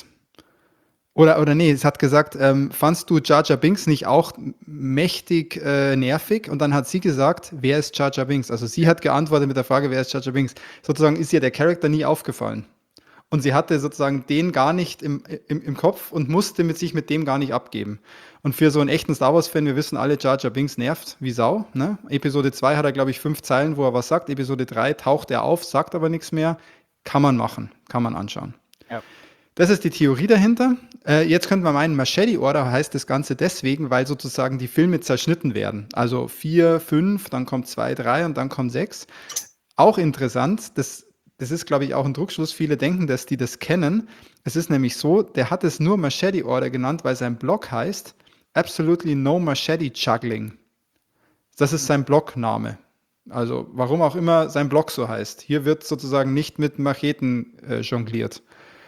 Oder nee, es hat gesagt, fandst du Jar Jar Binks nicht auch mächtig nervig? Und dann hat sie gesagt, wer ist Jar Jar Binks? Also sie hat geantwortet mit der Frage, wer ist Jar Jar Binks? Sozusagen ist ihr der Charakter nie aufgefallen. Und sie hatte sozusagen den gar nicht im Kopf und musste sich mit dem gar nicht abgeben. Und für so einen echten Star Wars-Fan, wir wissen alle, Jar Jar Binks nervt wie Sau. Ne? Episode 2 hat er, glaube ich, 5 Zeilen, wo er was sagt. Episode 3 taucht er auf, sagt aber nichts mehr. Kann man machen, kann man anschauen. Ja. Das ist die Theorie dahinter. Jetzt könnte man meinen, Machete Order heißt das Ganze deswegen, weil sozusagen die Filme zerschnitten werden. Also 4, 5, dann kommt 2, 3 und dann kommt 6. Auch interessant, das ist, glaube ich, auch ein Druckschluss. Viele denken, dass die das kennen. Es ist nämlich so, der hat es nur Machete Order genannt, weil sein Blog heißt Absolutely No Machete Juggling. Das ist sein Blogname. Also warum auch immer sein Blog so heißt. Hier wird sozusagen nicht mit Macheten jongliert.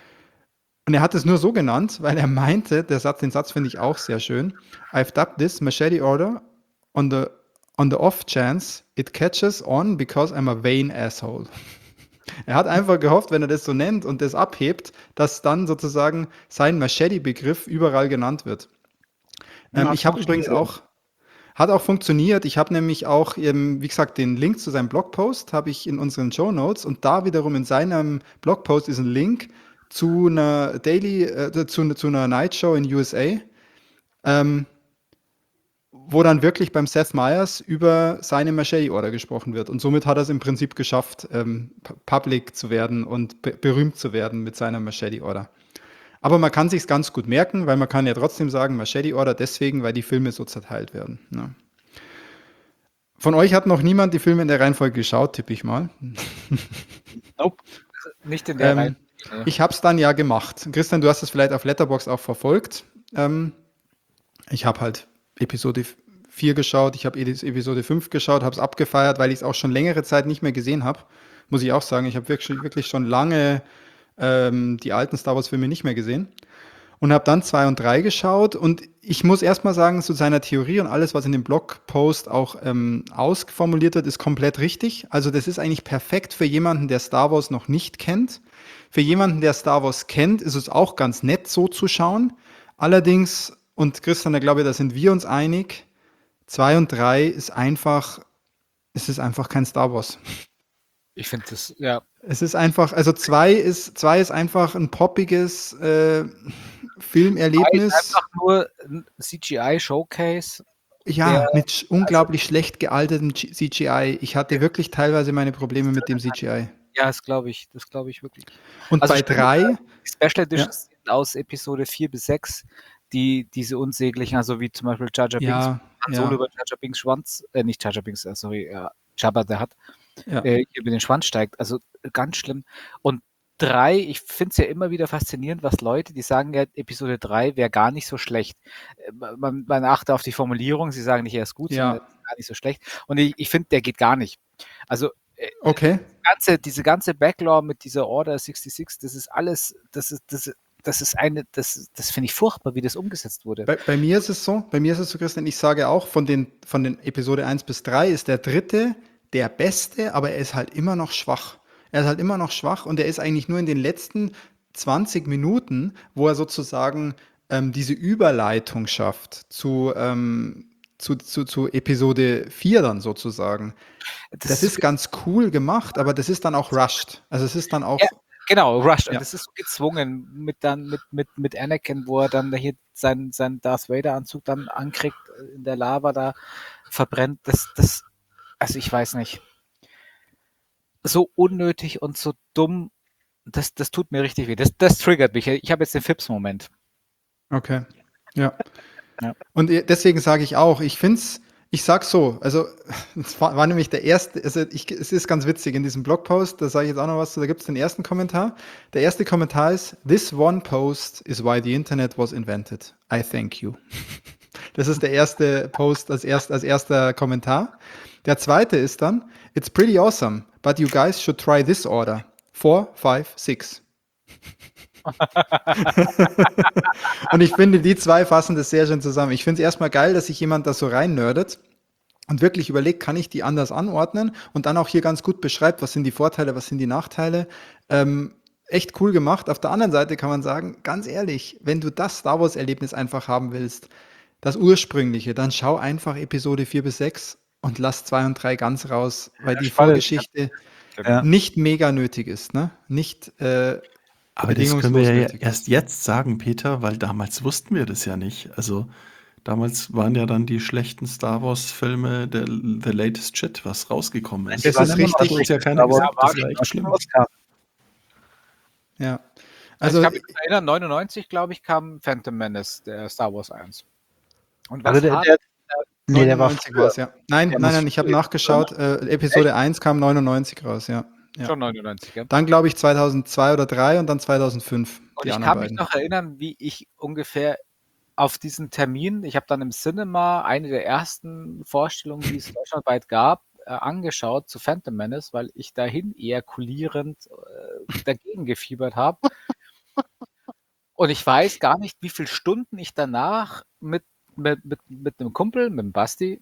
Und er hat es nur so genannt, weil er meinte, den Satz finde ich auch sehr schön. I've dubbed this Machete Order on the off chance it catches on because I'm a vain asshole. Er hat einfach gehofft, wenn er das so nennt und das abhebt, dass dann sozusagen sein Machete-Begriff überall genannt wird. Ich habe übrigens auch, hat auch funktioniert. Ich habe nämlich auch, wie gesagt, den Link zu seinem Blogpost habe ich in unseren Shownotes und da wiederum in seinem Blogpost ist ein Link zu einer zu einer Night Show in USA, wo dann wirklich beim Seth Meyers über seine Machete Order gesprochen wird. Und somit hat er es im Prinzip geschafft, public zu werden und berühmt zu werden mit seiner Machete Order. Aber man kann sich's ganz gut merken, weil man kann ja trotzdem sagen Machete Order deswegen, weil die Filme so zerteilt werden. Ne? Von euch hat noch niemand die Filme in der Reihenfolge geschaut, tippe ich mal. Nope. Nicht in der Reihenfolge. Ich habe es dann ja gemacht. Christian, du hast es vielleicht auf Letterboxd auch verfolgt. Ich habe halt Episode 4 geschaut, ich habe Episode 5 geschaut, habe es abgefeiert, weil ich es auch schon längere Zeit nicht mehr gesehen habe. Muss ich auch sagen, ich habe wirklich schon lange die alten Star Wars-Filme nicht mehr gesehen. Und habe dann 2 und 3 geschaut und ich muss erstmal sagen, zu seiner Theorie und alles, was in dem Blogpost auch ausformuliert wird, ist komplett richtig. Also das ist eigentlich perfekt für jemanden, der Star Wars noch nicht kennt. Für jemanden, der Star Wars kennt, ist es auch ganz nett, so zu schauen. Allerdings, und Christian, da glaube ich, da sind wir uns einig, 2 und 3 ist einfach kein Star Wars. Ich finde das, ja. Es ist einfach, also 2 ist einfach ein poppiges Filmerlebnis. Einfach nur ein CGI-Showcase. Ja, mit unglaublich schlecht gealtertem CGI. Ich hatte wirklich teilweise meine Probleme mit dem CGI. Ja, das glaube ich wirklich. Und Also bei 3, die Special Editions aus Episode 4 bis 6, diese unsäglichen, also wie zum Beispiel Jar Jar Binks, ja, Solo über Jar Jar Binks Schwanz, nicht Jar Jar Binks, sorry, Jabba the Hutt, ja. hier über den Schwanz steigt, also ganz schlimm. Und 3, ich finde es ja immer wieder faszinierend, was Leute, die sagen ja, Episode 3 wäre gar nicht so schlecht. Man achte auf die Formulierung, sie sagen nicht, er ist gut, sondern er ist gar nicht so schlecht. Und ich finde, der geht gar nicht. Also okay. Diese ganze Backlore mit dieser Order 66, das ist alles, das finde ich furchtbar, wie das umgesetzt wurde. Bei mir ist es so, Christian, ich sage auch, von den Episode 1 bis 3 ist der dritte der beste, aber er ist halt immer noch schwach. Und er ist eigentlich nur in den letzten 20 Minuten, wo er sozusagen diese Überleitung schafft zu Episode 4 dann sozusagen. Das ist ganz cool gemacht, aber das ist dann auch rushed. Also es ist dann auch. Ja, genau, rushed. Ja. Und das ist so gezwungen mit Anakin, wo er dann hier seinen Darth Vader-Anzug dann ankriegt, in der Lava da verbrennt. Also ich weiß nicht. So unnötig und so dumm, das tut mir richtig weh. Das triggert mich. Ich habe jetzt den Fips-Moment. Okay. Ja. Ja. Und deswegen sage ich auch, ich sag so, also es war nämlich der erste, also es ist ganz witzig in diesem Blogpost, da sage ich jetzt auch noch was zu, da gibt es den ersten Kommentar. Der erste Kommentar ist, "This one post is why the internet was invented. I thank you." Das ist der erste Post als erster Kommentar. Der zweite ist dann, "It's pretty awesome, but you guys should try this order. 4, 5, 6. Und ich finde, die zwei fassen das sehr schön zusammen. Ich finde es erstmal geil, dass sich jemand da so rein nerdet und wirklich überlegt, kann ich die anders anordnen und dann auch hier ganz gut beschreibt, was sind die Vorteile, was sind die Nachteile. Echt cool gemacht. Auf der anderen Seite kann man sagen, ganz ehrlich, wenn du das Star Wars-Erlebnis einfach haben willst, das ursprüngliche, dann schau einfach Episode 4 bis 6 und lass 2 und 3 ganz raus, weil die Vorgeschichte nicht mega nötig ist. Ne? Nicht Aber das können wir ja erst jetzt sagen, Peter, weil damals wussten wir das ja nicht. Also damals waren ja dann die schlechten Star Wars-Filme der The Latest Shit, was rausgekommen ist. Das ist richtig. Hat uns ja keiner gesagt, das war echt schlimm. Ja. Also ich kann mich erinnern, 99, glaube ich, kam Phantom Menace, der Star Wars 1. Und was Also nee, der war 99 war es, ja. Nein, ich habe nachgeschaut. Episode 1 kam 99 raus, ja. Schon 99, ja. Dann glaube ich 2002 oder 2003 und dann 2005. Und ich kann mich noch erinnern, wie ich ungefähr auf diesen Termin, ich habe dann im Cinema eine der ersten Vorstellungen, die es deutschlandweit gab, angeschaut zu Phantom Menace, weil ich dahin ejakulierend dagegen gefiebert habe. Und ich weiß gar nicht, wie viele Stunden ich danach mit einem Kumpel, mit dem Basti,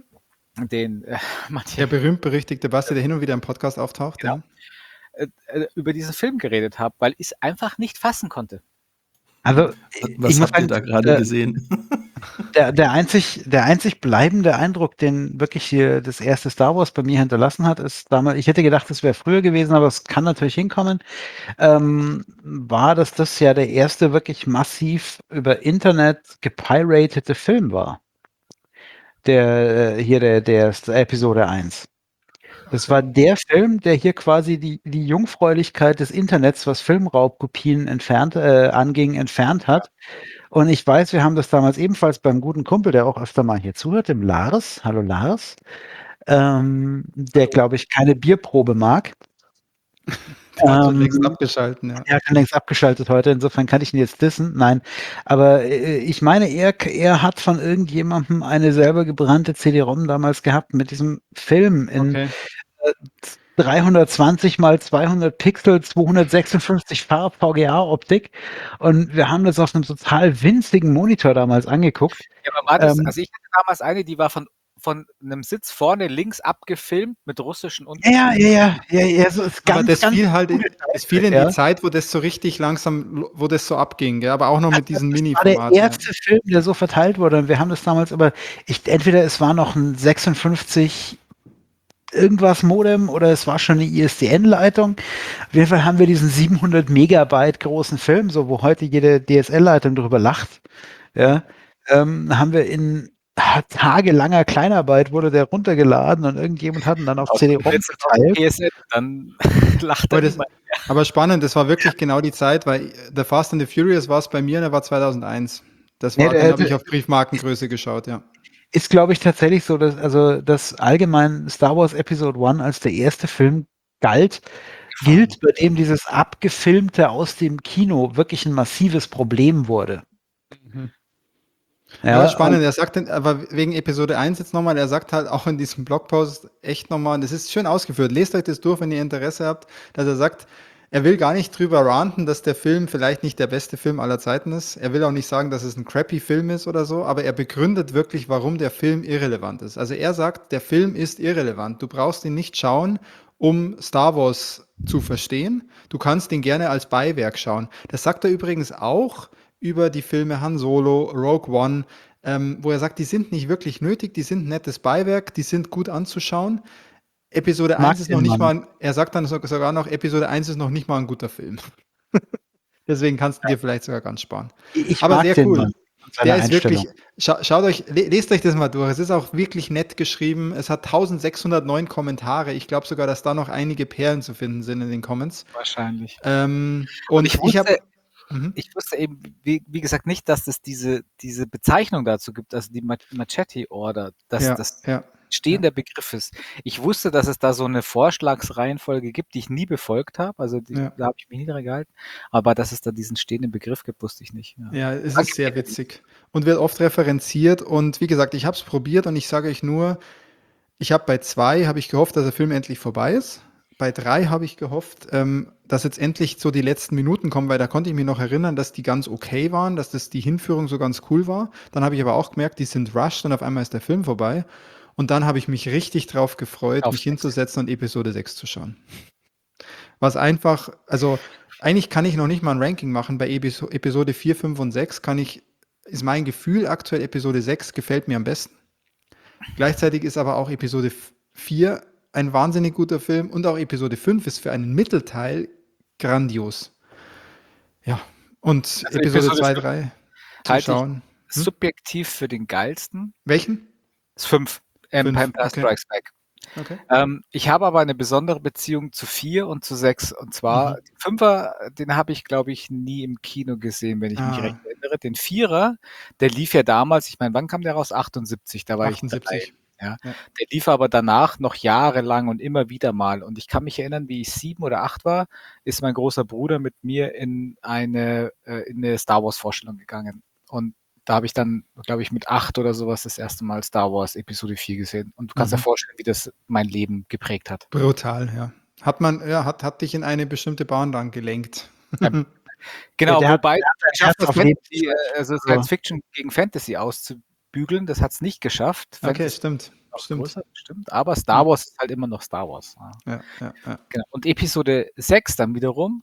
der berühmt-berüchtigte Basti, der hin und wieder im Podcast auftaucht, genau, über diesen Film geredet habe, weil ich es einfach nicht fassen konnte. Also, was habt ihr da gerade gesehen? Der einzig bleibende Eindruck, den wirklich hier das erste Star Wars bei mir hinterlassen hat, ist damals, ich hätte gedacht, es wäre früher gewesen, aber es kann natürlich hinkommen, war, dass das ja der erste wirklich massiv über Internet gepiratete Film war. Der Episode 1. Das war der Film, der hier quasi die Jungfräulichkeit des Internets, was Filmraubkopien anging, entfernt hat. Und ich weiß, wir haben das damals ebenfalls beim guten Kumpel, der auch öfter mal hier zuhört, dem Lars, hallo Lars, der, glaube ich, keine Bierprobe mag. Der hat schon längst abgeschaltet, ja. Er hat schon längst abgeschaltet heute, insofern kann ich ihn jetzt dissen. Nein, aber ich meine, er hat von irgendjemandem eine selber gebrannte CD-ROM damals gehabt mit diesem Film in 320 mal 200 Pixel, 256 Farb-VGA-Optik und wir haben das auf einem total winzigen Monitor damals angeguckt. Ja, aber war das, also ich hatte damals eine, die war von einem Sitz vorne links abgefilmt mit russischen Untertiteln. Ja, so ist ganz, aber das ganz fiel halt in die Zeit, wo das so richtig langsam, wo das so abging, gell? Aber auch noch mit diesen Mini-Formaten. Das war der erste Film, der so verteilt wurde und wir haben das damals entweder es war noch ein 56 irgendwas Modem oder es war schon eine ISDN-Leitung. Auf jeden Fall haben wir diesen 700 Megabyte großen Film, so wo heute jede DSL-Leitung drüber lacht. Ja, haben wir in tagelanger Kleinarbeit wurde der runtergeladen und irgendjemand hat ihn dann auf CD-ROM verteilt. PSN, dann lacht er nicht mehr. Aber spannend, das war wirklich genau die Zeit, weil The Fast and the Furious war es bei mir, der war 2001. Das war, dann habe ich auf Briefmarkengröße geschaut, ja. Ist, glaube ich, tatsächlich so, dass allgemein Star Wars Episode 1 als der erste Film gilt, bei dem dieses Abgefilmte aus dem Kino wirklich ein massives Problem wurde. Mhm. Ja, spannend. Er sagt, aber wegen Episode 1 jetzt nochmal, er sagt halt auch in diesem Blogpost echt nochmal, das ist schön ausgeführt, lest euch das durch, wenn ihr Interesse habt, dass er sagt, er will gar nicht drüber ranten, dass der Film vielleicht nicht der beste Film aller Zeiten ist. Er will auch nicht sagen, dass es ein crappy Film ist oder so, aber er begründet wirklich, warum der Film irrelevant ist. Also er sagt, der Film ist irrelevant. Du brauchst ihn nicht schauen, um Star Wars zu verstehen. Du kannst den gerne als Beiwerk schauen. Das sagt er übrigens auch über die Filme Han Solo, Rogue One, wo er sagt, die sind nicht wirklich nötig, die sind ein nettes Beiwerk, die sind gut anzuschauen. Episode Mag 1 ist den noch nicht Mann. mal, er sagt dann sogar noch, Episode 1 ist noch nicht mal ein guter Film. Deswegen kannst du dir vielleicht sogar ganz sparen. Ich Aber mag sehr den cool. Mann und seine Der ist Einstellung. wirklich, schaut euch, lest euch das mal durch. Es ist auch wirklich nett geschrieben. Es hat 1609 Kommentare. Ich glaube sogar, dass da noch einige Perlen zu finden sind in den Comments. Wahrscheinlich. Und ich ich habe. wusste, ich wusste eben, wie gesagt, nicht, dass es diese Bezeichnung dazu gibt, also die Machete Order, dass Ja, das ja. stehender Begriff ist. Ich wusste, dass es da so eine Vorschlagsreihenfolge gibt, die ich nie befolgt habe. Also Ja. da habe ich mich nie dran gehalten. Aber dass es da diesen stehenden Begriff gibt, wusste ich nicht. Ja. Ja, es Danke ist sehr dir. witzig und wird oft referenziert. Und wie gesagt, ich habe es probiert und ich sage euch nur, ich habe bei 2 habe ich gehofft, dass der Film endlich vorbei ist. Bei 3 habe ich gehofft, dass jetzt endlich so die letzten Minuten kommen, weil da konnte ich mich noch erinnern, dass die ganz okay waren, dass das die Hinführung so ganz cool war. Dann habe ich aber auch gemerkt, die sind rushed und auf einmal ist der Film vorbei. Und dann habe ich mich richtig drauf gefreut, Auf mich sechs. hinzusetzen und Episode 6 zu schauen. Was einfach, also eigentlich kann ich noch nicht mal ein Ranking machen. Bei Episode 4, 5 und 6 ist mein Gefühl aktuell, Episode 6 gefällt mir am besten. Gleichzeitig ist aber auch Episode 4 ein wahnsinnig guter Film und auch Episode 5 ist für einen Mittelteil grandios. Ja, und Also Episode Episode 2, 5 3 zu halte ich schauen. subjektiv für den geilsten. Welchen? Das ist 5. Fünf, Empire okay. Strikes Back. Okay. Ich habe aber eine besondere Beziehung zu 4 und zu 6. Und zwar, den 5er, den habe ich, glaube ich, nie im Kino gesehen, wenn ich mich recht erinnere. Den 4er, der lief ja damals, ich meine, wann kam der raus? 78, da war ich 78. 3. Ja. Ja. Der lief aber danach noch jahrelang und immer wieder mal. Und ich kann mich erinnern, wie ich 7 oder 8 war, ist mein großer Bruder mit mir in eine Star Wars Vorstellung gegangen. Und da habe ich dann, glaube ich, mit 8 oder sowas das erste Mal Star Wars Episode 4 gesehen. Und du kannst dir vorstellen, wie das mein Leben geprägt hat. Brutal, ja. Hat dich in eine bestimmte Bahn dann gelenkt. Genau, Der hat- wobei der hat es geschafft, das auf jeden Fantasy, also Science Fiction gegen Fantasy auszubügeln, das hat es nicht geschafft. Okay, Fantasy stimmt. noch Stimmt. größer, stimmt. Aber Star Wars ist halt immer noch Star Wars. Ja. Ja. Genau. Und Episode 6 dann wiederum,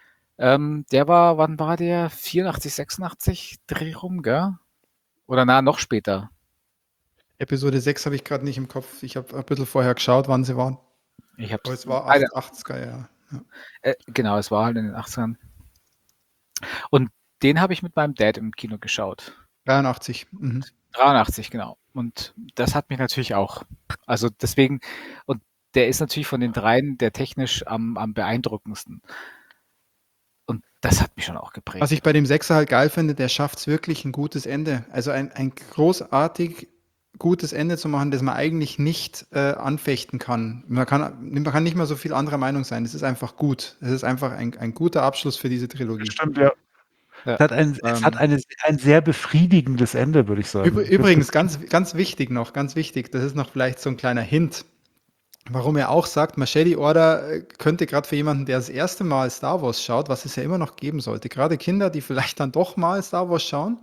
der war, wann war der? 84, 86 Dreh rum, gell? Oder noch später. Episode 6 habe ich gerade nicht im Kopf. Ich habe ein bisschen vorher geschaut, wann sie waren. Ich habe Aber es war 80er, ja. genau, es war halt in den 80ern. Und den habe ich mit meinem Dad im Kino geschaut. 83. Mhm. 83, genau. Und das hat mich natürlich auch. Also deswegen, und der ist natürlich von den dreien der technisch am beeindruckendsten. Und das hat mich schon auch geprägt. Was ich bei dem Sechser halt geil finde, der schafft es wirklich ein gutes Ende. Also ein großartig gutes Ende zu machen, das man eigentlich nicht anfechten kann. Man kann nicht mal so viel anderer Meinung sein. Es ist einfach gut. Es ist einfach ein guter Abschluss für diese Trilogie. Stimmt, ja. Ja. Es hat ein sehr befriedigendes Ende, würde ich sagen. Übrigens, ganz wichtig noch, ganz wichtig, das ist noch vielleicht so ein kleiner Hint, warum er auch sagt, Machete Order könnte gerade für jemanden, der das erste Mal Star Wars schaut, was es ja immer noch geben sollte, gerade Kinder, die vielleicht dann doch mal Star Wars schauen,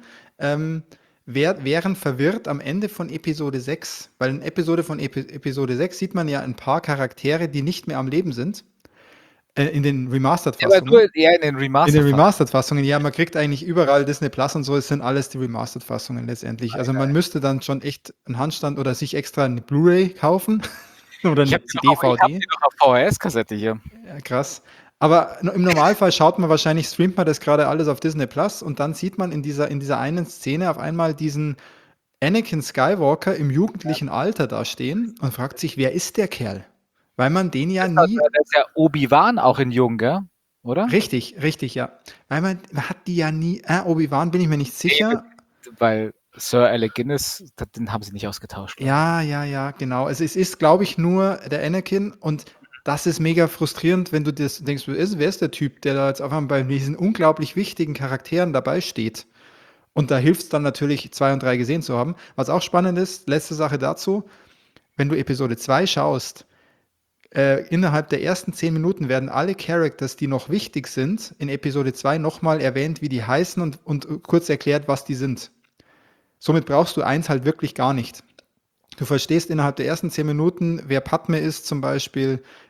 wären verwirrt am Ende von Episode 6, weil in Episode 6 sieht man ja ein paar Charaktere, die nicht mehr am Leben sind. In den Aber Remastered-Fassungen. nur eher in den In den Remastered. Remastered-Fassungen, ja, man kriegt eigentlich überall Disney Plus und so, es sind alles die Remastered-Fassungen letztendlich. Also man müsste dann schon echt einen Handstand oder sich extra eine Blu-ray kaufen oder Ich eine habe die DVD. noch auf VHS-Kassette hier. Ja, krass. Aber im Normalfall schaut man wahrscheinlich, streamt man das gerade alles auf Disney Plus und dann sieht man in dieser einen Szene auf einmal diesen Anakin Skywalker im jugendlichen Alter da stehen und fragt sich, wer ist der Kerl? Weil man den ja nie. Das ist ja Obi-Wan auch in Jung, gell? Oder? Richtig, ja. Weil man hat die ja nie. Obi-Wan bin ich mir nicht sicher. Weil Sir Alec Guinness, den haben sie nicht ausgetauscht. Ja, genau. Also es ist, glaube ich, nur der Anakin und das ist mega frustrierend, wenn du das denkst, wer ist der Typ, der da jetzt auf einmal bei diesen unglaublich wichtigen Charakteren dabei steht. Und da hilft es dann natürlich, 2 und 3 gesehen zu haben. Was auch spannend ist, letzte Sache dazu, wenn du Episode 2 schaust, innerhalb der ersten 10 Minuten werden alle Characters, die noch wichtig sind, in Episode 2 nochmal erwähnt, wie die heißen und kurz erklärt, was die sind. Somit brauchst du 1 halt wirklich gar nicht. Du verstehst innerhalb der ersten 10 Minuten, wer Padme ist zum Beispiel,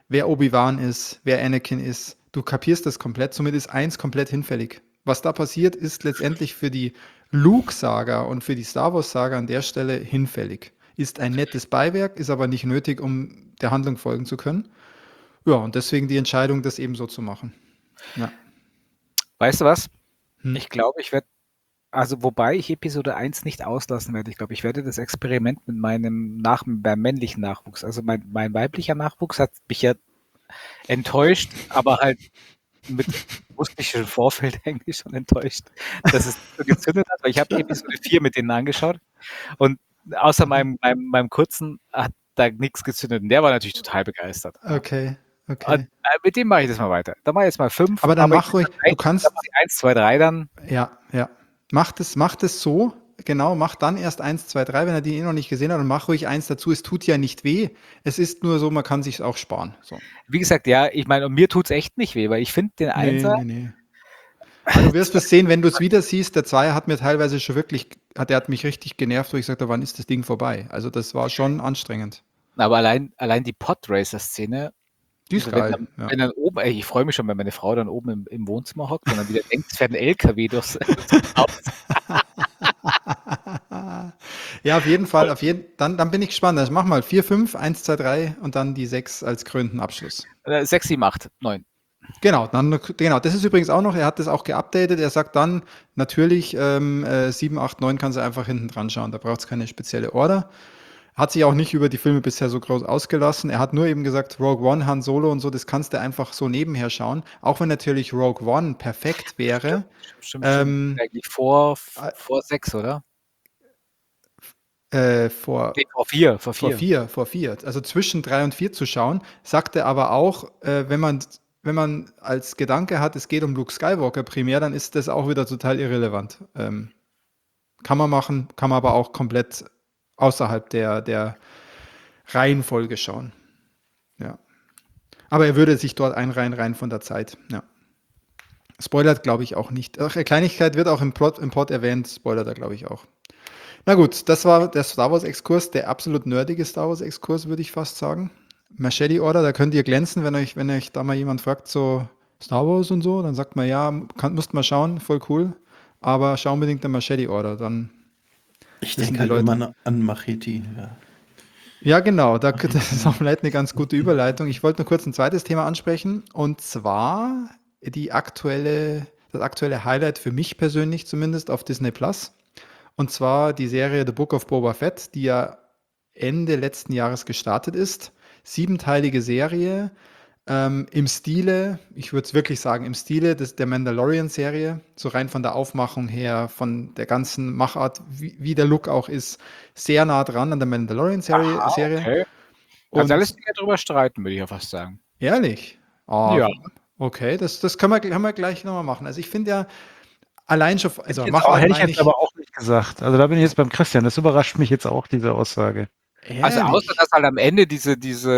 wer Obi-Wan ist, wer Anakin ist. Du kapierst das komplett, somit ist 1 komplett hinfällig. Was da passiert, ist letztendlich für die Luke-Saga und für die Star Wars-Saga an der Stelle hinfällig. Ist ein nettes Beiwerk, ist aber nicht nötig, um der Handlung folgen zu können. Ja, und deswegen die Entscheidung, das eben so zu machen. Ja. Weißt du was? Hm. Ich glaube, ich werde, also wobei ich Episode 1 nicht auslassen werde, ich glaube, ich werde das Experiment mit beim männlichen Nachwuchs, also mein weiblicher Nachwuchs hat mich ja enttäuscht, aber halt mit wusste ich schon im Vorfeld eigentlich schon enttäuscht, dass es nicht so gezündet hat, weil ich habe Episode 4 mit denen angeschaut und außer meinem Kurzen hat da nichts gezündet und der war natürlich total begeistert. Okay, Und, okay. mit dem mache ich das mal weiter. Da mache ich jetzt mal 5. Aber dann mach ich- ruhig, du kannst, dann mache ich 1, 2, 3 dann. ja, ja. Mach das so, genau, mach dann erst 1, 2, 3, wenn er die noch nicht gesehen hat und mach ruhig 1 dazu. Es tut ja nicht weh. Es ist nur so, man kann sich auch sparen. So. Wie gesagt, ja, ich meine, und mir tut es echt nicht weh, weil ich finde den Nee, Einser, nee. Aber du wirst es sehen, wenn du es wieder siehst. Der Zweier hat mir teilweise schon wirklich, der hat mich richtig genervt, wo ich sagte, wann ist das Ding vorbei? Also das war schon anstrengend. aber allein die Podracer-Szene, Die ist wenn geil. dann, Ja. wenn dann oben, ich freue mich schon, wenn meine Frau dann oben im Wohnzimmer hockt und dann wieder denkt, es fährt ein LKW durchs Haus. Ja, auf jeden Fall. Dann bin ich gespannt. Also mach mal 4, 5, 1, 2, 3 und dann die 6 als krönenden Abschluss. 6, 7, 8, 9. Genau, das ist übrigens auch noch, er hat das auch geupdatet. Er sagt dann natürlich 7, 8, 9 kannst du einfach hinten dran schauen. Da braucht es keine spezielle Order. Hat sich auch nicht über die Filme bisher so groß ausgelassen. Er hat nur eben gesagt, Rogue One, Han Solo und so, das kannst du einfach so nebenher schauen. Auch wenn natürlich Rogue One perfekt wäre. Stimmt. Eigentlich Eigentlich vor 6, oder? Vor Nee, vor 4. Vor 4. Also zwischen 3 und 4 zu schauen, sagte aber auch, wenn man als Gedanke hat, es geht um Luke Skywalker primär, dann ist das auch wieder total irrelevant. Kann man machen, kann man aber auch komplett außerhalb der Reihenfolge schauen. Ja. Aber er würde sich dort einreihen, rein von der Zeit. Ja. Spoilert, glaube ich, auch nicht. Ach, Kleinigkeit wird auch im Pod erwähnt, spoilert er, glaube ich, auch. Na gut, das war der Star Wars-Exkurs, der absolut nerdige Star Wars-Exkurs, würde ich fast sagen. Machete Order, da könnt ihr glänzen, wenn euch da mal jemand fragt, so Star Wars und so, dann sagt man, ja, müsst mal schauen, voll cool, aber schau unbedingt den Machete Order, dann Ich wissen denke die halt Leute. immer an Machete. Ja. Ja, genau, das ist auch vielleicht eine ganz gute Überleitung. Ich wollte nur kurz ein zweites Thema ansprechen, und zwar das aktuelle Highlight für mich persönlich zumindest auf Disney Plus. Und zwar die Serie The Book of Boba Fett, die ja Ende letzten Jahres gestartet ist. 7-teilige Serie im Stile, ich würde es wirklich sagen, im Stile der Mandalorian-Serie, so rein von der Aufmachung her, von der ganzen Machart, wie der Look auch ist, sehr nah dran an der Mandalorian-Serie. Okay. Und Also alles nicht mehr drüber streiten, würde ich ja fast sagen. ehrlich? Ah, Ja. okay, das können wir gleich nochmal machen. Also ich finde ja, allein schon, also Hätte Machart ich meine jetzt aber auch nicht gesagt. Also da bin ich jetzt beim Christian. Das überrascht mich jetzt auch, diese Aussage. Also ehrlich? außer, dass halt am Ende diese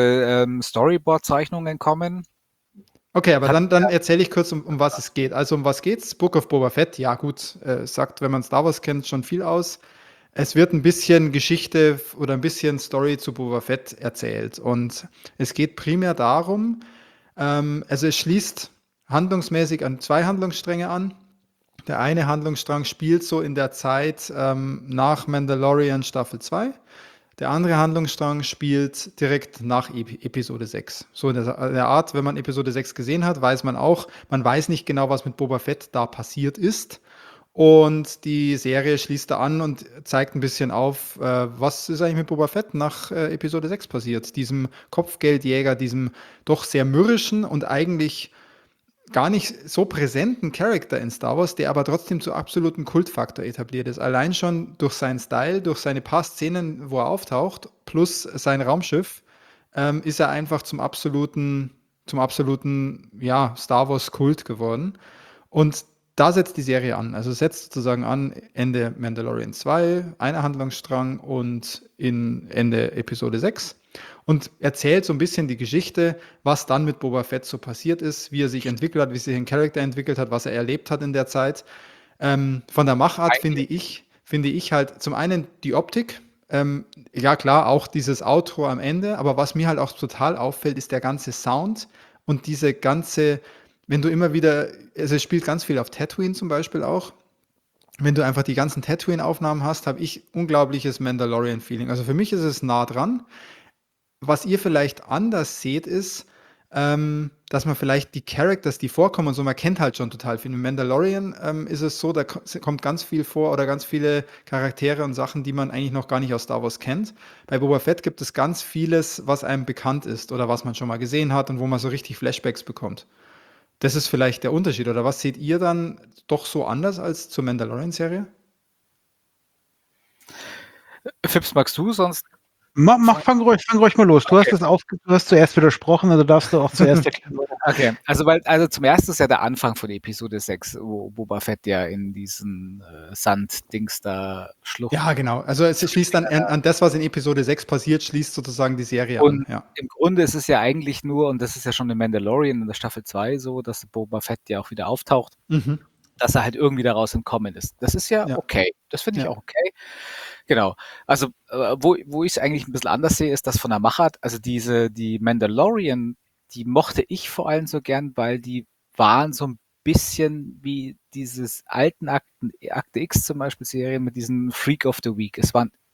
Storyboard-Zeichnungen kommen. Okay, aber dann erzähle ich kurz, um was es geht. Also um was geht's? Book of Boba Fett, ja gut, sagt, wenn man Star Wars kennt, schon viel aus. Es wird ein bisschen Geschichte oder ein bisschen Story zu Boba Fett erzählt. Und es geht primär darum, also es schließt handlungsmäßig an 2 Handlungsstränge an. Der eine Handlungsstrang spielt so in der Zeit nach Mandalorian Staffel 2. Der andere Handlungsstrang spielt direkt nach Episode 6. So in der Art, wenn man Episode 6 gesehen hat, weiß man auch, man weiß nicht genau, was mit Boba Fett da passiert ist. Und die Serie schließt da an und zeigt ein bisschen auf, was ist eigentlich mit Boba Fett nach Episode 6 passiert. Diesem Kopfgeldjäger, diesem doch sehr mürrischen und eigentlich gar nicht so präsenten Charakter in Star Wars, der aber trotzdem zu absoluten Kultfaktor etabliert ist. Allein schon durch seinen Style, durch seine paar Szenen, wo er auftaucht, plus sein Raumschiff, ist er einfach zum absoluten ja, Star Wars Kult geworden. Und da setzt die Serie an. Also setzt sozusagen an Ende Mandalorian 2, einer Handlungsstrang, und in Ende Episode 6. Und erzählt so ein bisschen die Geschichte, was dann mit Boba Fett so passiert ist, wie er sich entwickelt hat, wie sich ein Charakter entwickelt hat, was er erlebt hat in der Zeit. Von der Machart finde ich halt zum einen die Optik ja klar, auch dieses Outro am Ende, aber was mir halt auch total auffällt, ist der ganze Sound und diese ganze, wenn du immer wieder, also es spielt ganz viel auf Tatooine zum Beispiel auch. Wenn du einfach die ganzen Tatooine-Aufnahmen hast, habe ich unglaubliches Mandalorian-Feeling. Also für mich ist es nah dran. Was ihr vielleicht anders seht, ist, dass man vielleicht die Characters, die vorkommen und so, man kennt halt schon total viel. Im Mandalorian ist es so, da kommt ganz viel vor oder ganz viele Charaktere und Sachen, die man eigentlich noch gar nicht aus Star Wars kennt. Bei Boba Fett gibt es ganz vieles, was einem bekannt ist oder was man schon mal gesehen hat und wo man so richtig Flashbacks bekommt. Das ist vielleicht der Unterschied. Oder was seht ihr dann doch so anders als zur Mandalorian-Serie? Fips, magst du sonst? Fang ruhig mal los. Du hast zuerst widersprochen, also darfst du auch zuerst erklären. Okay, also zum ersten ist ja der Anfang von Episode 6, wo Boba Fett ja in diesen Sanddings da schlucht. Ja, genau. Also es schließt dann an das, was in Episode 6 passiert, schließt sozusagen die Serie Und an. Ja. im Grunde ist es ja eigentlich nur, und das ist ja schon in Mandalorian in der Staffel 2 so, dass Boba Fett ja auch wieder auftaucht, Mhm. dass er halt irgendwie daraus entkommen ist. Das ist ja Ja. okay. Das finde ich Ja. auch okay. Genau. Also, wo ich es eigentlich ein bisschen anders sehe, ist das von der Machart. Also die Mandalorian, die mochte ich vor allem so gern, weil die waren so ein bisschen wie dieses alten Akte X zum Beispiel Serien mit diesem Freak of the Week.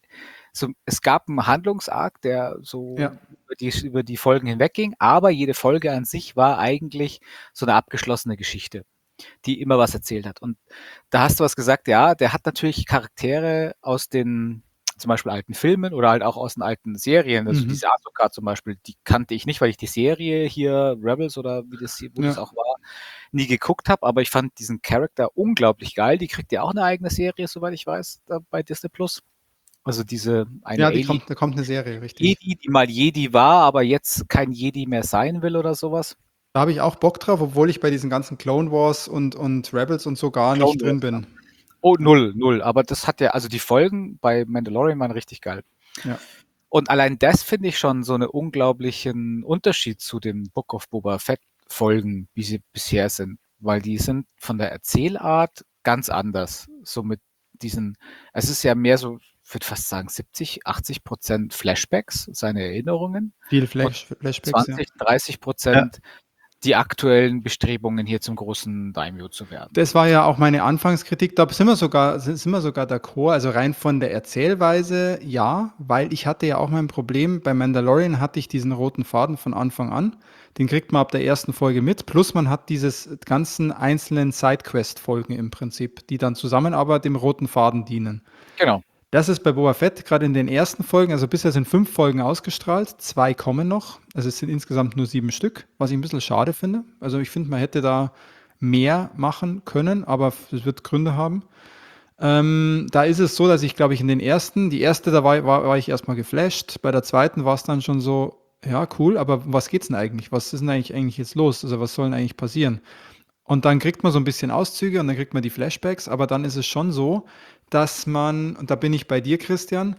Es gab einen Handlungsarc, der so Ja. über die Folgen hinwegging, aber jede Folge an sich war eigentlich so eine abgeschlossene Geschichte, die immer was erzählt hat. Und da hast du was gesagt, ja, der hat natürlich Charaktere aus den zum Beispiel alten Filmen oder halt auch aus den alten Serien. Also Mhm. diese Ahsoka zum Beispiel, die kannte ich nicht, weil ich die Serie hier, Rebels oder wo das Ja. auch war, nie geguckt habe, aber ich fand diesen Charakter unglaublich geil. Die kriegt ja auch eine eigene Serie, soweit ich weiß, da bei Disney Plus. Also diese eine Ja, Alien da kommt eine Serie, richtig. Jedi, die mal Jedi war, aber jetzt kein Jedi mehr sein will oder sowas. Da habe ich auch Bock drauf, obwohl ich bei diesen ganzen Clone Wars und Rebels und so gar Clone nicht drin Wars, bin. Oh, null. Aber das hat ja, also die Folgen bei Mandalorian waren richtig geil. Ja. Und allein das finde ich schon so einen unglaublichen Unterschied zu den Book of Boba Fett Folgen, wie sie bisher sind. Weil die sind von der Erzählart ganz anders. So mit es ist ja mehr so, ich würde fast sagen 70-80% Flashbacks, seine Erinnerungen. Viel Und Flashbacks, ja. 20-30% die aktuellen Bestrebungen, hier zum großen Daimyo zu werden. Das war ja auch meine Anfangskritik. Da sind wir sogar d'accord. Also rein von der Erzählweise, ja, weil ich hatte ja auch mein Problem. Bei Mandalorian hatte ich diesen roten Faden von Anfang an. Den kriegt man ab der ersten Folge mit. Plus man hat diese ganzen einzelnen Sidequest-Folgen im Prinzip, die dann zusammen aber dem roten Faden dienen. Genau. Das ist bei Boba Fett gerade in den ersten Folgen, also bisher sind 5 Folgen ausgestrahlt, 2 kommen noch. Also es sind insgesamt nur 7 Stück, was ich ein bisschen schade finde. Also ich finde, man hätte da mehr machen können, aber es wird Gründe haben. Da ist es so, dass ich, glaube ich, in den ersten, die erste, da war ich erstmal geflasht. Bei der zweiten war es dann schon so, ja, cool, aber um was geht's denn eigentlich? Was ist denn eigentlich jetzt los? Also was soll denn eigentlich passieren? Und dann kriegt man so ein bisschen Auszüge und dann kriegt man die Flashbacks, aber dann ist es schon so, dass man, und da bin ich bei dir, Christian,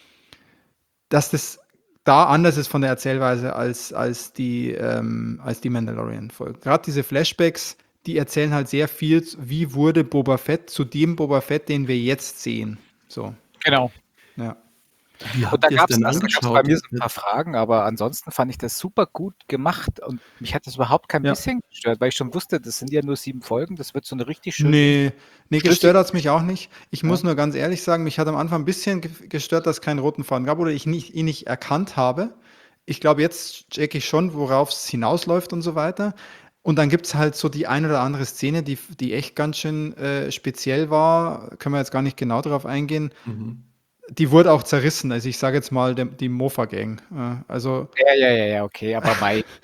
dass das da anders ist von der Erzählweise als die Mandalorian-Folgen. Gerade diese Flashbacks, die erzählen halt sehr viel, wie wurde Boba Fett zu dem Boba Fett, den wir jetzt sehen. So, Genau. ja. Wie Und habt da ihr es gab es denn bei angeschaut? mir so ein paar Fragen, aber ansonsten fand ich das super gut gemacht und mich hat das überhaupt kein Ja. bisschen gestört, weil ich schon wusste, das sind ja nur 7 Folgen, das wird so eine richtig schöne. Nee, Schlüssig. gestört hat es mich auch nicht. Ich Ja. muss nur ganz ehrlich sagen, mich hat am Anfang ein bisschen gestört, dass es keinen roten Faden gab oder ich ihn nicht erkannt habe. Ich glaube, jetzt checke ich schon, worauf es hinausläuft und so weiter. Und dann gibt es halt so die ein oder andere Szene, die echt ganz schön speziell war. Können wir jetzt gar nicht genau darauf eingehen. Mhm. Die wurde auch zerrissen. Also ich sage jetzt mal die Mofa-Gang. Also Ja, okay, aber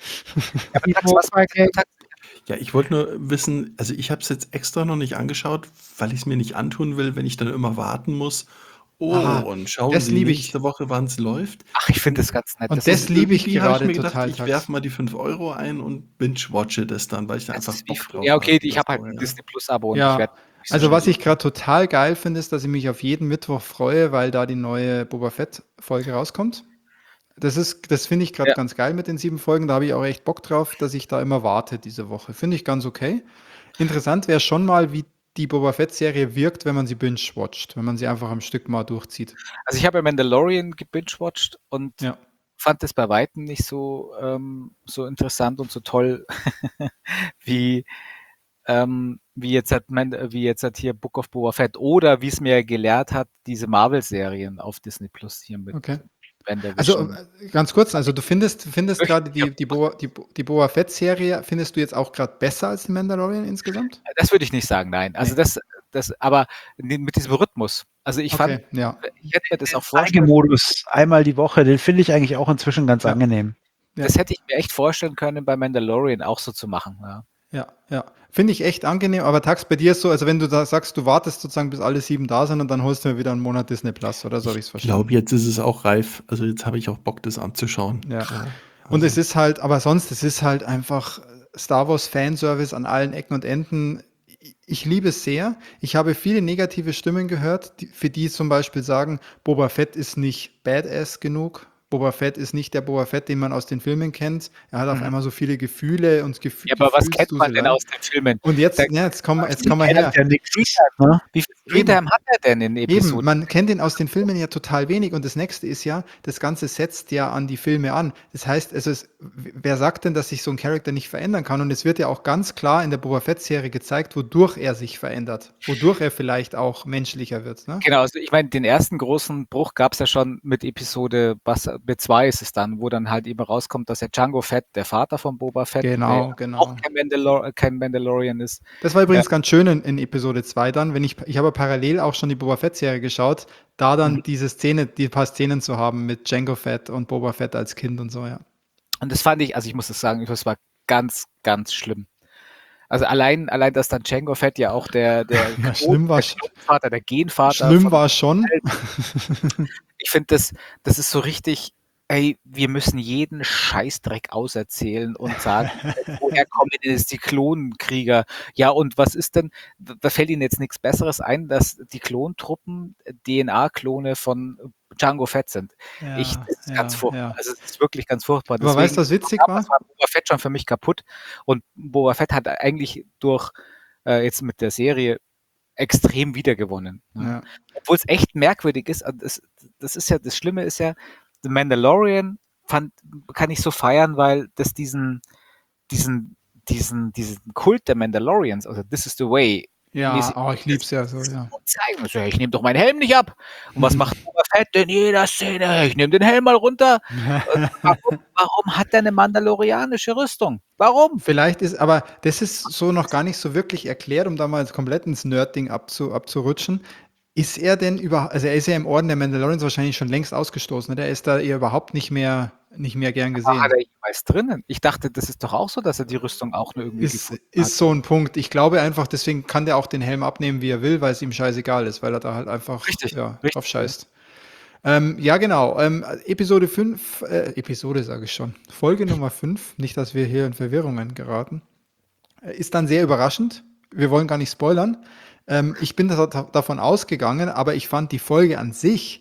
was war Ja, ich wollte nur wissen, also ich habe es jetzt extra noch nicht angeschaut, weil ich es mir nicht antun will, wenn ich dann immer warten muss. Oh, Ah, und schauen das Sie liebe ich. nächste Woche, wann es läuft. Ach, ich finde das ganz nett. Und Das das ist, liebe ich Irgendwie habe gerade mir gedacht, total. ich werfe mal die 5 Euro ein und binge-watche das dann, weil ich da das einfach ist wie Bock früher. drauf Ja, okay, habe ich oder habe halt so, ein ja. Disney Plus Abo und ich Ja, werde also was ich gerade total geil finde, ist, dass ich mich auf jeden Mittwoch freue, weil da die neue Boba Fett-Folge rauskommt. Das finde ich gerade Ja. ganz geil mit den 7 Folgen. Da habe ich auch echt Bock drauf, dass ich da immer warte diese Woche. Finde ich ganz okay. Interessant wäre schon mal, wie die Boba Fett-Serie wirkt, wenn man sie binge-watcht, wenn man sie einfach am Stück mal durchzieht. Also ich habe ja Mandalorian gebingewatcht und Ja. fand es bei Weitem nicht so, so interessant und so toll wie, wie jetzt halt hier Book of Boba Fett oder wie es mir gelehrt hat, diese Marvel-Serien auf Disney Plus hier mit Okay. Also WandaVision. ganz kurz, also du findest gerade Wirklich, die Boba Fett-Serie, findest du jetzt auch gerade besser als die Mandalorian insgesamt? Das würde ich nicht sagen, nein. Also Nee. aber mit diesem Rhythmus. Also ich fand, Okay, ja. ich hätte mir das auch vorstellen, Zeigemodus einmal die Woche, den finde ich eigentlich auch inzwischen ganz Ja. angenehm. Ja. das hätte ich mir echt vorstellen können, bei Mandalorian auch so zu machen. Ja. Ja. Finde ich echt angenehm, aber Tax, bei dir ist so, also wenn du da sagst, du wartest sozusagen, bis alle 7 da sind und dann holst du mir wieder einen Monat Disney Plus, oder so habe ich es Ich verstanden. glaube, jetzt ist es auch reif. Also jetzt habe ich auch Bock, das anzuschauen. Ja. Und es ist halt, aber sonst, es ist halt einfach Star Wars Fanservice an allen Ecken und Enden. Ich liebe es sehr. Ich habe viele negative Stimmen gehört, für die zum Beispiel sagen, Boba Fett ist nicht badass genug. Boba Fett ist nicht der Boba Fett, den man aus den Filmen kennt. Er hat auf einmal so viele Gefühle und Ja, aber was kennt man denn Gefühlsduselei. aus den Filmen? Und jetzt, Da- ja, jetzt kommen wir her. Ja nichts, ne? Wie viel Screentime hat er denn in Eben, Episoden? man kennt ihn aus den Filmen ja total wenig und das nächste ist ja, das Ganze setzt ja an die Filme an. Das heißt, wer sagt denn, dass sich so ein Charakter nicht verändern kann? Und es wird ja auch ganz klar in der Boba Fett-Serie gezeigt, wodurch er sich verändert, wodurch er vielleicht auch menschlicher wird. Ne? Genau, also ich meine, den ersten großen Bruch gab es ja schon mit Episode, mit 2 ist es dann, wo dann halt eben rauskommt, dass der Django Fett, der Vater von Boba Fett, Genau, der genau. auch kein Mandalorian ist. Das war übrigens ganz schön in Episode 2 dann, ich habe parallel auch schon die Boba Fett-Serie geschaut, da dann die paar Szenen zu haben mit Jango Fett und Boba Fett als Kind und so, ja. Und das fand ich, also ich muss das sagen, das war ganz, ganz schlimm. Also allein, dass dann Django Fett ja auch der Ja, schlimm war Klonvater, der Genvater Schlimm von war schon. Ich finde, das ist so richtig, ey, wir müssen jeden Scheißdreck auserzählen und sagen, woher kommen denn jetzt die Klonkrieger? Ja, und was ist denn, da fällt Ihnen jetzt nichts Besseres ein, dass die Klontruppen DNA-Klone von Django Fett sind. Das ist ganz furchtbar. Also, es ist wirklich ganz furchtbar. Aber weißt du, was witzig war? Das war Boba Fett schon für mich kaputt. Und Boba Fett hat eigentlich durch, jetzt mit der Serie extrem wiedergewonnen. Ne? Ja. Obwohl es echt merkwürdig ist. Das ist ja, das Schlimme ist ja, The Mandalorian kann ich so feiern, weil das diesen Kult der Mandalorians, also This is the way. Ja, ich lieb's ja so, ja. Zeigen. Also, ich nehme doch meinen Helm nicht ab. Und was macht Boba Fett in jeder Szene? Ich nehme den Helm mal runter. Warum hat der eine mandalorianische Rüstung? Warum? Vielleicht ist, aber das ist so noch gar nicht so wirklich erklärt, um da mal komplett ins Nerd-Ding abzurutschen. Ist er denn also er ist ja im Orden der Mandalorians wahrscheinlich schon längst ausgestoßen, ne? Der ist da eher überhaupt nicht mehr gern gesehen. Hat er jemals drinnen? Ich dachte, das ist doch auch so, dass er die Rüstung auch nur irgendwie gefunden hat. Ist so ein Punkt. Ich glaube einfach, deswegen kann der auch den Helm abnehmen, wie er will, weil es ihm scheißegal ist, weil er da halt einfach Richtig. drauf scheißt. Ja, genau. Episode 5, Episode sage ich schon, Folge Nummer 5, nicht, dass wir hier in Verwirrungen geraten, ist dann sehr überraschend. Wir wollen gar nicht spoilern. Ich bin davon ausgegangen, aber ich fand die Folge an sich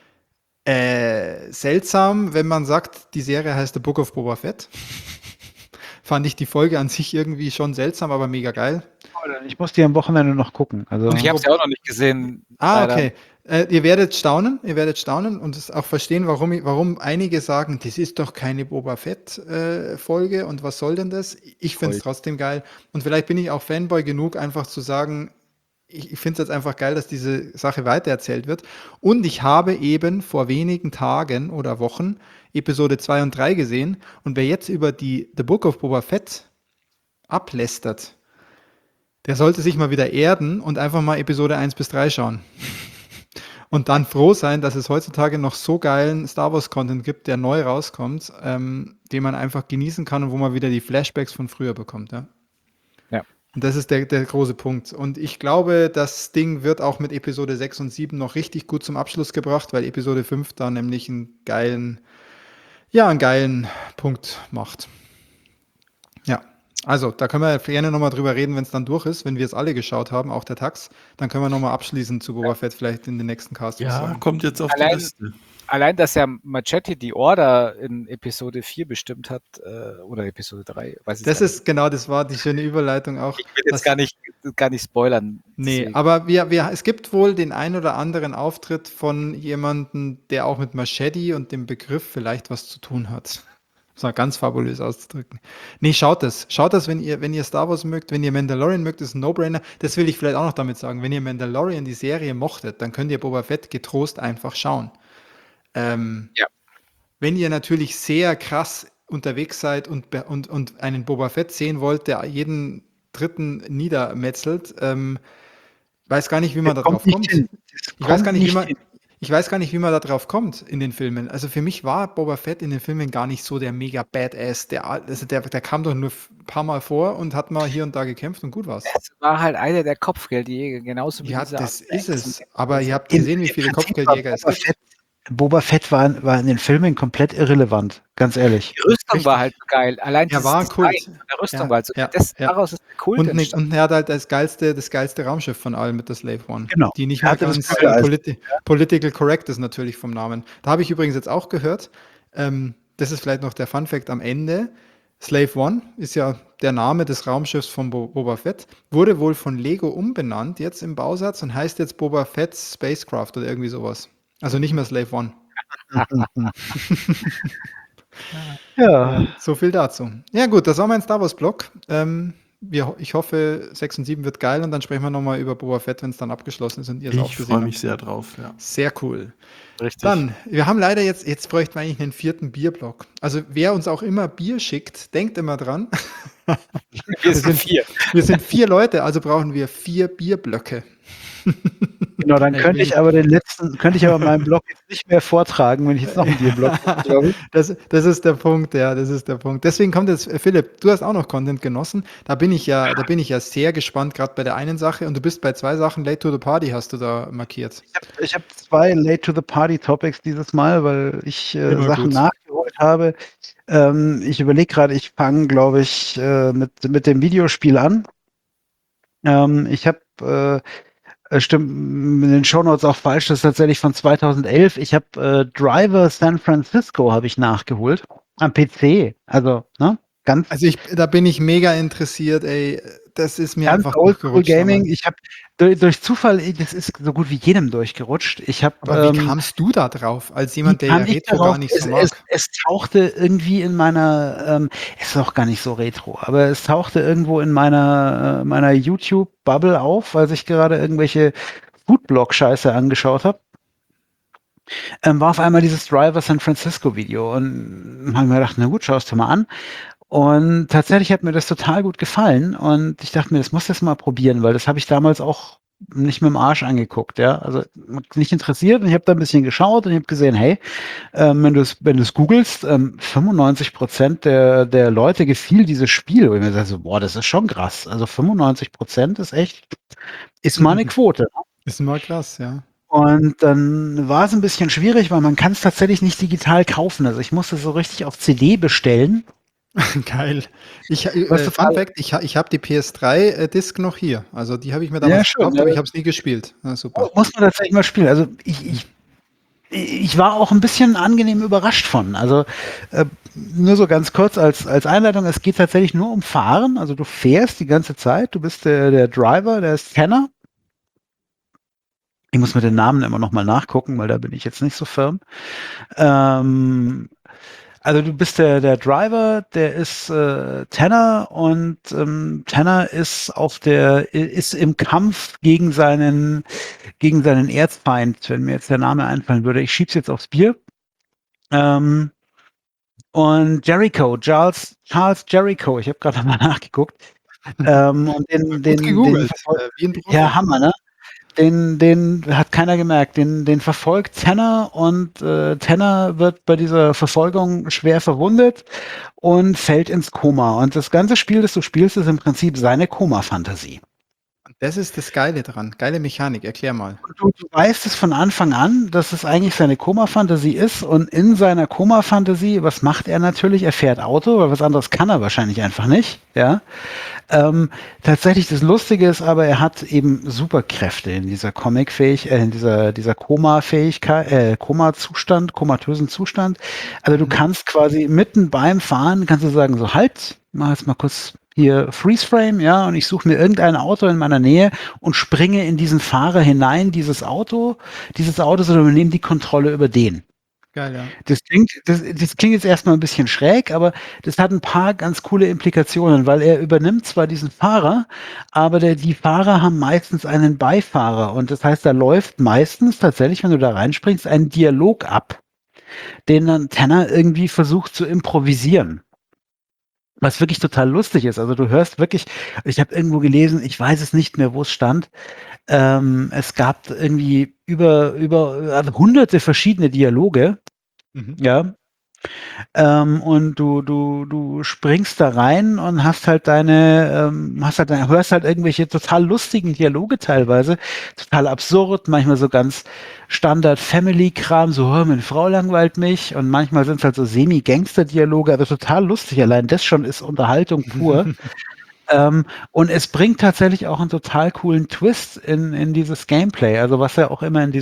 seltsam, wenn man sagt, die Serie heißt The Book of Boba Fett. Fand ich die Folge an sich irgendwie schon seltsam, aber mega geil. Ich muss die am Wochenende noch gucken. Also, Und ich habe es ja auch noch nicht gesehen. Okay. Ihr werdet staunen und es auch verstehen, warum einige sagen, das ist doch keine Boba Fett Folge und was soll denn das? Ich finde es trotzdem geil und vielleicht bin ich auch Fanboy genug, einfach zu sagen, ich finde es jetzt einfach geil, dass diese Sache weitererzählt wird. Und ich habe eben vor wenigen Tagen oder Wochen Episode 2 und 3 gesehen und wer jetzt über The Book of Boba Fett ablästert, der sollte sich mal wieder erden und einfach mal Episode 1 bis 3 schauen. Und dann froh sein, dass es heutzutage noch so geilen Star Wars Content gibt, der neu rauskommt, den man einfach genießen kann und wo man wieder die Flashbacks von früher bekommt. Ja. Und das ist der große Punkt. Und ich glaube, das Ding wird auch mit Episode 6 und 7 noch richtig gut zum Abschluss gebracht, weil Episode 5 da nämlich einen geilen Punkt macht. Ja. Also, da können wir gerne nochmal drüber reden, wenn es dann durch ist, wenn wir es alle geschaut haben, auch der Tax. Dann können wir nochmal abschließend zu Boba Fett vielleicht in den nächsten Cast sagen. Kommt jetzt auf die Liste. Allein, dass ja Machete die Order in Episode 4 bestimmt hat, oder Episode 3, weiß ich nicht. Das war die schöne Überleitung auch. Ich will jetzt gar nicht gar nicht spoilern. Nee, Deswegen. aber es gibt wohl den ein oder anderen Auftritt von jemandem, der auch mit Machete und dem Begriff vielleicht was zu tun hat. Das war ganz fabulös auszudrücken. Nee, schaut das. Schaut das, wenn ihr Star Wars mögt, wenn ihr Mandalorian mögt, ist ein No-Brainer. Das will ich vielleicht auch noch damit sagen. Wenn ihr Mandalorian, die Serie, mochtet, dann könnt ihr Boba Fett getrost einfach schauen. Ja. Wenn ihr natürlich sehr krass unterwegs seid und einen Boba Fett sehen wollt, der jeden Dritten niedermetzelt, weiß gar nicht, wie man da drauf kommt. Ich weiß gar nicht, wie man da drauf kommt in den Filmen. Also für mich war Boba Fett in den Filmen gar nicht so der mega Badass. Der kam doch nur ein paar Mal vor und hat mal hier und da gekämpft und gut war's. Es war halt einer der Kopfgeldjäger, genauso wie Ja, dieser das Arthur ist X. es. Aber ihr habt gesehen, wie viele Kopfgeldjäger es gibt. Boba Fett war in den Filmen komplett irrelevant, ganz ehrlich. Die Rüstung Richtig. war halt so geil. Allein Er war Design Kult. von der Rüstung Ja, war halt so ja, geil. ja. Daraus ist der Kult entstanden. Und er hat halt das geilste Raumschiff von allen mit der Slave One. Genau. Die nicht Er mal hatte das ganz Bügeleisen. political correct ist natürlich vom Namen. Da habe ich übrigens jetzt auch gehört, das ist vielleicht noch der Fun Fact am Ende. Slave One ist ja der Name des Raumschiffs von Boba Fett, wurde wohl von Lego umbenannt jetzt im Bausatz und heißt jetzt Boba Fett's Spacecraft oder irgendwie sowas. Also nicht mehr Slave One. Ja. So viel dazu. Ja gut, das war mein Star Wars Blog. Ich hoffe, 6 und 7 wird geil und dann sprechen wir nochmal über Boba Fett, wenn es dann abgeschlossen ist und ihr es auch Ich gesehen freue habt. mich sehr drauf. Ja. Sehr cool. Richtig. Dann, wir haben leider jetzt bräuchten wir eigentlich einen 4. Bierblock. Also wer uns auch immer Bier schickt, denkt immer dran. wir sind 4. Wir sind 4 Leute, also brauchen wir 4 Bierblöcke. Genau, dann könnte ich aber meinen Blog jetzt nicht mehr vortragen, wenn ich jetzt noch einen Bierblock hätte, glaube ich. Das ist der Punkt, ja, das ist der Punkt. Deswegen kommt jetzt, Philipp, du hast auch noch Content genossen. Da bin ich ja sehr gespannt, gerade bei der einen Sache. Und du bist bei 2 Sachen, Late to the Party hast du da markiert. Ich habe 2 Late to the Party Topics dieses Mal, weil ich Immer Sachen gut. nachgeholt habe. Ich überlege gerade, ich fange, glaube ich, mit dem Videospiel an. Ich habe stimmt in den Shownotes auch falsch, das ist tatsächlich von 2011. Ich habe Driver San Francisco habe ich nachgeholt am PC. Also, ne? Ganz Also da bin ich mega interessiert, ey. Das ist mir ganz einfach oldschool durchgerutscht. Gaming. damals. Ich habe durch Zufall, das ist so gut wie jedem durchgerutscht. Ich habe Aber wie kamst du da drauf, als jemand, der ja kam ich Retro darauf? gar nicht so mag? Es tauchte irgendwie in meiner, es ist auch gar nicht so retro, aber es tauchte irgendwo in meiner YouTube-Bubble auf, als ich gerade irgendwelche Foodblog-Scheiße angeschaut habe. War auf einmal dieses Driver San Francisco Video und habe mir gedacht, na gut, schau es dir mal an. Und tatsächlich hat mir das total gut gefallen und ich dachte mir, das muss ich jetzt mal probieren, weil das habe ich damals auch nicht mit dem Arsch angeguckt, ja. Also nicht interessiert und ich habe da ein bisschen geschaut und ich habe gesehen, hey, wenn du es googelst, 95% der Leute gefiel dieses Spiel. Und ich mir dachte so, boah, das ist schon krass. Also 95% ist mal eine Quote. Ist mal krass, ja. Und dann war es ein bisschen schwierig, weil man kann es tatsächlich nicht digital kaufen. Also ich musste so richtig auf CD bestellen. Geil. Was Fun Fact, ich habe die PS3-Disc noch hier. Also die habe ich mir damals schön, gekauft, ja. aber ich habe es nie gespielt. Na, super. Muss man tatsächlich mal spielen. Also ich war auch ein bisschen angenehm überrascht von. Also nur so ganz kurz als Einleitung, es geht tatsächlich nur um Fahren. Also du fährst die ganze Zeit, du bist der Driver, der ist Tanner. Ich muss mit den Namen immer noch mal nachgucken, weil da bin ich jetzt nicht so firm. Also du bist der Driver, der ist Tanner und Tanner ist ist im Kampf gegen seinen Erzfeind, wenn mir jetzt der Name einfallen würde. Ich schieb's jetzt aufs Bier. Und Jericho, Charles Jericho, ich habe gerade mal nachgeguckt. Und Gut gegoogelt. Wie ein Profi. ja, Hammer, ne? Den hat keiner gemerkt. Den verfolgt Tanner und Tanner wird bei dieser Verfolgung schwer verwundet und fällt ins Koma. Und das ganze Spiel, das du spielst, ist im Prinzip seine Koma-Fantasie. Das ist das Geile dran. Geile Mechanik, erklär mal. Du weißt es von Anfang an, dass es eigentlich seine Koma-Fantasie ist und in seiner Koma-Fantasie, was macht er natürlich? Er fährt Auto, weil was anderes kann er wahrscheinlich einfach nicht, ja. Tatsächlich das Lustige ist aber, er hat eben Superkräfte in dieser in dieser Koma-Fähigkeit, Koma-Zustand, komatösen Zustand. Also du kannst quasi mitten beim Fahren, kannst du sagen, so halt, mach jetzt mal kurz hier Freeze Frame, ja, und ich suche mir irgendein Auto in meiner Nähe und springe in diesen Fahrer hinein, dieses Autos, und übernehme die Kontrolle über den. Geil, ja. Das klingt jetzt erstmal ein bisschen schräg, aber das hat ein paar ganz coole Implikationen, weil er übernimmt zwar diesen Fahrer, aber die Fahrer haben meistens einen Beifahrer und das heißt, da läuft meistens tatsächlich, wenn du da reinspringst, ein Dialog ab, den dann Tanner irgendwie versucht zu improvisieren. Was wirklich total lustig ist. Also du hörst wirklich, ich habe irgendwo gelesen, ich weiß es nicht mehr, wo es stand. Es gab irgendwie also hunderte verschiedene Dialoge, Mhm. ja. Und du springst da rein und hörst halt irgendwelche total lustigen Dialoge teilweise, total absurd, manchmal so ganz Standard-Family-Kram, so, meine Frau langweilt mich, und manchmal sind es halt so Semi-Gangster-Dialoge, also total lustig, allein das schon ist Unterhaltung pur. Und es bringt tatsächlich auch einen total coolen Twist in dieses Gameplay. Also was ja auch immer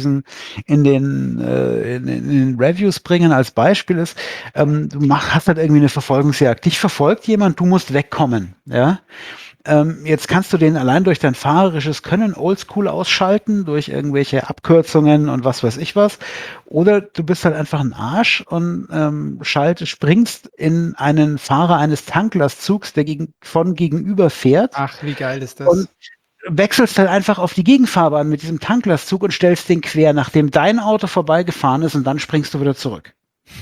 in den Reviews bringen als Beispiel ist, hast halt irgendwie eine Verfolgungsjagd. Dich verfolgt jemand, du musst wegkommen. Ja? Jetzt kannst du den allein durch dein fahrerisches Können oldschool ausschalten, durch irgendwelche Abkürzungen und was weiß ich was. Oder du bist halt einfach ein Arsch und springst in einen Fahrer eines Tanklastzugs, der von gegenüber fährt, Ach, wie geil ist und das? wechselst halt einfach auf die Gegenfahrbahn mit diesem Tanklastzug und stellst den quer, nachdem dein Auto vorbeigefahren ist, und dann springst du wieder zurück.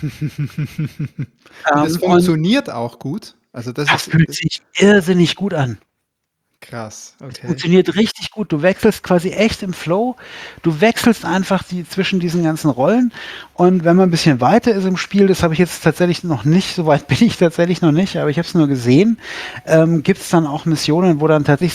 Und das Und funktioniert auch gut. Also das das ist fühlt sich irrsinnig gut an. krass. Okay. Funktioniert richtig gut. Du wechselst quasi echt im Flow. Du wechselst einfach zwischen diesen ganzen Rollen. Und wenn man ein bisschen weiter ist im Spiel, das habe ich jetzt tatsächlich noch nicht, so weit bin ich tatsächlich noch nicht, aber ich habe es nur gesehen, gibt es dann auch Missionen, wo dann tatsächlich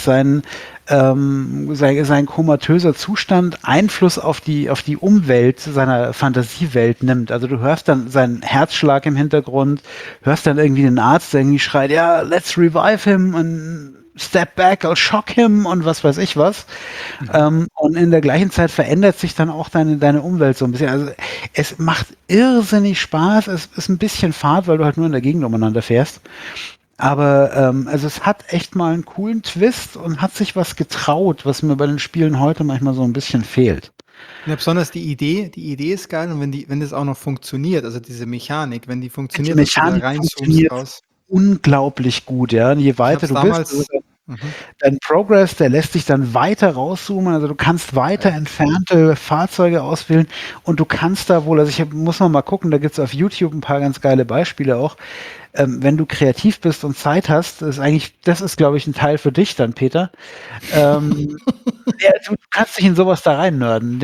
sein komatöser Zustand Einfluss auf die Umwelt seiner Fantasiewelt nimmt. Also du hörst dann seinen Herzschlag im Hintergrund, hörst dann irgendwie den Arzt, der irgendwie schreit, ja, let's revive him, und Step back, I'll shock him und was weiß ich was. Und in der gleichen Zeit verändert sich dann auch deine Umwelt so ein bisschen. Also es macht irrsinnig Spaß. Es ist ein bisschen Fahrt, weil du halt nur in der Gegend umeinander fährst. Aber also es hat echt mal einen coolen Twist und hat sich was getraut, was mir bei den Spielen heute manchmal so ein bisschen fehlt. Ja, besonders die Idee ist geil und wenn das auch noch funktioniert, also diese Mechanik, wenn die Die funktioniert, dass du da Mechanik reinzoomst funktioniert raus. unglaublich gut, ja. Und je Ich habe weiter es du bist, damals. Mhm. dein Progress, der lässt sich dann weiter rauszoomen, also du kannst weiter Geil. entfernte Fahrzeuge auswählen, und du kannst da wohl, also muss man mal gucken, da gibt es auf YouTube ein paar ganz geile Beispiele auch, wenn du kreativ bist und Zeit hast, das ist, glaube ich, ein Teil für dich dann, Peter. Ähm, ja, du kannst dich in sowas da rein nörden.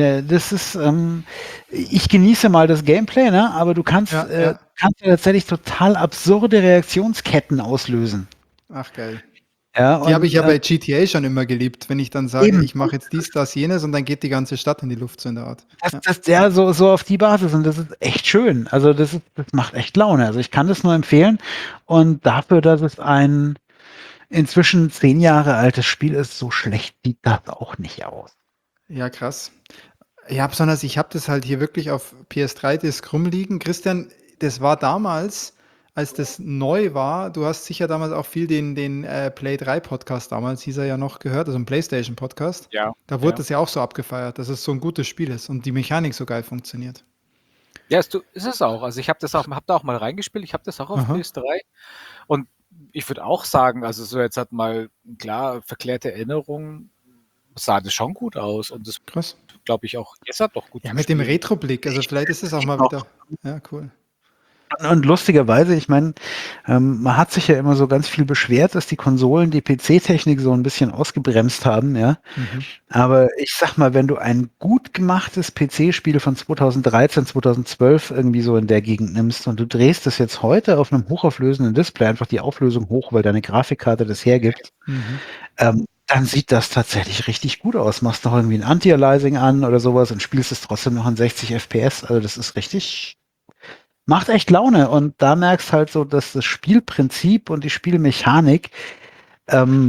Ich genieße mal das Gameplay, ne? Aber du kannst, Ja, ja. kannst ja tatsächlich total absurde Reaktionsketten auslösen. Ach, geil. Ja, Die habe ich und ja bei GTA schon immer geliebt, wenn ich dann sage, eben. ich mache jetzt dies, das, jenes und dann geht die ganze Stadt in die Luft so in der Art. Ja. Ja, so auf die Basis, und das ist echt schön. Also das macht echt Laune. Also ich kann das nur empfehlen, und dafür, dass es ein inzwischen 10 Jahre altes Spiel ist, so schlecht sieht das auch nicht aus. Ja, krass. Ja, besonders ich habe das halt hier wirklich auf PS3-Disk rumliegen. Christian, das war damals, als das neu war, du hast sicher damals auch viel den Play 3 Podcast damals, hieß er ja noch, gehört, also ein PlayStation Podcast. Ja. Da wurde das ja auch so abgefeiert, dass es so ein gutes Spiel ist und die Mechanik so geil funktioniert. Ja, ist es auch. Also ich habe da auch mal reingespielt. Ich habe das auch auf Aha. PS3. Und ich würde auch sagen, also so jetzt hat mal klar verklärte Erinnerungen, sah das schon gut aus. Und das Krass. glaube ich auch, jetzt hat doch gut Ja, zu mit dem spielen. Retro-Blick, also vielleicht ist es auch mal Noch. wieder. Ja, cool. Und lustigerweise, ich meine, man hat sich ja immer so ganz viel beschwert, dass die Konsolen die PC-Technik so ein bisschen ausgebremst haben, ja. Mhm. Aber ich sag mal, wenn du ein gut gemachtes PC-Spiel von 2013, 2012 irgendwie so in der Gegend nimmst und du drehst es jetzt heute auf einem hochauflösenden Display, einfach die Auflösung hoch, weil deine Grafikkarte das hergibt, Mhm. dann sieht das tatsächlich richtig gut aus. Machst noch irgendwie ein Anti-Aliasing an oder sowas und spielst es trotzdem noch in 60 FPS. Also das ist richtig, macht echt Laune. Und da merkst halt so, dass das Spielprinzip und die Spielmechanik,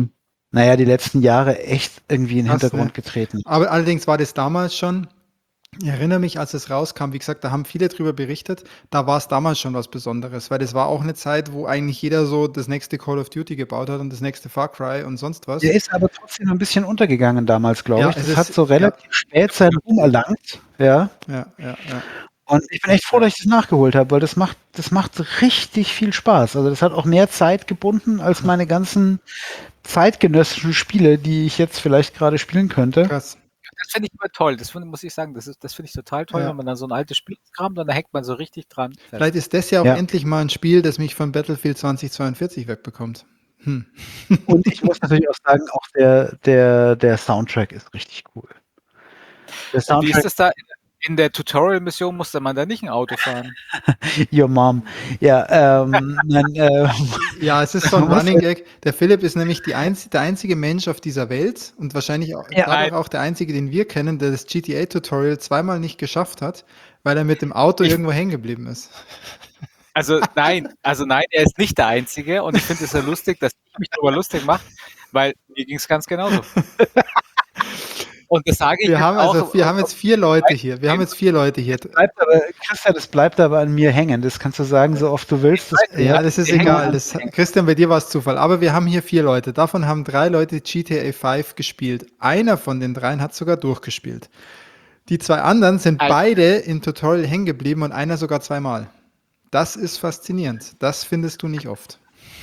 naja, die letzten Jahre echt irgendwie in den Krass, Hintergrund ja. getreten. Aber allerdings war das damals schon, Ich erinnere mich, als es rauskam, wie gesagt, da haben viele drüber berichtet, da war es damals schon was Besonderes, weil das war auch eine Zeit, wo eigentlich jeder so das nächste Call of Duty gebaut hat und das nächste Far Cry und sonst was. Der ist aber trotzdem ein bisschen untergegangen damals, glaube Ja, ich. es Das hat ist, so relativ spät seinen Ruhm erlangt. Ja. ja. Und ich bin echt froh, dass ich das nachgeholt habe, weil das macht richtig viel Spaß. Also das hat auch mehr Zeit gebunden als meine ganzen zeitgenössischen Spiele, die ich jetzt vielleicht gerade spielen könnte. Krass. Das finde ich immer toll. Muss ich sagen, das finde ich total toll, Ja. wenn man dann so ein altes Spiel kramt und da hängt man so richtig dran. Vielleicht ist das ja auch Ja. endlich mal ein Spiel, das mich von Battlefield 2042 wegbekommt. Und ich muss natürlich auch sagen, auch der Soundtrack ist richtig cool. Der Wie ist Soundtrack, das da? In der Tutorial-Mission musste man da nicht ein Auto fahren. Your Mom. Ja, Ja, es ist so ein Was? Running Gag. Der Philipp ist nämlich der einzige Mensch auf dieser Welt und wahrscheinlich auch, Ja. dadurch auch der einzige, den wir kennen, der das GTA-Tutorial zweimal nicht geschafft hat, weil er mit dem Auto irgendwo hängen geblieben ist. Also nein, er ist nicht der Einzige und ich finde es ja lustig, dass ich mich darüber lustig mache, weil mir ging es ganz genauso. Und das sage ich Wir jetzt haben auch. also, wir haben jetzt 4 Leute hier. Wir haben jetzt 4 Leute hier. Christian, das bleibt aber an mir hängen. Das kannst du sagen, so oft du willst. Das Ja, das ist Wir hängen egal. an- Das, Christian, bei dir war es Zufall. Aber wir haben hier 4 Leute. Davon haben 3 Leute GTA 5 gespielt. Einer von den 3 hat sogar durchgespielt. Die 2 anderen sind Alter. beide im Tutorial hängen geblieben und einer sogar 2-mal. Das ist faszinierend. Das findest du nicht oft.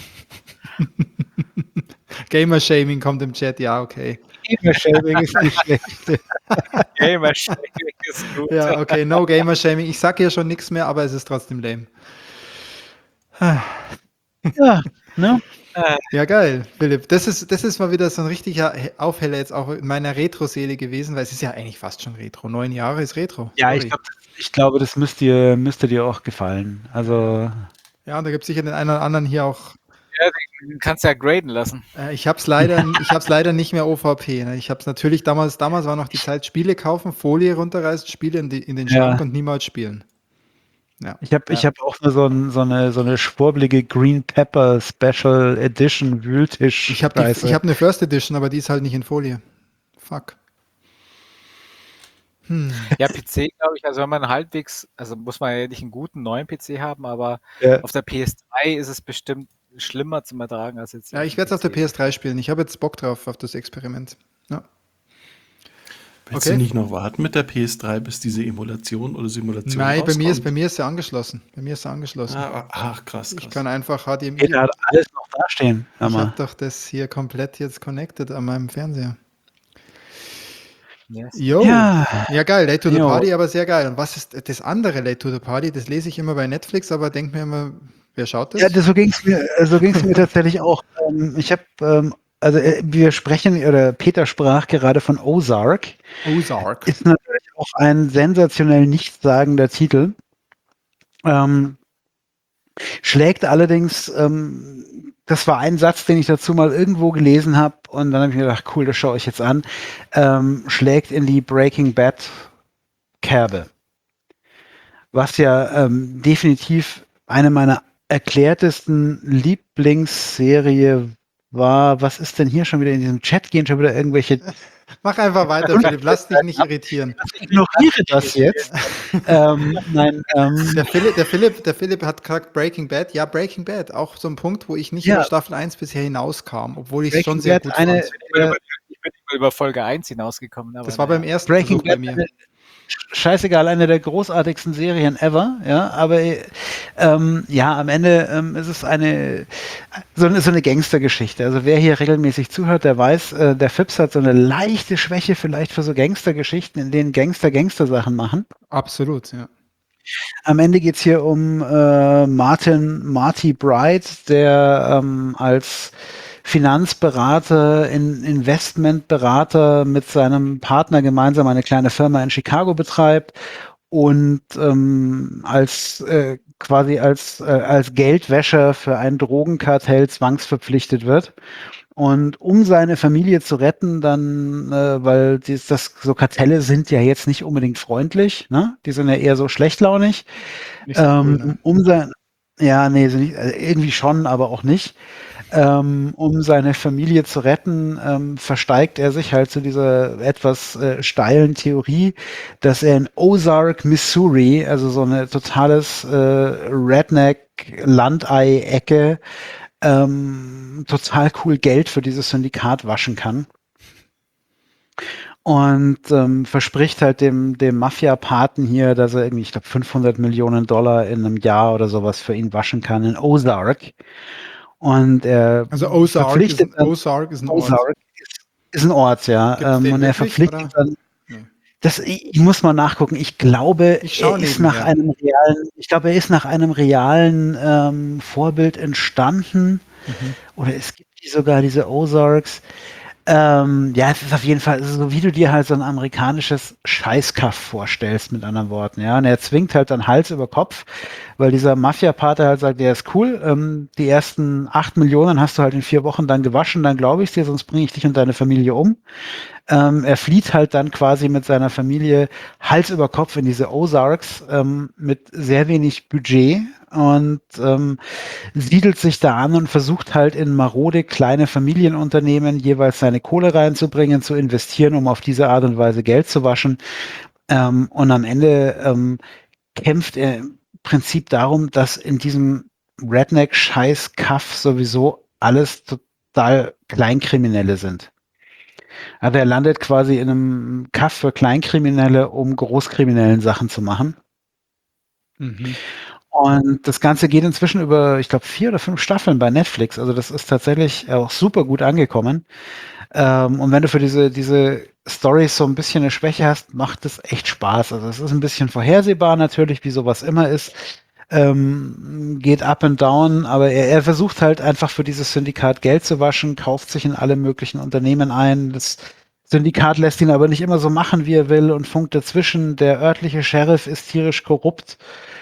Gamer-Shaming kommt im Chat. Ja, okay. Gamer-Shaming ist nicht schlecht. Gamer-Shaming ist gut. Ja, okay. No Gamer-Shaming. Ich sage hier schon nichts mehr, aber es ist trotzdem lame. Ja, ne? Ja, geil, Philipp. Das ist mal wieder so ein richtiger Aufheller jetzt auch in meiner Retro-Seele gewesen, weil es ist ja eigentlich fast schon Retro. 9 Jahre ist Retro. Ja, Sorry. ich glaube, das müsste dir auch gefallen. Also, Ja, und da gibt es sicher den einen oder anderen hier auch. Ja, den kannst du ja graden lassen. Ich habe es leider nicht mehr OVP. Ne? Ich habe es natürlich damals war noch die Zeit, Spiele kaufen, Folie runterreißen, Spiele in den Schrank Ja. und niemals spielen. Ja. ich hab auch nur so eine schwurblige Green Pepper Special Edition Wühltisch. Ich habe eine First Edition, aber die ist halt nicht in Folie. Fuck. Ja, PC, glaube ich, also wenn man halbwegs, also muss man ja nicht einen guten neuen PC haben, aber Ja. auf der PS3 ist es bestimmt schlimmer zu ertragen als jetzt. Ja, ich werde es auf der PS3 spielen. Ich habe jetzt Bock drauf, auf das Experiment. Ja. Willst Okay. du nicht noch warten mit der PS3, bis diese Emulation oder Simulation Nein, bei rauskommt? mir ist sie angeschlossen. Ach, krass. Ich kann einfach HDMI. Jeder hat alles noch dastehen. Ich habe Aber doch das hier komplett jetzt connected an meinem Fernseher. Yes. Jo. ja, Ja, geil, Late to the Jo. Party, aber sehr geil. Und was ist das andere Late to the Party? Das lese ich immer bei Netflix, aber denke mir immer, wer schaut das? so ging's mir tatsächlich auch. Ich habe, wir sprechen, oder Peter sprach gerade von Ozark. Ozark. Ist natürlich auch ein sensationell nichtssagender Titel. Schlägt allerdings, das war ein Satz, den ich dazu mal irgendwo gelesen habe und dann habe ich mir gedacht, cool, das schaue ich jetzt an. Schlägt in die Breaking Bad Kerbe. Was ja definitiv eine meiner erklärtesten Lieblingsserie war. Was ist denn hier schon wieder in diesem Chat? Gehen schon wieder irgendwelche. Mach einfach weiter, Philipp. Lass dich nicht irritieren. Ich ignoriere das jetzt. Nein, Der Philipp hat gesagt Breaking Bad. Ja, Breaking Bad. Auch so ein Punkt, wo ich nicht Ja. über Staffel 1 bisher hinauskam, obwohl ich es Breaking schon sehr Bad gut eine- fand. Ich bin nicht mal über Folge 1 hinausgekommen. Aber Das war beim naja. ersten Breaking Versuch bei Bad, mir. scheißegal, eine der großartigsten Serien ever, ja, aber ja, am Ende ist es so eine Gangstergeschichte. Also wer hier regelmäßig zuhört, der weiß, der Fips hat so eine leichte Schwäche vielleicht für so Gangstergeschichten, in denen Gangster-Sachen machen. Absolut, ja. Am Ende geht's hier um Marty Bright, der als Finanzberater, Investmentberater mit seinem Partner gemeinsam eine kleine Firma in Chicago betreibt und quasi als Geldwäscher für ein Drogenkartell zwangsverpflichtet wird. Und um seine Familie zu retten, dann, weil so Kartelle sind ja jetzt nicht unbedingt freundlich, ne? Die sind ja eher so schlechtlaunig. Nicht so cool, ne? Ja, nee, irgendwie schon, aber auch nicht. Um seine Familie zu retten, versteigt er sich halt zu dieser etwas steilen Theorie, dass er in Ozark, Missouri, also so eine totales Redneck-Landei-Ecke, total cool Geld für dieses Syndikat waschen kann. Und verspricht halt dem Mafia-Paten hier, dass er irgendwie, ich glaube, 500 Millionen Dollar in einem Jahr oder sowas für ihn waschen kann in Ozark. Und er Also verpflichtet dann, Ozark ist ein Ort. Ozark ist ein Ort, Gibt es ja, den und er wirklich, verpflichtet oder? dann, Nee. ich muss mal nachgucken, ich glaube, Ich schaue nebenher. ich glaube, er ist nach einem realen Vorbild entstanden. Mhm. Oder es gibt sogar diese Ozarks. Ja, es ist auf jeden Fall so, wie du dir halt so ein amerikanisches Scheißkaff vorstellst, mit anderen Worten, ja. Und er zwingt halt dann Hals über Kopf, weil dieser Mafia-Pater halt sagt, der ist cool, die ersten 8 Millionen hast du halt in 4 Wochen dann gewaschen, dann glaube ich dir, sonst bringe ich dich und deine Familie um. Er flieht halt dann quasi mit seiner Familie Hals über Kopf in diese Ozarks mit sehr wenig Budget und siedelt sich da an und versucht halt in marode kleine Familienunternehmen jeweils seine Kohle reinzubringen, zu investieren, um auf diese Art und Weise Geld zu waschen. Und am Ende kämpft er im Prinzip darum, dass in diesem Redneck-Scheiß-Kaff sowieso alles total Kleinkriminelle sind. Also er landet quasi in einem Kaff für Kleinkriminelle, um großkriminellen Sachen zu machen. Mhm. Und das Ganze geht inzwischen über, ich glaube, 4 oder 5 Staffeln bei Netflix. Also das ist tatsächlich auch super gut angekommen. Und wenn du für diese Storys so ein bisschen eine Schwäche hast, macht es echt Spaß. Also es ist ein bisschen vorhersehbar natürlich, wie sowas immer ist. Geht up and down, aber er versucht halt einfach für dieses Syndikat Geld zu waschen, kauft sich in alle möglichen Unternehmen ein. Das Syndikat lässt ihn aber nicht immer so machen, wie er will und funkt dazwischen. Der örtliche Sheriff ist tierisch korrupt.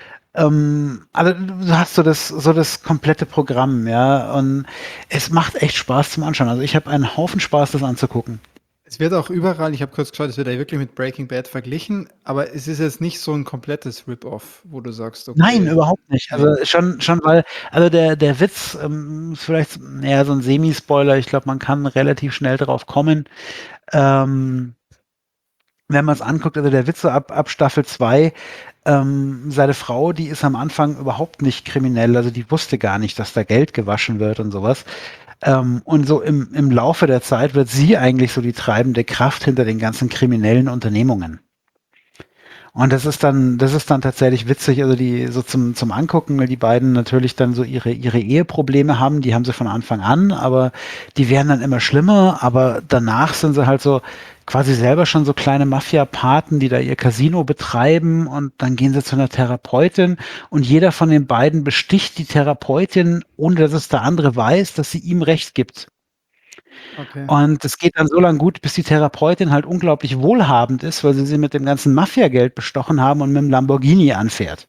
Also du hast so das komplette Programm, ja, und es macht echt Spaß zum Anschauen. Also ich habe einen Haufen Spaß, das anzugucken. Es wird auch überall, ich habe kurz geschaut, es wird ja wirklich mit Breaking Bad verglichen, aber es ist jetzt nicht so ein komplettes Rip-Off, wo du sagst, Nein, okay, überhaupt nicht. nee. Also schon, weil, also der Witz, ist vielleicht eher so ein Semi-Spoiler, ich glaube, man kann relativ schnell drauf kommen. Ähm, Wenn man es anguckt, also der Witz so ab Staffel 2, seine Frau, die ist am Anfang überhaupt nicht kriminell, also die wusste gar nicht, dass da Geld gewaschen wird und sowas. Und so im Laufe der Zeit wird sie eigentlich so die treibende Kraft hinter den ganzen kriminellen Unternehmungen. Und das ist dann tatsächlich witzig, also die so zum Angucken, weil die beiden natürlich dann so ihre Eheprobleme haben, die haben sie von Anfang an, aber die werden dann immer schlimmer, aber danach sind sie halt so quasi selber schon so kleine Mafia-Paten, die da ihr Casino betreiben und dann gehen sie zu einer Therapeutin und jeder von den beiden besticht die Therapeutin, ohne dass es der andere weiß, dass sie ihm Recht gibt. Okay. Und es geht dann so lange gut, bis die Therapeutin halt unglaublich wohlhabend ist, weil sie mit dem ganzen Mafia-Geld bestochen haben und mit dem Lamborghini anfährt.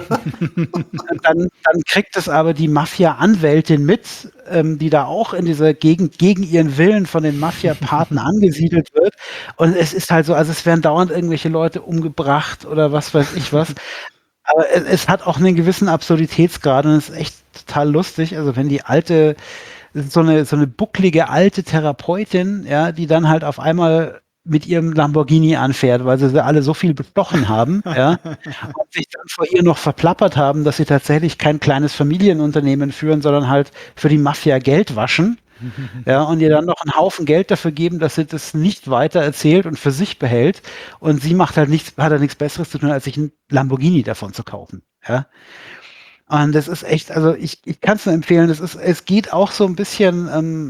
Und dann kriegt es aber die Mafia-Anwältin mit, die da auch in dieser Gegend gegen ihren Willen von den Mafia-Paten angesiedelt wird. Und es ist halt so, also es werden dauernd irgendwelche Leute umgebracht oder was weiß ich was. Aber es hat auch einen gewissen Absurditätsgrad und es ist echt total lustig. Also wenn die alte so eine bucklige alte Therapeutin, ja, die dann halt auf einmal mit ihrem Lamborghini anfährt, weil sie alle so viel bestochen haben, ja, und sich dann vor ihr noch verplappert haben, dass sie tatsächlich kein kleines Familienunternehmen führen, sondern halt für die Mafia Geld waschen, ja, und ihr dann noch einen Haufen Geld dafür geben, dass sie das nicht weiter erzählt und für sich behält. Und sie macht halt nichts, hat halt nichts Besseres zu tun, als sich ein Lamborghini davon zu kaufen, ja. Und das ist echt, also ich kann es nur empfehlen, es geht auch so ein bisschen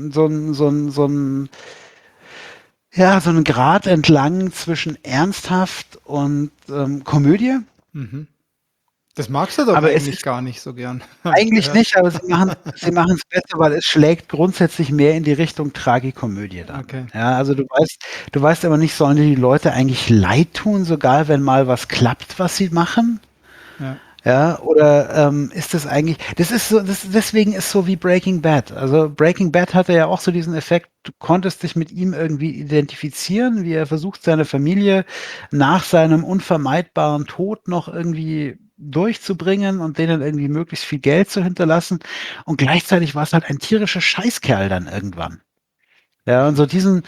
ja, so ein Grat entlang zwischen ernsthaft und Komödie. Mhm. Das magst du doch Aber es eigentlich ist gar nicht so gern, habe ich eigentlich gehört. nicht, aber sie machen es besser, weil es schlägt grundsätzlich mehr in die Richtung Tragikomödie dann. Okay. Ja, also du weißt aber nicht, sollen dir die Leute eigentlich leid tun, sogar wenn mal was klappt, was sie machen? Ja. Ja, oder ist das eigentlich, das ist so, deswegen ist so wie Breaking Bad. Also Breaking Bad hatte ja auch so diesen Effekt, du konntest dich mit ihm irgendwie identifizieren, wie er versucht, seine Familie nach seinem unvermeidbaren Tod noch irgendwie durchzubringen und denen irgendwie möglichst viel Geld zu hinterlassen. Und gleichzeitig war es halt ein tierischer Scheißkerl dann irgendwann. Ja, und so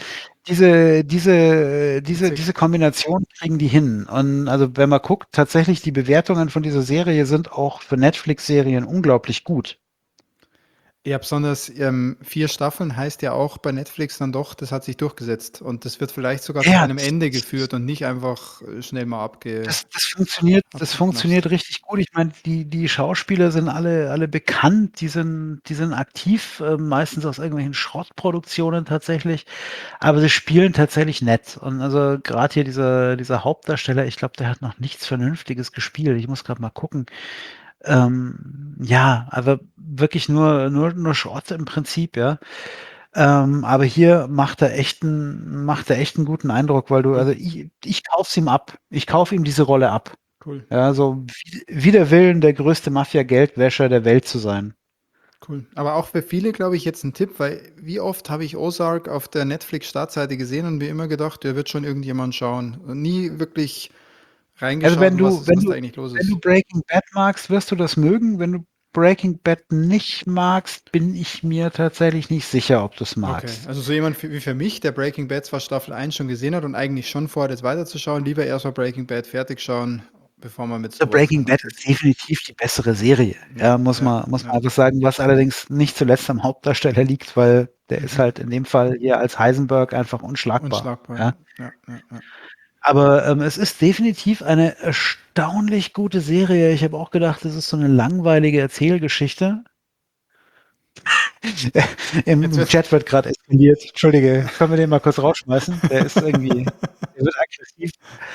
Witzig. diese Kombination kriegen die hin. Und also wenn man guckt, tatsächlich die Bewertungen von dieser Serie sind auch für Netflix-Serien unglaublich gut. Ja, besonders 4 Staffeln heißt ja auch bei Netflix dann doch, das hat sich durchgesetzt. Und das wird vielleicht sogar zu Ja, einem Ende geführt und nicht einfach schnell mal das abgeknapst. funktioniert richtig gut. Ich meine, die Schauspieler sind alle bekannt, die sind aktiv, meistens aus irgendwelchen Schrottproduktionen tatsächlich, aber sie spielen tatsächlich nett. Und also gerade hier dieser Hauptdarsteller, ich glaube, der hat noch nichts Vernünftiges gespielt. Ich muss gerade mal gucken. Ja, aber wirklich nur Schrott im Prinzip, ja. Aber hier macht er echt einen guten Eindruck, weil Cool. also ich kauf's ihm ab. Ich kaufe ihm diese Rolle ab. Cool. Ja, so wider Willen der größte Mafia-Geldwäscher der Welt zu sein. Cool. Aber auch für viele, glaube ich, jetzt ein Tipp, weil wie oft habe ich Ozark auf der Netflix-Startseite gesehen und mir immer gedacht, der wird schon irgendjemand schauen. Und nie wirklich Also reingeschaut, was da eigentlich los wenn du ist. Breaking Bad magst, wirst du das mögen. Wenn du Breaking Bad nicht magst, bin ich mir tatsächlich nicht sicher, ob du es Okay, magst. also so jemand wie für mich, der Breaking Bad zwar Staffel 1 schon gesehen hat und eigentlich schon vorhat, jetzt weiterzuschauen, lieber erstmal Breaking Bad fertig schauen, bevor man mit Also sowas Breaking Bad ist anfängt. definitiv die bessere Serie. Ja, Ja, ja, muss man ja. einfach sagen, was allerdings nicht zuletzt am Hauptdarsteller liegt, weil der ist halt in dem Fall hier als Heisenberg einfach unschlagbar. Unschlagbar, Ja. ja. Ja, ja, ja. Aber es ist definitiv eine erstaunlich gute Serie. Ich habe auch gedacht, das ist so eine langweilige Erzählgeschichte. Jetzt Im wird Chat wird gerade eskaliert. Entschuldige, können wir den mal kurz rausschmeißen? Der wird aggressiv.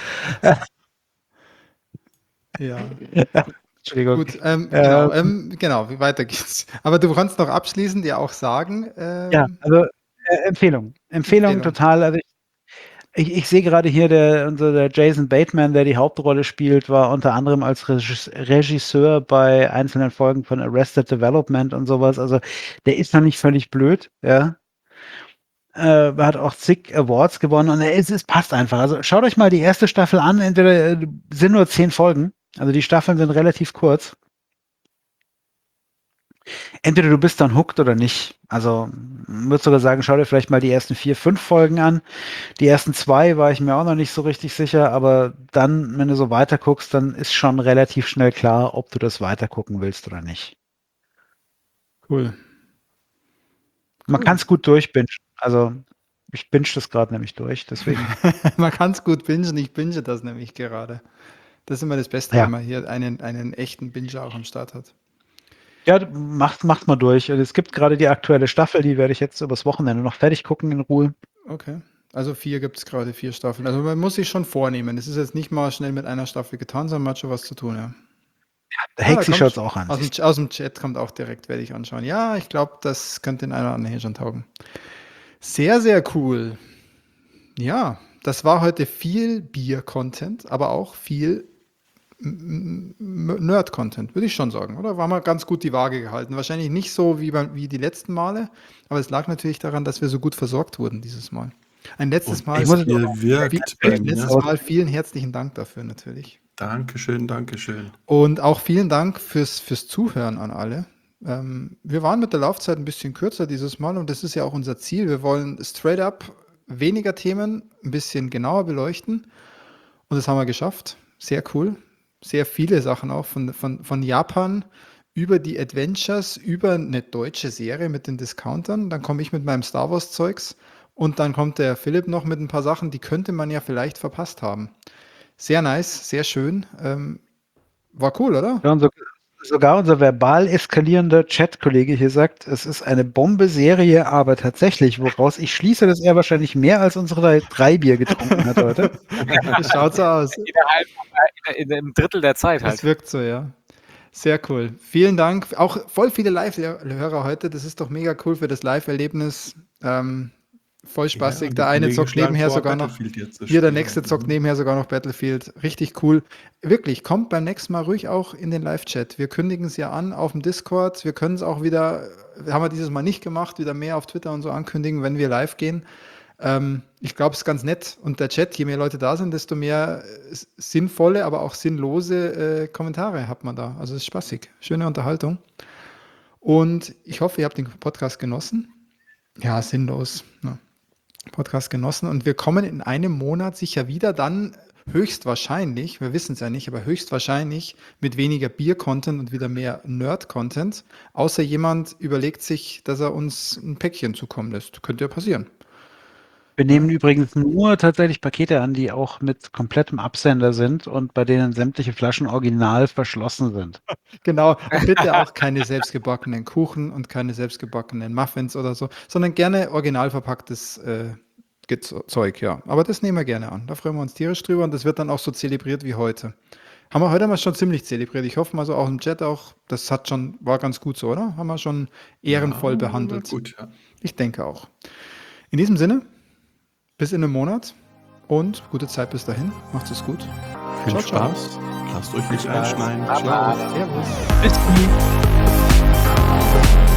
ja. Entschuldigung. Gut, Ähm, genau, weiter geht's. Aber du kannst noch abschließend ja auch sagen, ja, also Empfehlung. Empfehlung Empfehlung. total. Also ich sehe gerade hier, der Jason Bateman, der die Hauptrolle spielt, war unter anderem als Regisseur bei einzelnen Folgen von Arrested Development und sowas. Also der ist noch nicht völlig blöd, ja. Hat auch zig Awards gewonnen und es passt einfach. Also schaut euch mal die erste Staffel an. Entweder sind nur 10 Folgen, also die Staffeln sind relativ kurz. Entweder du bist dann hooked oder nicht. Also würde sogar sagen, schau dir vielleicht mal die ersten 4, 5 Folgen an. Die ersten 2 war ich mir auch noch nicht so richtig sicher, aber dann, wenn du so weiter guckst, dann ist schon relativ schnell klar, ob du das weiter gucken willst oder nicht. Cool. Man kann Cool. es gut durchbingen. Also ich binge das gerade nämlich durch, deswegen. Man kann es gut bingen, ich binge das nämlich gerade. Das ist immer das Beste, wenn Ja, man hier einen echten Binger auch am Start hat. ja, macht mal durch. Also, es gibt gerade die aktuelle Staffel, die werde ich jetzt übers Wochenende noch fertig gucken in Ruhe. Okay. Also 4 gibt es gerade, 4 Staffeln. Also man muss sich schon vornehmen. Es ist jetzt nicht mal schnell mit einer Staffel getan, sondern man hat schon was zu tun, ja. Der Ah, da Hexi schaut kommt es auch an. aus dem Chat kommt auch direkt, werde ich anschauen. Ja, ich glaube, das könnte den einen oder anderen hier schon taugen. Sehr, sehr cool. Ja, das war heute viel Bier-Content, aber auch viel Nerd-Content, würde ich schon sagen, oder? War mal ganz gut die Waage gehalten. Wahrscheinlich nicht so wie die letzten Male, aber es lag natürlich daran, dass wir so gut versorgt wurden dieses Mal. Ein letztes Und Mal, Ich das muss jetzt auch Bier noch wirkt bei ein letztes mir. Mal vielen herzlichen Dank dafür natürlich. Dankeschön, Dankeschön. Und auch vielen Dank fürs Zuhören an alle. Wir waren mit der Laufzeit ein bisschen kürzer dieses Mal und das ist ja auch unser Ziel. Wir wollen straight up weniger Themen ein bisschen genauer beleuchten und das haben wir geschafft. Sehr cool. Sehr viele Sachen auch von Japan über die Adventures, über eine deutsche Serie mit den Discountern. Dann komme ich mit meinem Star Wars Zeugs und dann kommt der Philipp noch mit ein paar Sachen, die könnte man ja vielleicht verpasst haben. Sehr nice, sehr schön. War cool, oder? Ja, und sogar unser verbal eskalierender Chat-Kollege hier sagt, es ist eine Bombe-Serie, aber tatsächlich, woraus ich schließe, dass er wahrscheinlich mehr als unsere 3 Bier getrunken hat heute. Das schaut so aus. In einem Drittel der Zeit Es halt. wirkt so, ja. Sehr cool. Vielen Dank. Auch voll viele Live-Hörer heute. Das ist doch mega cool für das Live-Erlebnis. Voll spaßig. und Der der eine Kollege zockt schlägt nebenher vor, sogar noch. Battlefield jetzt zu Hier der spielen. nächste zockt nebenher sogar noch Battlefield. Richtig cool. Wirklich, kommt beim nächsten Mal ruhig auch in den Live-Chat. Wir kündigen es ja an auf dem Discord. Wir können es auch wieder, haben wir dieses Mal nicht gemacht, wieder mehr auf Twitter und so ankündigen, wenn wir live gehen. Ich glaube, es ist ganz nett. Und der Chat, je mehr Leute da sind, desto mehr sinnvolle, aber auch sinnlose Kommentare hat man da. Also es ist spaßig. Schöne Unterhaltung. Und ich hoffe, ihr habt den Podcast genossen. Ja, sinnlos. Ne? Podcast genossen. Und wir kommen in einem Monat sicher wieder, dann höchstwahrscheinlich, wir wissen es ja nicht, aber höchstwahrscheinlich mit weniger Bier-Content und wieder mehr Nerd-Content. Außer jemand überlegt sich, dass er uns ein Päckchen zukommen lässt. Könnte ja passieren. Wir nehmen übrigens nur tatsächlich Pakete an, die auch mit komplettem Absender sind und bei denen sämtliche Flaschen original verschlossen sind. Genau, und bitte auch keine selbstgebackenen Kuchen und keine selbstgebackenen Muffins oder so, sondern gerne original verpacktes Zeug, ja. Aber das nehmen wir gerne an. Da freuen wir uns tierisch drüber und das wird dann auch so zelebriert wie heute. Haben wir heute mal schon ziemlich zelebriert. Ich hoffe mal so auch im Chat auch, das war ganz gut so, oder? Haben wir schon ehrenvoll behandelt. Gut, ja. Ich denke auch. In diesem Sinne, bis in einem Monat und gute Zeit bis dahin. Macht es gut. Viel Ciao, ciao. Spaß. Lasst euch nicht einschneiden. Baba. Servus. Bis dann.